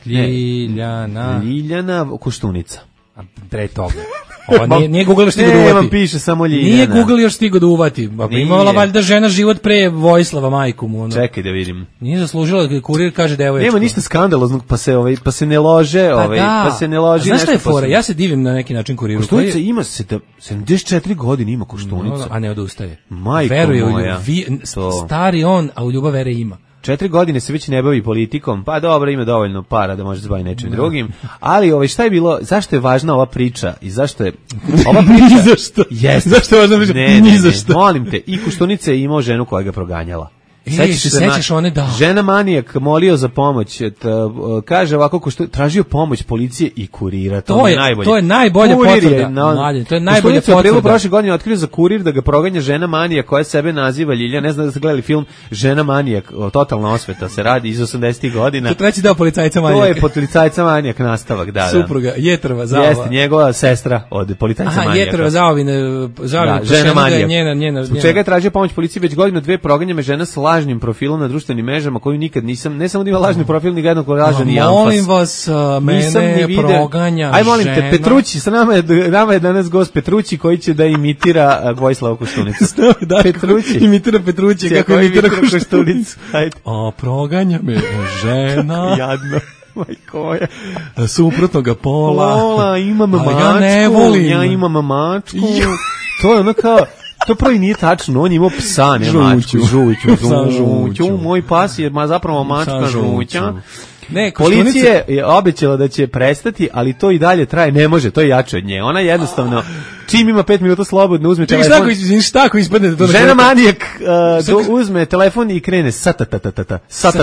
Ljiljana Koštunica. Pre toga. Nije Google još stigo da uvati. Piše samo Ljiljana. Nije Google još stigo da uvati. Imala valjda žena život pre Vojislava majku mu. Čekaj da vidim. Nije zaslužila da kurir kaže devoječka. Nema ništa skandaloznog, pa se ne lože, pa se ne loži. Znaš šta je fora? Ja se divim na neki način kuriru. Koštunica ima 74 godine, ima Koštunica. A ne odustaje. Majko moja. Stari on, a u ljubav vere ima. 4 godine se već ne bavi politikom, pa dobro, ima dovoljno para da može se baviti nečim drugim, ali šta je bilo, zašto je važna ova priča i zašto je ova priča... Ni zašto. Yes. Zašto je važna priča? Ne, molim te, i Koštunica je imao ženu koja ga proganjala. Sećaš one, da. Žena manijak molio za pomoć, kaže ovako, tražio pomoć policije i kurira. To je najbolje. To je najbolja potvrda. Mladen, to je najbolja potvrda. U prošle godine otkrio za kurir da ga proganja žena manijak koja sebe naziva Ljilja. Ne znam da ste gledali film Žena manijak, totalna osveta se radi iz 80-ih godina. To treći deo Policajca manijak. To je Policajca manijak nastavak, da. Supruga, Jetrva Zava. Jeste, njegova sestra od Policajca manijaka. Jetrva Zavine, žena manijak. Njena. Zbog čega je tražio pomoć policiji već godinu dve, proganja me žena s lažnim profilom na društvenim mrežama koju nikad nisam, ne samo da ima lažni profil, ni jednog lažan i amfas. Molim vas, mene proganja. Aj molim te, Petrući, sa nama je danas gost Petrući koji će da imitira Vojislava Koštunicu. Petrući. Imitira Petrući, kako imitira Koštunicu. A proganja me žena. Jadno. Majkoja. Suprotnoga pola. Imam mačku. Ja imam mačku. To je ono kao, to pravo i nije tačno, on je imao psa, ne mačku. Žuću. Moj pas je zapravo mačka Žuća. Policija je obećala da će prestati, ali to i dalje traje, ne može, to je jače od nje. Ona jednostavno, čim ima 5 minuta slobodno, uzme telefon. Šta ako ispadne da to žena manijak uzme telefon i krene satatatata,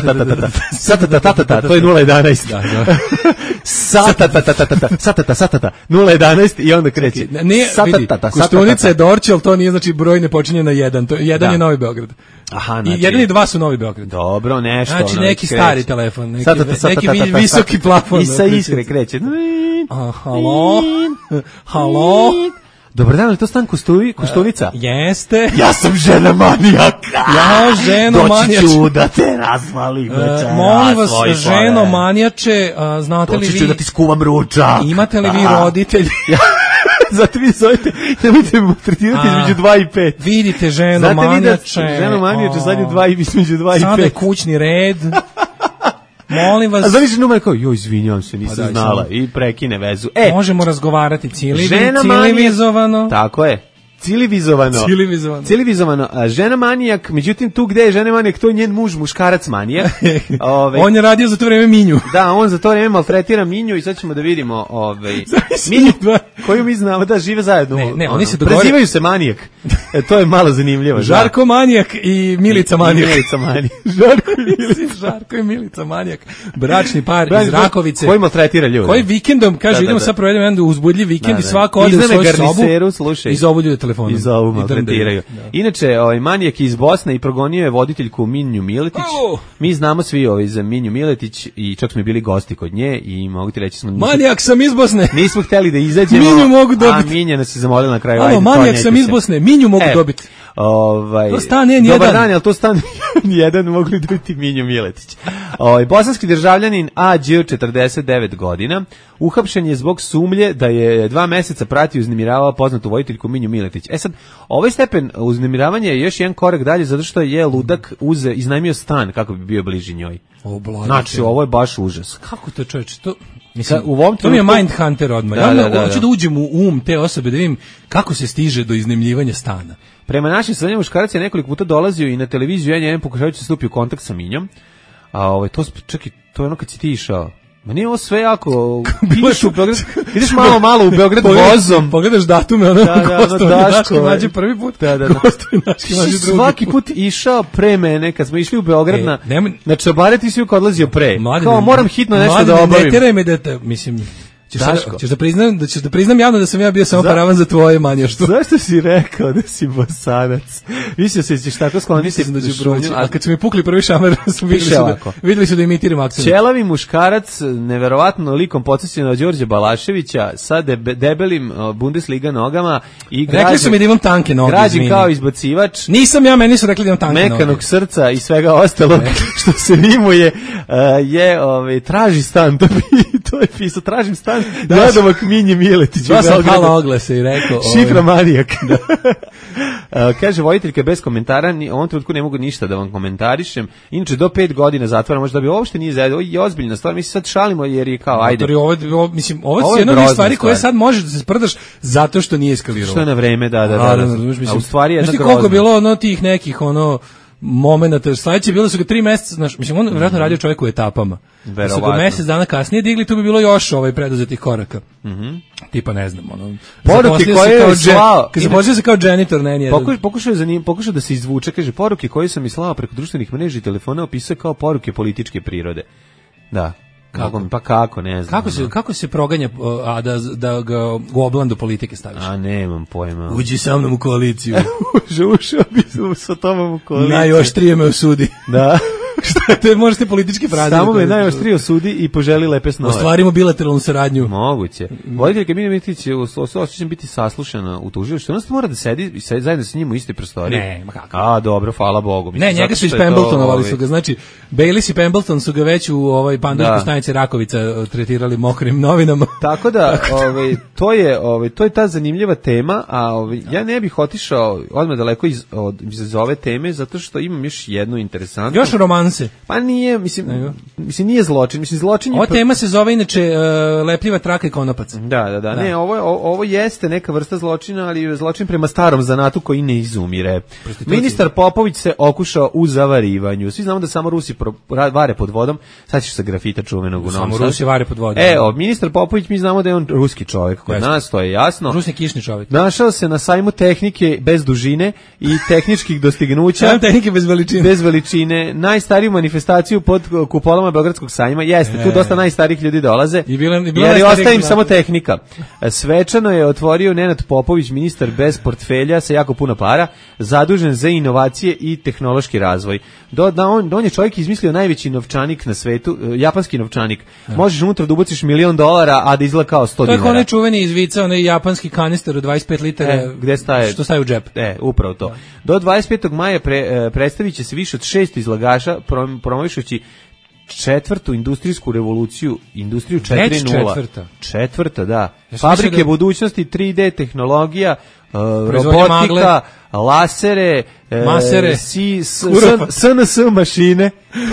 to je 011. Satata, 011 i onda kreće. Vidi, Koštunica je Dorće, ali to nije znači broj ne počinje na 1. Jedan je Novi Beograd. Aha, znači, 1 i 2 su Novi Beograd. Dobro, nešto. Znači neki stari telefon, neki visoki plafon. I sa iskre kreće. Halo. Dobar dan, ali to stan Koštunica? Jeste. Ja sam žena manijaka. Ja, ženo manijače. Doći ću da te razvalim. Molim vas, ženo manijače, znate li vi... Doći ću da ti skuvam ručak. Imate li vi roditelji? Zato vi zovete, nemojte me tretirati između 2 i 5. Vidite, ženo manijače. Ženo manijače, sad je između 2 i 5. Sada je kućni red. Molim vas. A zvaniš numer kao, izvinjavam se, nisam znala. I prekine vezu. Možemo razgovarati civilizovano. Tako je. Civilizovano. Žena manijak, međutim tu gde je žena manijak, to je njen muž, muškarac manijak. On je radio za to vreme Minju. Da, on za to vreme maltretira Minju i sad ćemo da vidimo Minju, koju mi znamo da žive zajedno. Ne, oni se dogovore. Prezivaju se manijak. To je malo zanimljivo. Žarko manijak i Milica manijak. Žarko i Milica manijak. Bračni par iz Rakovice. Koji maltretira ljude. Koji vikendom, kaže, idemo sad provedemo jedan uzbudljiv vikend i svako ode u svoju sobu i zovu ljude telefonom. I zovu maltretiraju. Inače, manijak iz Bosne i progonio je voditeljku Minju Miletić. Mi znamo svi za Minju Miletić i čak smo bili gosti kod nje i mogu ti reći smo... Manijak sam iz Bosne! Nismo hteli da izađemo. Minju mogu dobiti. A Minja nas je zamolila na kraju. Manijak sam iz Bosne, Minju mogu dobiti. To stan N1. Dobar dan, ali to stan N1 mogli dobiti Minju Miletić. Bosanski državljanin Ađ 49 godina uhapšen je zbog sumnje da je 2 meseca pratio i uznemiravao poznatu voditeljku Minju Miletić. Sad, ovaj stepen uznemiravanja je još jedan korak dalje zato što je ludak iznajmio stan kako bi bio bliži njoj. Znači, ovo je baš užas. Kako to, čovječe? To mi je Mindhunter odmah. Ja hoću da uđem u te osobe, da vidim kako se stiže do iznajmljivanja stana. Prema našim saznanjima, muškarac je nekoliko puta dolazio i na televiziju N1 pokušavajući da stupi u kontakt sa Minjom. To je ono kad si ti išao. Ma nije ovo sve jako... Ideš malo u Beograd vozom. Pogledaš datume, Daško mlađe prvi put. Svaki put išao pre mene, kad smo išli u Beograd na Čabare, ti si uvijek odlazio pre. Kao moram hitno nešto da obavim. Ne teraj me mislim... Ćeš da priznam javno da sam ja bio samo paravan za tvoje manjaštvo. Zašto si rekao da si Bosanac? Mislio se ćeš tako skloniti da ću proći. A kad su mi pukli prvi šamer, videli su da imitiram akcent. Ćelavi muškarac, neverovatno likom podsjećen od Đorđe Balaševića, sa debelim Bundesliga nogama i rekli su mi da imam tanke noge. Građen kao izbacivač. Nisam ja, meni su rekli da imam tanke noge. Mekanog srca i svega ostalog što se rimuje traži stan. To je pisao, tražim stan. Nadomak Minje Miletić. Ja sam hvala oglase i rekao. Šifra manijak. Kaže voditeljka bez komentara, u ovom trenutku ne mogu ništa da vam komentarišem. Inače, do 5 godina zatvora može da bi uopšte nije zajedno. Ovo je ozbiljna stvar. Mi se sad šalimo jer je kao, ajde. Ovo je jedna od stvari koje sad možeš da se sprdaš zato što nije eskaliralo. Što je na vreme, da. A u stvari je jedna grozna. Koliko je bilo tih nekih, momenata. Sledeće bilo su ga 3 meseca, znaš, mislim, on vjerojatno radio čovjek u etapama. Da su ga mesec dana kasnije digli, tu bi bilo još preduzetih koraka. Tipa, ne znam, poruke koje je slao, kad zaposlio se kao janitor, pokušao da se izvuče, kaže, poruke koje sam slao preko društvenih mreža i telefona opisao kao poruke političke prirode. Da. Kako, ne znam. Kako se proganja, a da ga u oblandu politike staviš? A nemam pojma. Uđi sa mnom u koaliciju. Ušao bi sa tobom u koaliciju. Najoštrije me osudi. Da. Šta te možete politički fraze? Samo me najoštrije osudi i poželi lepe snove. Ostvarimo bilateralnu saradnju. Moguće. Voditeljka Mina Mitrović osjećam biti saslušana u tužilaštvu. Ona mora da sedi zajedno sa njim u istoj prostoriji. Ne, ma kako. A, dobro, hvala Bogu. Ne, njega su iz Pembletonovali su ga. Znači, Bayliss i Pemberton su ga već u panduškoj stanici Rakovica tretirali mokrim novinama. Tako da, to je ta zanimljiva tema, a ja ne bih otišao odmah daleko iz ove teme, zato što imam još jednu interesantnu. Još romanse. Pa nije, mislim nije zločin, zločin je... Ova tema se zove inače lepljiva traka i konopac. Da. Ne, ovo jeste neka vrsta zločina, ali je zločin prema starom zanatu koji ne izumire. Ministar Popović se okušao u zavarivanju. Svi znamo da samo Rusi vare pod vodom. Sad ćeš sa grafita čuvenog u Novom Sadu. Samo Rusi vare pod vodom. Ministar Popović, mi znamo da je on ruski čovjek. Kod nas to je jasno. Rusni kišni čovjek. Našao se na sajmu tehnike bez dužine i tehničkih dostignuća. Sajam tehnike bez veličine. Bez veličine. Najstariju manifestaciju pod kupolama Beogradskog sajma. Jeste, tu dosta najstarijih ljudi dolaze. Jer ostaje im samo tehnika. Svečano je otvorio Nenad Popović, ministar bez portfelja sa jako puno para, zadužen za inovacije i tehnološki razvoj. On je čovjek izmislio najveći novčanik na svetu, japanski novčanik. Možeš unutra da ubaciš $1.000.000, a da izgleda kao 100 dinara. To je onaj čuveni iz vica, onaj japanski kanister od 25 litara, gde staje, što staje u džep. Upravo to. Do 25. maja predstavit će se više od 6 izlagača, promovišući četvrtu industrijsku revoluciju, industriju 4.0. Četvrta, da. Fabrike budućnosti, 3D tehnologija, robotika, lasere, masere, SNS mašine,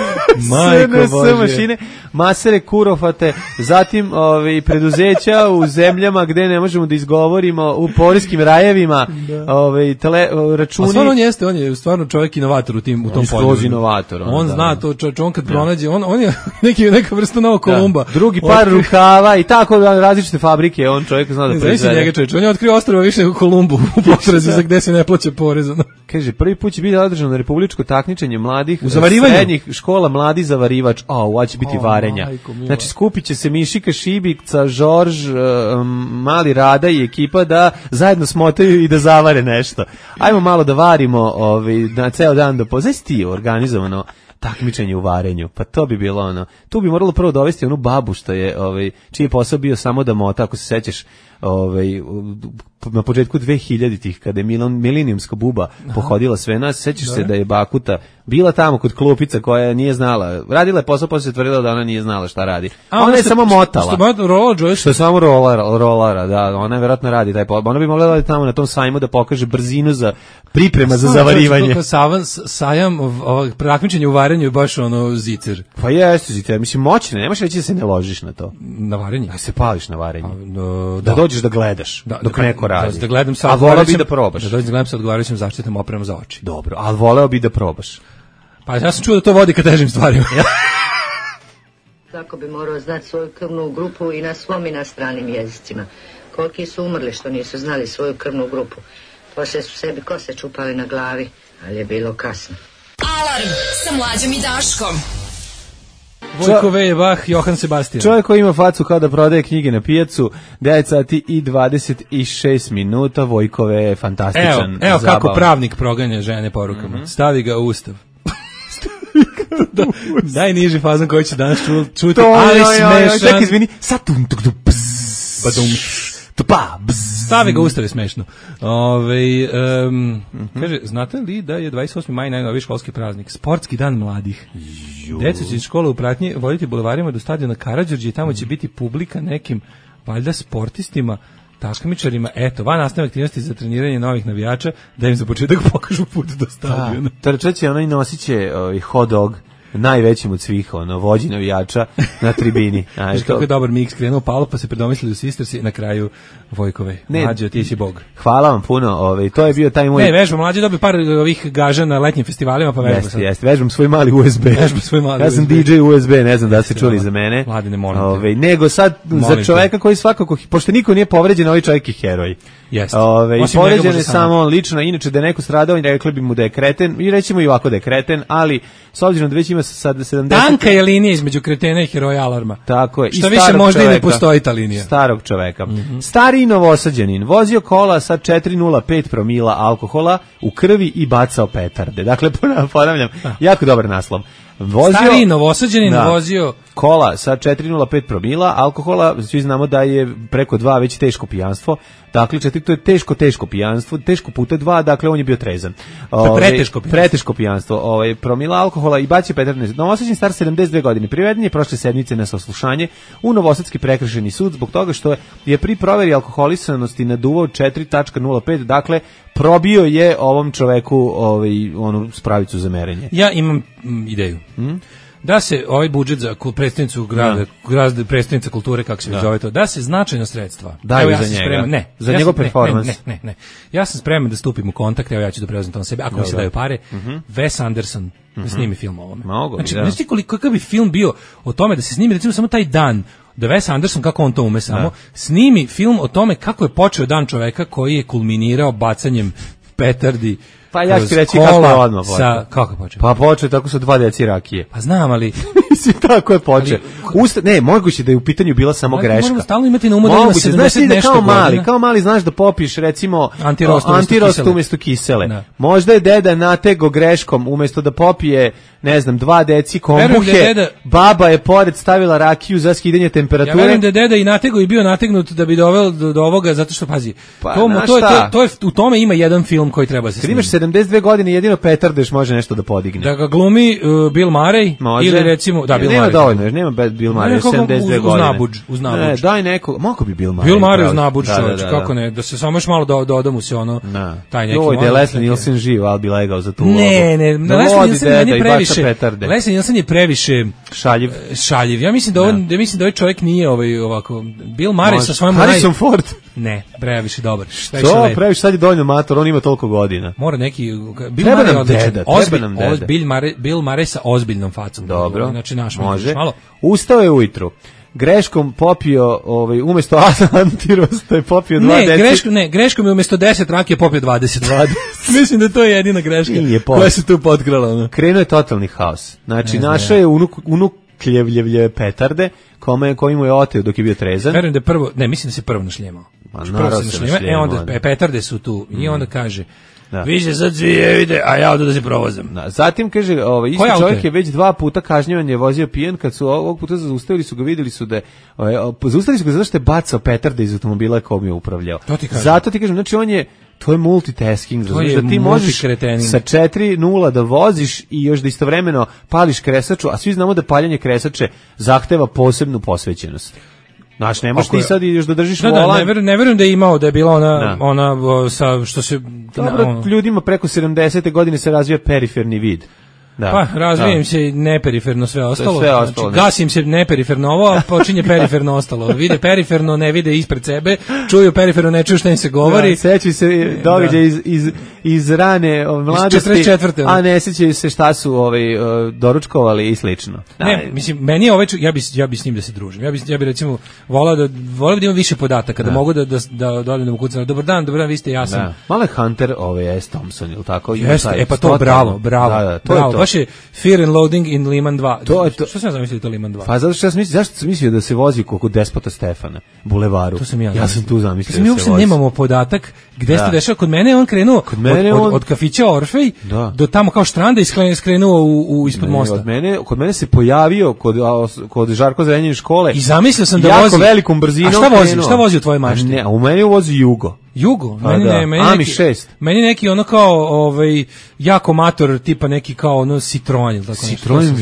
masere, kurofate, zatim preduzeća u zemljama gde ne možemo da izgovorimo, u poreskim rajevima, računi. A on je stvarno čovjek inovator u tom polju. Skroz inovator. On zna to, on kad pronađe, on je neka vrsta novog Kolumba. Drugi par rukava i tako različite fabrike, on čovjek zna da proizvede. On je otkrio ostrva više nego Kolumbu u potrazi za gde se ne plaća porez. Kaže, prvi put će biti održano republičko takmičenje mladih srednjih škola mladi zavarivač. Ovo će biti varenja. Znači, skupit će se Mišika Šibica, Žorž, Mali Rada i ekipa da zajedno smotaju i da zavare nešto. Ajmo malo da varimo na ceo dan do Znaš ti organizovano takmičenje u varenju, pa to bi bilo ono. Tu bi moralo prvo dovesti onu babu što je, čiji je posao bio samo da mota, ako se sećaš, na početku 2000-ih kada je milenijumska buba pohodila sve nas, sećaš se da je Bakuta bila tamo kod klupica koja nije znala, radila je posao, posle se tvrdila da ona nije znala šta radi. Ona je samo motala. Što je samo rolara, da, ona je vjerojatno radi taj posao. Ona bi mogla raditi tamo na tom sajmu da pokaže brzinu za priprema za zavarivanje. Sajam, takmičenje u varenju je baš ono zicer. Pa jeste zicer, mislim moćne, nemaš reći da se ne ložiš na to. Na varenje? Da se pališ na varenje. Da dođeš da gledaš dok neko radi. Da gledam sa, a voleo bi da probaš. Da dođem da gledam sa odgovarajućom zaštitnom opremom za oči. Dobro, ali voleo bi da probaš. Pa ja sam čuo da to vodi ka težim stvarima. Svako bi morao znati svoju krvnu grupu i na svom i na stranim jezicima. Koliki su umrli što nisu znali svoju krvnu grupu. Poslije su sebi kose čupali na glavi, ali je bilo kasno. Alarm sa Mlađom i Daškom. Vojko Vejbach, Johan Sebastian. Čovjek koji ima facu kao da prodaje knjige na pijacu, 9 sati i 26 minuta, Vojko je fantastičan. Evo kako pravnik proganja žene porukama. Stavi ga u ustav. Najniži fazon koji će danas čuti, ali smešan. Čekaj, izvini, Stavi ga ustav je smešno. Kaže, znate li da je 28. maj najnoviji školski praznik? Sportski dan mladih. Deca će iz škole u pratnji voditi bulevarima do stadiona Karađorđe i tamo će biti publika nekim, valjda, sportistima, takmičarima, van nastavne aktivnosti za treniranje novih navijača, da im za početak pokažu put do stadiona. Trčat će, ono i nosit će hot dog najvećim od svih, vođi navijača na tribini. Znaš kako je dobar mix, krenuo Paulo, pa se predomislili u Sistersi, na kraju Vojkove. Mlađe, ti si bog. Hvala vam puno, to je bio taj moj... Ne, vežbam, Mlađe dobio par ovih gaža na letnjim festivalima, pa vežbam sad. Jeste, vežbam svoj mali USB. Ja sam DJ USB, ne znam da ste čuli za mene. Mladine, molim te. Nego sad, za čoveka koji svakako, pošto niko nije povređen, ovaj čovjek je heroj. Jeste. Povređen je samo on lično, inače da je neko stradao, rekli bi mu da je kreten, i rećemo i ovako da je kreten, ali s obzirom da već ima sad 70... Tanka je linija između kretena i heroja alarma. Tako je. Što više možda i ne postoji ta linija. Starog čoveka. Stari Novosađanin vozio kola sa 4,05 promila alkohola u krvi i bacao petarde. Dakle, ponavljam, jako dobar naslov. Stari Novosađanin vozio kola sa 4,05 promila alkohola, svi znamo da je preko 2 već teško pijanstvo. Dakle, to je teško pijanstvo, teško puta 2, dakle on je bio trezan. Preteško pijanstvo. Promila alkohola i bacio petarde. Novosađanin star 72 godine. Priveden je prošle sedmice na saslušanje u Novosadski prekršajni sud zbog toga što je pri proveri alkoholisanosti naduvao 4,05, dakle probio je ovom čoveku onu spravicu za merenje. Ja imam ideju. Da se ovaj budžet za predstavnicu grada, predstavnica kulture, kako se zove to, da se značajna sredstva daju za njega. Za njegov performans. Ne. Ja sam spreman da stupim u kontakt, evo ja ću da preuzem to na sebe, ako mi se daju pare. Wes Anderson da snimi film o ovome. Znači, kakav bi film bio o tome da se snimi, recimo, samo taj dan, da Wes Anderson, kako on to ume samo, snimi film o tome kako je počeo dan čoveka koji je kulminirao bacanjem petardi. Pa ja ću reći kako je odmah počeo. Kako je počeo? Pa počeo tako sa 2 deci rakije. Pa znam, ali... Mislim, tako je počeo. Ne, moguće da je u pitanju bila samo greška. Moramo stalno imati na umu da ima 70 nešto godina. Kao mali znaš da popiješ, recimo, antirost umjesto kisele. Možda je deda natego greškom, umjesto da popije, ne znam, 2 deci kombuhe, baba je pored stavila rakiju za skidanje temperature. Ja verujem da je deda i natego i bio nategnut da bi doveo do ovoga, zato što, pazi, u tome ima jedan film koji treba se snimiti. 72 godine jedino petardeš može nešto da podigne. Da ga glumi Bill Murray ili recimo Bill Murray. Nema dovoljno, nema Bill Murray 72 godine. Uz nabuđ. Daj neko, mogu bi Bill Murray. Bill Murray uz nabuđ, kako ne, da se samo još malo doda mu se ono taj neki. Joj, da je Leslie Nielsen živ, ali bi legao za tu. Ne, Leslie Nielsen je previše. Leslie Nielsen je previše šaljiv. Ja mislim da ovaj čovjek nije ovako. Bill Murray sa svojom Harrison Ford. Ne, previše dobar. Što previše, sad je dovoljno mator, on ima toliko godina. Mora neki Bill Murray je odličan. Bill Murray sa ozbiljnom facom. Dobro, znači naš može. Malo. Ustao je ujutru. Greškom popio, umjesto antirosta je popio 2 deci. Greškom je umjesto 10 rakije popio 20. Mislim da to je jedina greška koja se tu potkrala. Krenuo je totalni haos. Znači, našao je unukljevlje petarde, koji mu je oteo dok je bio trezan. Verujem da je prvo, mislim da se prvo našljemao. Prvo se našljema, onda petarde su tu i onda kaže... Vi se sad svi ide, a ja ovdje da se provozam. Zatim kaže, isti čovjek je već 2 puta kažnjavan, je vozio pijen, kad su ovog puta zaustavili su ga, vidjeli su da zaustavili su ga zato što je bacao petarde iz automobila kojom je upravljao. Zato ti kažem, znači to je multitasking, da ti možeš sa 4:0 da voziš i još da istovremeno pališ kresaču, a svi znamo da paljenje kresače zahteva posebnu posvećenost. Znači, ne možeš ti sad još da držiš volan. Ne verujem da je imao, da je bila ona sa što se... Dobro, ljudima preko 70. godine se razvija periferni vid. Pa razvijem se neperiferno sve ostalo. Znači, gasim se neperiferno ovo, a počinje periferno ostalo. Vide periferno, ne vide ispred sebe, čuju periferno, ne čuju šta im se govori. Sećaju se događaja iz rane mladosti, 44. a ne sećaju se šta su doručkovali i slično. Ne, mislim, meni je ja bi s njim da se družim. Ja bi recimo volao da imam više podataka, da mogu da dođem da mu kucam. Dobar dan, vi ste, ja sam. Malo je Hunter, S. Thompson, ili tako? Jeste, pa to bravo. Baš je Fear and Loathing in Lehman 2. Što sam ja zamislio to Lehman 2? Pa zato što zašto sam mislio da se vozi kod Despota Stefana, bulevaru. To sam ja. Ja sam tu zamislio. Mi uopšte nemamo podatak gde ste dešao. Kod mene on krenuo od kafića Orfej do tamo kao Štranda i skrenuo ispod mosta. Kod mene se pojavio kod Žarko Zrenjanin škole. I zamislio sam da vozi jako velikom brzinom. A šta vozi u tvojoj mašti? Ne, u meni vozi Jugo. Ami 6. Meni neki ono kao jako mator tipa neki kao ono Citroen ili tako nešto. Citroen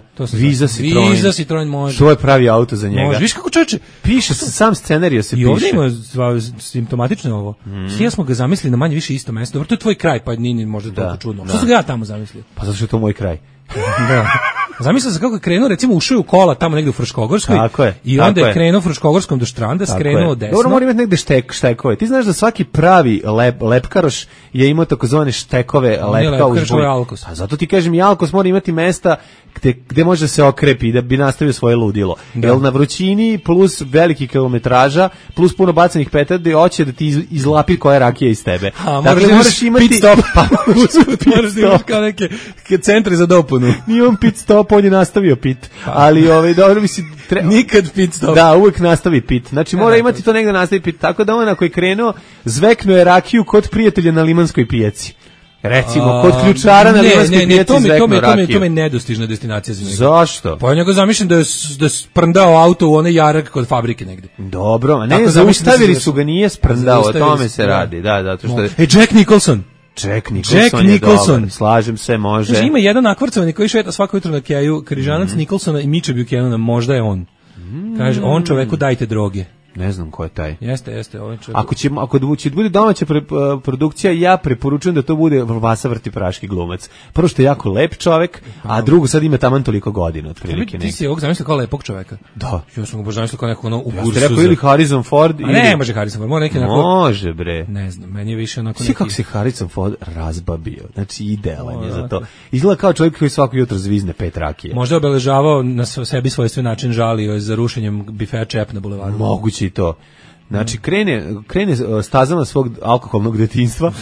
Viza Citroen može. To je pravi auto za njega. Može. Viš kako čoveče piše sam scenarij se piše. I ovdje ima simptomatično ovo. Svi smo ga zamislili na manje više isto mesto. Dobro, to je tvoj kraj, pa nije možda toliko čudno. Što sam ga ja tamo zamislio? Pa zato što je to moj kraj. Da. Zamislio sam kako je krenuo, recimo ušao u kola tamo negde u Fruškogorskoj i onda je krenuo Fruškogorskom do Štranda, skrenuo desno. Dobro, mora imati negde štekove. Ti znaš da svaki pravi lepkaroš je imao takozvane štekove lepka uz bulj. A zato ti kažem, i Alkos mora imati mesta gde može se okrepi da bi nastavio svoje ludilo. Jel na vrućini plus veliki kilometraža plus puno bacanih petardi hoće da ti izlapi koja rakija iz tebe. Dakle, moraš imati pit stop. Moraš da imaš kao neke centre za dopunu. Nije on pit stop, on je nastavio pit. Ali dobro mislim nikad pit stop. Da, uvek nastavi pit. Znači mora imati to negde nastavi pit. Tako da on ako je krenuo, zveknuo je rakiju kod prijatelja na Limanskoj pijaci. Recimo, kod ključara na Limanskoj pijaci zveknuo rakiju. To mi je nedostižna destinacija za njega. Zašto? Pa ja njega zamišljam da je sprndao auto u onaj jarak kod fabrike negde. Dobro, a ne, zaustavili su ga, nije sprndao, o tome se radi. Da, zato što Jack Nicholson. Jack Nicholson je dobar, slažem se, može. Znači, ima jedan akvarcovani koji šeta svako jutro na keju, križanac Nicholsona i Miče Buchanana, možda je on. Kaže, on čoveku dajte droge. Ne znam ko je taj. Jeste, ovaj čovjek. Ako će bude domaća produkcija, ja preporučujem da to bude Vasa Vrtipraški glumac. Prvo što je jako lep čovjek, a drugo sad ima taman toliko godina otprilike. Ti si ovog zamislio kao lepog čovjeka. Da. Ja sam ga baš zamislio kao nekog u Gursuza. Ja ste rekao ili Harrison Ford ili... Ne, može Harrison Ford, mora neki onako... Može bre. Ne znam, meni je više onako neki... Svi kako se Harrison Ford razbabio, znači idealan je za to. Izgleda kao čovjek koji svako jutro zvizne 5 rakije. Možda je obeležavao na sebi svojstven način, žalio je za rušenjem bifea Čep na bulevaru. Moguće i to. Znači, krene stazama svog alkoholnog detinjstva,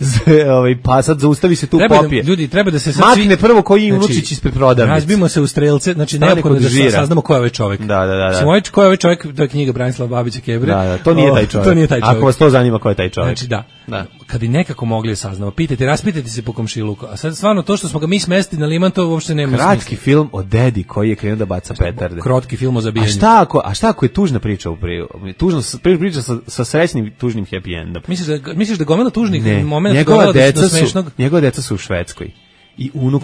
pa sad zaustavi se tu popije. Ljudi, treba da se sad makne prvo koji unučić ispred prodavnice. Razbimo se u strelce, znači neophodno da saznamo ko je ovaj čovjek. Da. Ko je ovaj čovjek, to je knjiga Branislava Babića Kebre. Da, to nije taj čovjek. Ako vas to zanima ko je taj čovjek. Znači, da. Kad bi nekako mogli saznamo, raspitajte se po komšiluku. A sad stvarno to što smo ga mi smestili na Liman, to uopšte nema smisla. Kratki film o dedi koji je krenuo da baca petarde. Kratki film o zabijanju. A šta ako je tužna priča tužna priča sa srećnim tužnim happy endom? Misliš da gomila tužnih momenata njegova deca su u Švedskoj. I unuk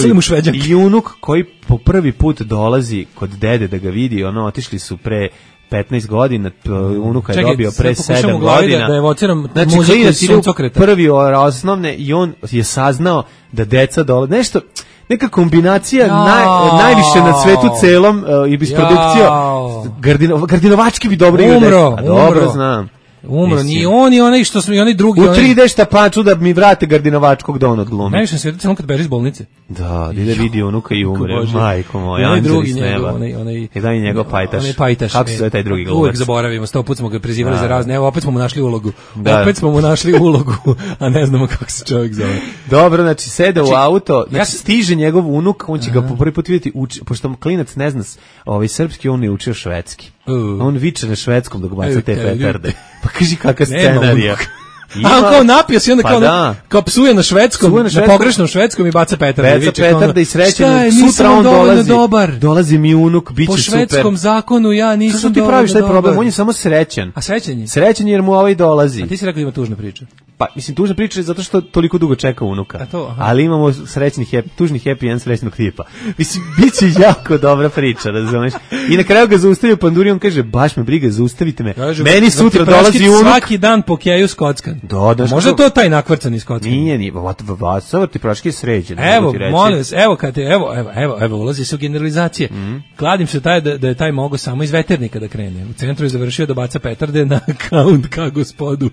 koji po prvi put dolazi kod dede da ga vidi, otišli su pre 15 godina, unuka je dobio pre 7 godina. Da evociram znači, muziku iz Suncokreta. Prvi osnovne i on je saznao da deca dolaze. Nešto, neka kombinacija najviše na svetu celom i bis produkcija. Gardinovački bi dobro igrao. Dobro znam. Umro, ni on i onaj što smo i onaj drugi. U 3D štapaču da mi vrate Gardinovačkog da on odglumi. Najviše se vidi kad beži iz bolnice. Da, ide vidi unuka i umre. Majko moja, anđeli s neba. I da je njegov pajtaš. Kako se zove taj drugi glumac? Uvijek zaboravimo, 100 put smo ga prizivali za razne. Evo, opet smo mu našli ulogu. A ne znamo kako se čovjek zove. Dobro, znači sede u auto, stiže njegov unuk, on će ga po prvi put vidjeti, pošto klinac ne zna srpski, on je učio švedski. On viče na švedskom dok baca te petarde. Pa kaži kakva scenarija. A kao napio se i onda kao psuje na švedskom, na pogrešnom švedskom i baca petarde. Baca petarde i srećen, sutra on dolazi mi unuk, bit će super. Po švedskom zakonu ja nisam dovoljno dobar. Što ti praviš taj problem, on je samo srećan. A srećan je? Srećan jer mu ovaj dolazi. A ti si rekao da ima tužna priča. Pa, mislim, tužna priča je zato što toliko dugo čeka unuka. Ali imamo tužni happy end srećnog tipa. Mislim, bit će jako dobra priča, razumeš? I na kraju ga zaustavio Panduri, on kaže, baš me briga, zaustavite me. Meni sutra dolazi unuk. Svaki dan po keju skockan. Možda to taj nakvrcani skockan. Nije, Vasa Vrtipraški je sređen. Evo, molim vas, evo, ulazi se u generalizacije. Kladim se da je taj mogao samo iz veternika da krene. U centru je završio da baca petarde na account ka gospodu.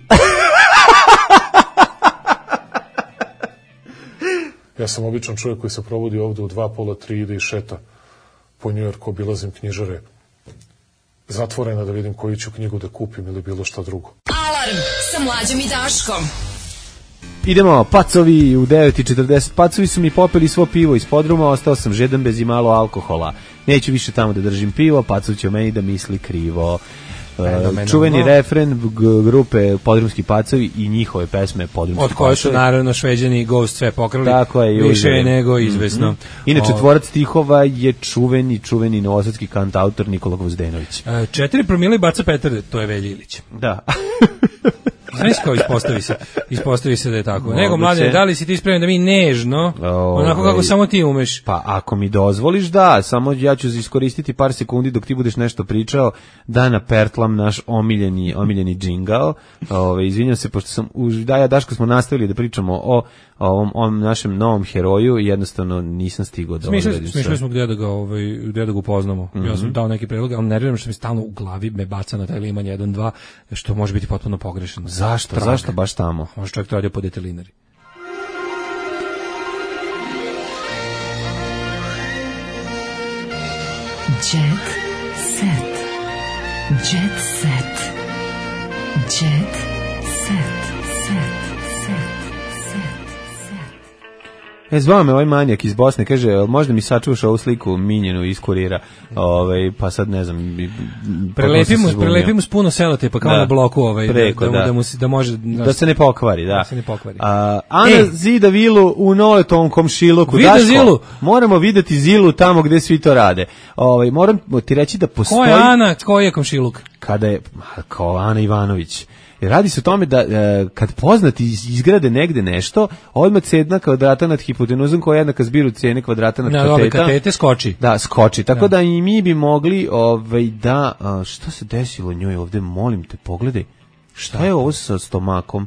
Ja sam običan čovjek koji se provodi ovdje u 2, pola, 3, ide i šeta po Njujorku, obilazim knjižare zatvorena da vidim koju ću knjigu da kupim ili bilo šta drugo. Alarm sa Mlađom i Daškom. Idemo, pacovi u 9:40. Pacovi su mi popeli svo pivo iz podruma, ostao sam žedan bez i malo alkohola. Neću više tamo da držim pivo, pacov će o meni da misli krivo. Čuveni refren grupe Podrumski pacovi i njihove pesme Podrumski pacovi. Od koje su naravno Šveđani i Ghost sve pokrali. Tako je, više nego izvesno. Inače, tvorac stihova je čuveni novosadski kantautor Nikola Gvozdenović. 4 promile baca petarde, to je Velja Ilić. Da. Znaš kao ispostavi se da je tako. Nego, Mladene, da li si ti spreman da mi nežno, onako kako samo ti umeš? Pa ako mi dozvoliš, da, samo ja ću iskoristiti par sekundi dok ti budeš nešto pričao, da napertlam naš omiljeni džingao. Izvinjam se, pošto sam u Daja Daško smo nastavili da pričamo o ovom našem novom heroju i jednostavno nisam stigao da odredim. Smišljali smo gdje da ga upoznamo. Ja sam dao neki predlog, ali nerviram što mi stalno u glavi me baca na taj liman 1-2, što može biti potpuno pogrešno. Zašto baš tamo? Može čovjek to radio po detelinari. Jet set. Jet set. Jet set. Zvao me ovaj manijak iz Bosne, kaže, možda mi sačuvaš ovu sliku minjenu iz kurira, pa sad ne znam. Prelepimo s puno selotepa kao na bloku, preko, da može... Da se ne pokvari, da. Da se ne pokvari. Ana zida vilu u Noletovom komšiluku. Vida Zilu? Moramo videti Zilu tamo gde svi to rade. Moram ti reći da postoji... Ko je Ana, ko je komšiluk? Kada je, kao Ana Ivanović. Radi se o tome da kad poznati izgrade negde nešto, odmah cena kvadrata nad hipotenuzom koja je jednaka zbiru cene kvadrata nad katete skoči. Da, skoči. Tako da i mi bi mogli da... Šta se desilo njoj ovde? Molim te, pogledaj. Šta je ovo sa stomakom?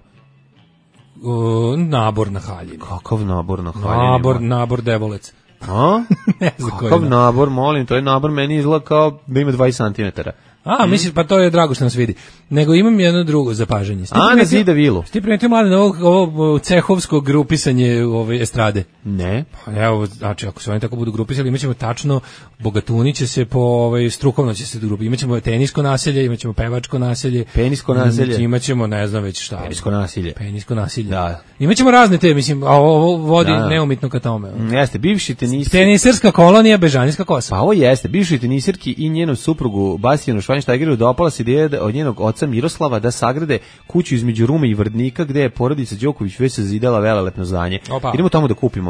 Nabor na haljini. Kakav nabor na haljini? Nabor devolec. A? Ne znam kakav nabor, molim, to je nabor, meni izgleda kao da ima 20 cm. Mislim, pa to je drago što nas vidi. Nego imam jedno drugo zapažanje. Ana zida vilu. Ti primetio, Mladen, ovo cehovsko grupisanje estrade? Ne. Pa evo, znači, ako se oni tako budu grupisali, imaćemo tačno, bogatuni će se strukovno će se grupi. Imaćemo tenisko naselje, imaćemo pevačko naselje. Penisko naselje. Imaćemo, ne znam već šta. Penisko naselje. Da. Imaćemo razne te, mislim, a ovo vodi neumitno ka tome. Jeste, bivši tenisarska kolonija Bežanijska kosa. Pa ovo jeste, bivši tenisarki i njenom suprugu Basijanu Švajnštajgeru dopala se ideja od njenog oca Miroslava da sagrade kuću između Rume i Vrdnika gde je porodica Đoković već sazidala velelepno zdanje. Idemo tamo da kupimo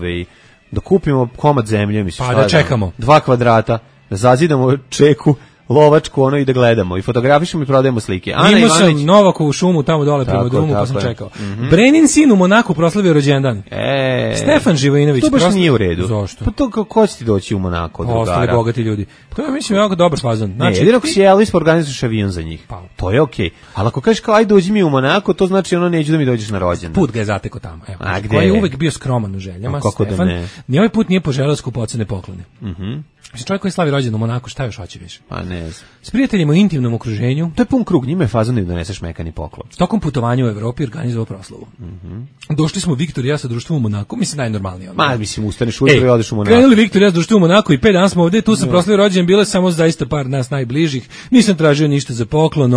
da kupimo komad zemlje, mislim. Pa da čekamo. 2 kvadrata, da zazidamo čeku, lovačku i da gledamo i fotografišemo i prodajemo slike. Imao sam Novakovu šumu tamo dole prema drumu pa sam čekao. Brenin sin u Monaku proslavio rođendan. Stefan Živojinović. To baš nije u redu. Zašto? Pa to ko će ti doći u Monako? Ostali bogati ljudi. To je, mislim, jako dobar fazon. Znači, jedino ako si Elvis organizuješ avion za njih. To je okej. Ali ako kažeš kao aj dođi mi u Monako, to znači neću da mi dođeš na rođendan. Put ga je zatekao tamo. Koji je uvek bio skroman u željama. Stefan ni ovaj put nije poželeo skupocene poklone. Čovjek koji slavi rođendan u Monaku, šta još hoće više? Pa ne znam. S prijateljima u intimnom okruženju. To je pun krug, njima je fazon da doneseš mekani poklon. Tokom putovanja u Evropi organizovao proslavu. Došli smo Viktor i ja sa društvom u Monaku, mislim najnormalnije. Mislim, ustaneš ujutro i odeš u Monaku. Krenuli Viktor i ja sa društvom u Monaku i 5 dana smo ovdje, tu sam proslavio rođendan, bilo je samo zaista par nas najbližih. Nisam tražio ništa za poklon,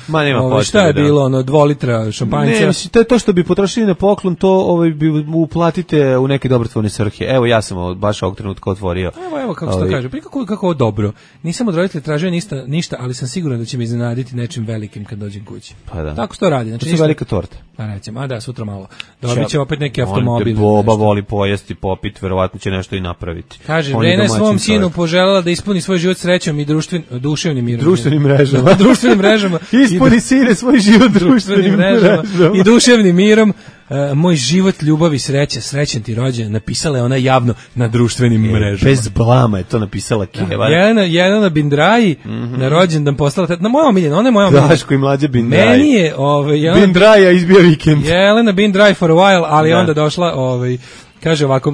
šta je bilo, 2 litra šampanjca. Ne, mislim, to je to što bi potrošili na poklon, to bi uplatite u neke dobrotvorne svrhe. Evo, ja sam baš ovog trenutka otvorio. Evo kako se to kaže, kako dobro. Nisam od roditelja tražio ništa, ali sam siguran da će me iznenaditi nečim velikim kad dođem kući. Pa da. Tako se to radi. Znači, to je velika torta. Pa recimo, sutra malo. Dobit će opet neki automobil. Boba voli pojesti, popit, verovatno će nešto i napraviti. Kaže, Vrena je svom sinu poželjela da ispuni svoj život srećom i duševnim mirom. Društvenim mrežama. Društvenim mrežama. Ispuni sine svoj život društvenim mrežama. I duševnim mirom. Moj život, ljubav i sreća, srećan ti rođendan, napisala je ona javno na društvenim mrežama. Bez blama je to napisala Keva. Jelena Bindraji na rođendan poslala, na moja omiljena, ona je moja omiljena. Daško i mlađe Bindraji. Meni je Bindraja izbio vikend. Jelena Bindraji for a while, ali onda došla kaže ovako,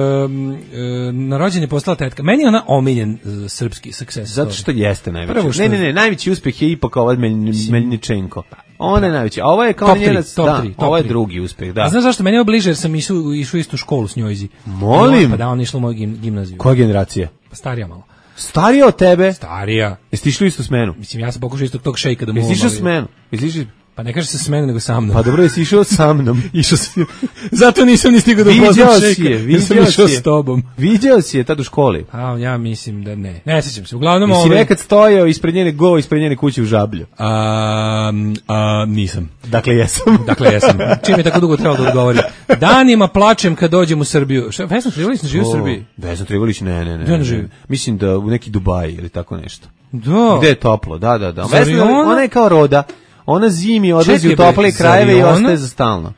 na rođendan je poslala tetka. Meni je ona omiljen srpski success. Zato što jeste najveći. Ne, najveći uspeh je ipak ovaj Meljničenko. Ona je najveći. A ovo je kao njena, ovo je drugi uspeh, da. A znaš zašto? Meni je bliže jer sam išao istu školu s njoj. Molim? Pa da, ona išla u moju gimnaziju. Koja generacija? Pa starija malo. Starija od tebe? Starija. Jesi ti išli istu smenu? Mislim, ja sam pokušao isto tog šejka da mu... Jesi išao smenu? Pa ne kaže se s mene, nego sa mnom. Pa dobro, jesi išao sa mnom. Išao sam. Zato nisam ni stigao da upoznam šejka. Viđao si je. S tobom. Viđao si je tad u školi. A ja mislim da ne. Ne sjećam se. Uglavnom jesi nekad stojao ispred njene kuće u Žablju? Nisam. Dakle jesam. Čim je tako dugo trebalo da odgovorim. Danima plačem kad dođem u Srbiju. Vesna Trivalić ne živi u Srbiji? Vesna Trivalić ne. Gde ne živi? Mislim da u neki Dubaji ili tako nešto. Da. Gde je toplo, da. Ona je kao Roda. ona zimi odlazi u tople krajeve i ostaje za stalno.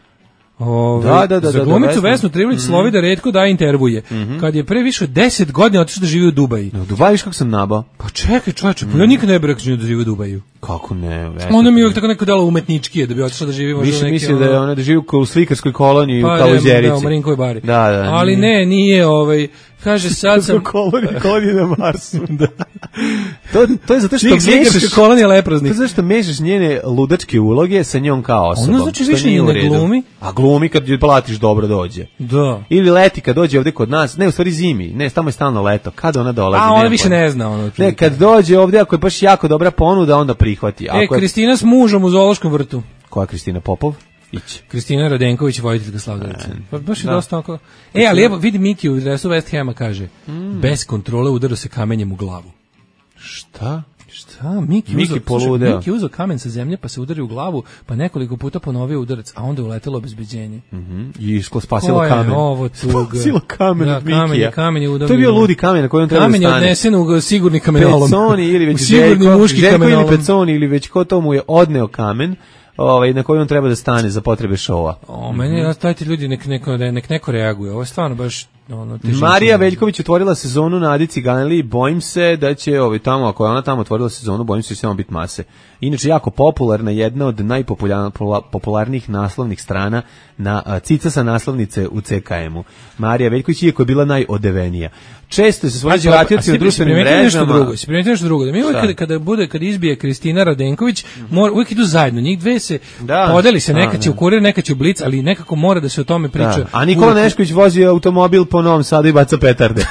Za glumicu Vesnu Trivlić Slovida retko daje intervjuje. Kad je pre više od 10 godina otišla da živi u Dubaji. U Dubaji viš kako sam nabao? Pa čekaj čovječe, ja nikad ne bih rekao da živi u Dubaju. Kako ne? Ona mi je uvijek tako neko dala umetnički da bi otišla da živi možda više neki... Više misli da je ona da živi u slikarskoj koloniji u Kaluđerici. Pa u Marinkovoj bari. Da. Ali nije kaže sad sam... kolonija na Marsu. Da. To je zato što mešaš... kolonija lepraznih. To je zato što mešaš njene ludačke uloge sa njom kao osobom. Ona znači više ne glumi. A glumi kad joj platiš dobro dođe. Da. Ili leti kad dođe ovde kod nas. Ne, u stvari zimi. Ne, tamo je stalno leto. Kada ona dolazi? A ona više ne zna. Ne, kad dođe ovde, ako je baš jako dobra ponuda, onda prihvati. Kristina s mužom u zoološkom vrtu. Koja Kristina Popov? Kristina Radenković, voditeljka Slavdarica. Pa baš je dosta onako... ali evo, vidi Miki u dresu West Hama kaže, bez kontrole udarao se kamenjem u glavu. Šta? Miki uzeo kamen sa zemlje, pa se udario u glavu, pa nekoliko puta ponovio udarac, a onda je uletelo obezbeđenje. I spasilo kamen. Ko je ovo tuga? Spasilo kamen od Mikija. Kamen je udavio. To je bio ludi kamen na kojem treba da stane. Kamen je odnesen u sigurni kamenolom. Peconi ili već Željko ili Peconi ili već ko to mu je odneo kamen, na kojem on treba da stane za potrebe šova. Meni stajte ljudi, nek neko reaguje. Ovo je stvarno baš... Marija Veljković otvorila sezonu na Adi Ciganeli, bojim se da će tamo, ako je ona tamo otvorila sezonu, bojim se da će samo biti mase. Inače, jako popularna, jedna od najpopularnijih naslovnih strana na cica sa naslovnice u CKM-u. Marija Veljković, iako je bila najodevenija. Često se svojim pratioci na društvenim mrežama... Primetite nešto drugo, da mi uvijek kad izbije Kristina Radenković, uvijek idu zajedno, njih dve se podeli se, neka će u Kurir, neka će u Blic, ali nekako mora da se o tome priča. A Nikola Nešković vozi automobil po Novom Sadu i baca petarde.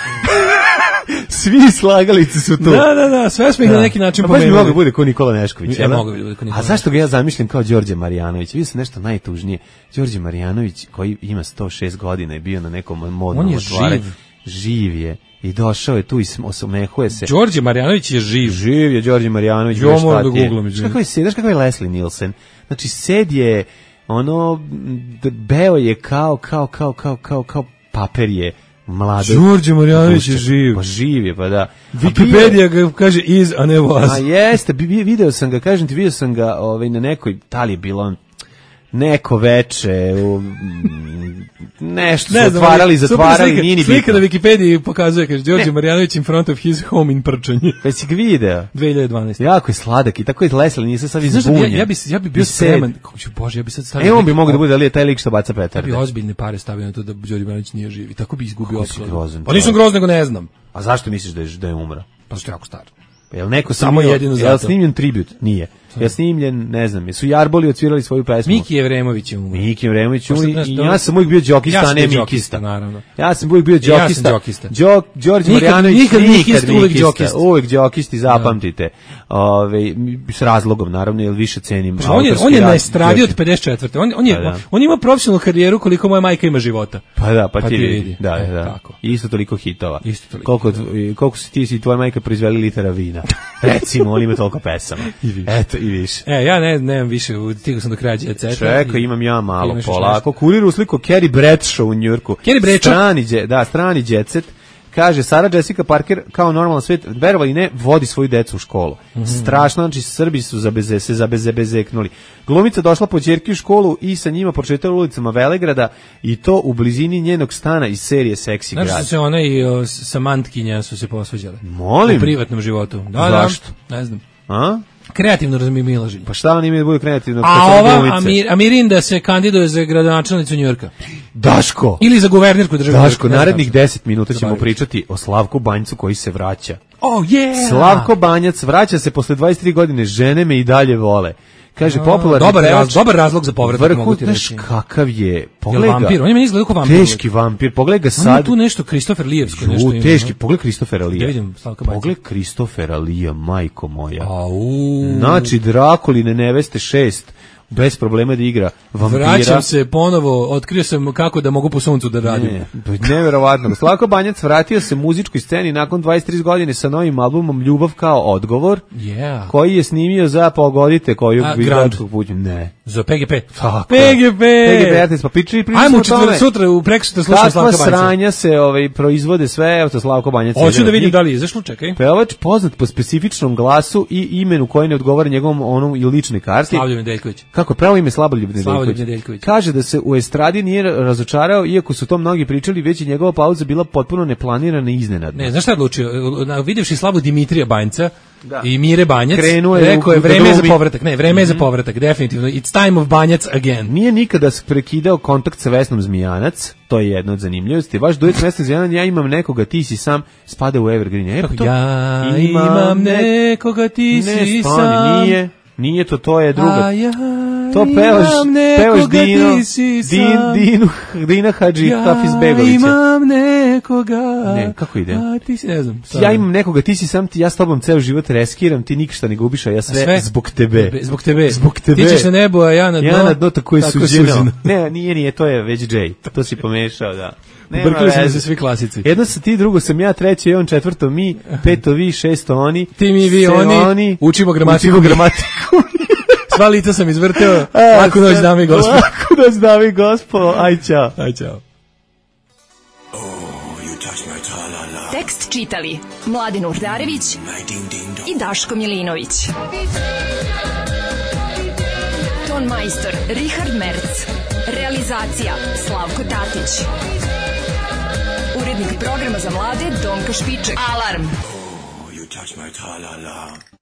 Svi slagalice su tu. Da, sve smo ih na neki način pomenuli. Baš bi mogao bude kao Nikola Nešković. A zašto ga ja zamišljam kao Đorđe Marjanović? Vidio sam nešto najtužnije. Đorđe Marjanović, koji ima 106 godina, je bio na nekom modnom otvaranju. Živ je. I došao je tu i osmehuje se. Đorđe Marjanović je živ. Živ je Đorđe Marjanović. Ja moram da googlam. Znaš kako je Leslie Nielsen? Znači, sed je, beo je kao paper je mlado. Đorđe Marjanović je živ. Pa živ je, pa da. Wikipedia ga kaže iz, a ne was. A jeste, video sam ga, kažem ti, video sam ga na nekoj, da li je bilo neko veče, nešto su zatvarali, nije ni bitno. Slika na Wikipediji pokazuje, kaže, Đorđe Marjanović in front of his home in Prčanje. Pa si ga video? 2012. Jako je sladak i tako je Leslie, nisam sad izbunjen. Ja bi bio spreman, Bože, ja bi sad stavio... on bi mogao da bude, ali je taj lik što baca petarde. Ja bi ozbiljne pare stavio na to da Đorđe Marjanović nije živ i tako bi izgubio opkladu. Pa nisam grozno, nego ne znam. A zašto misliš da je umro? Pa što je jako star. Jel neko samo jedino zato. Jel snimljen tribut? Nije. Jel snimljen, ne znam, su Jarboli odsvirali svoju pesmu? Miki Evremović je umro. Miki Evremović i ja sam uvijek bio đokista, a ne mikista. Naravno. Ja sam uvijek bio đokista. Đorđe Marjanović nikad mikista. Uvijek đokisti, zapamtite. S razlogom, naravno, jer više cenim. On je na estradi od 54. On ima profesionalnu karijeru koliko moja majka ima života. Pa da, pa ti vidi. Da. Isto toliko hitova. Koliko si ti i tvoja majka proizveli litera vina. Recimo, on ima toliko pesama. Eto, i više. Ja nemam više, stigao sam do kraja Jet Seta. Čekaj, imam ja malo, polako. Kurir usliko Carrie Bradshaw u Njujorku. Carrie Bradshaw? Strani Jet Set. Kaže, Sarah Jessica Parker, kao normalan svet, verovali ne, vodi svoju decu u školu. Strašno, znači, Srbi su se zabezeknuli. Glumica došla po ćerki u školu i sa njima prošetala ulicama Velegrada i to u blizini njenog stana iz serije Seksi grad. Znači su se ona i Samantkinja su se posvađale. Molim? U privatnom životu. Zašto? Ne znam. A? Kreativno razmimilaženje. Pa šta on ima da bude kreativno? A ova Mirinda se kandiduje za gradonačelnicu Njujorka. Daško! Ili za guvernerku države. Daško, narednih 10 minuta ćemo pričati o Slavku Banjcu koji se vraća. Oh, yeah! Slavko Banjac vraća se posle 23 godine, žene me i dalje vole. Kaže, popularni dobar razlog za povratak, mogu ti reći. Kakav je, pogledaj vampir, on je meni izgledao kao vampir. Teški vampir, pogledaj ga sad. On je tu nešto Kristofer Lijevsko. Teški, pogledaj Kristofera Lija. Da vidim Slavka Banjca. Pogledaj Kristofera Lija, majko moja. Znači, Drakuline neveste 6, bez problema da igra vampira. Vraćam se ponovo, otkrio sam kako da mogu po suncu da radim. Neverovatno. Slavko Banjac vratio se muzičkoj sceni nakon 23 godine sa novim albumom Ljubav kao odgovor, koji je snimio za Pogodite koju Vidačkog puću. Ne. Za PGP. Tako. PGP, RTS, pa pričamo ajmo sutra u prekosutra slušamo Slavka Banjaca. Kakva sranja se proizvode sve, evo to Slavko Banjac. Hoću da vidim da li je izašlo, čekaj. Pevač poznat po specifičnom glasu i imenu koje ne odgovara njegovom onom i ličnoj karti. Slavoljub Nedeljković. Kako, pravo ime Slavoljub Nedeljković. Kaže da se u estradi nije razočarao, iako su to mnogi pričali, već i njegova pauza bila potpuno neplanirana i iznenadna. Ne, znaš šta je odlučio? Videvši slavu Dimitrija Banjca, da. I Mire Banjac, rekao je vreme za povratak. Ne, vreme je za povratak, definitivno. It's time of Banjac again. Nije nikada prekidao kontakt sa Vesnom Zmijanac, to je jedna od zanimljivosti. Vaš duet Vesna Zmijanac, ja imam nekoga, ti si sam, spada u Evergreen. Ja imam nekoga, ti si sam. Nije to je druga. To pevaš Dina Hadži Hafizbegovića. Ja imam nekoga. Ne, kako ide? Ti si, ne znam. Ja imam nekoga, ti si sam, ja s tobom ceo život reskiram, ti ništa ne gubiš, a ja sve zbog tebe. Zbog tebe. Ti ćeš na nebo, a ja na dno. Ja na dno tako je suđeno. Ne, nije, to je već Jay. To si pomešao, da. Brkali smo se svi klasici. Jedno sa ti, drugo sam ja, treće je on, četvrto mi, peto vi, šesto oni. Ti mi, vi, oni. Učimo gramatiku. Sva lica sam izvrteo. Laku noć, dame i gospodo. Laku noć, dame i gospodo. Aj, čao. Aj, čao. Tekst čitali Mladen Urdarević i Daško Milinović. Ton majstor Richard Merc. Realizacija Slavko Tatić. Urednik programa za mlade Donka Špiček. Alarm!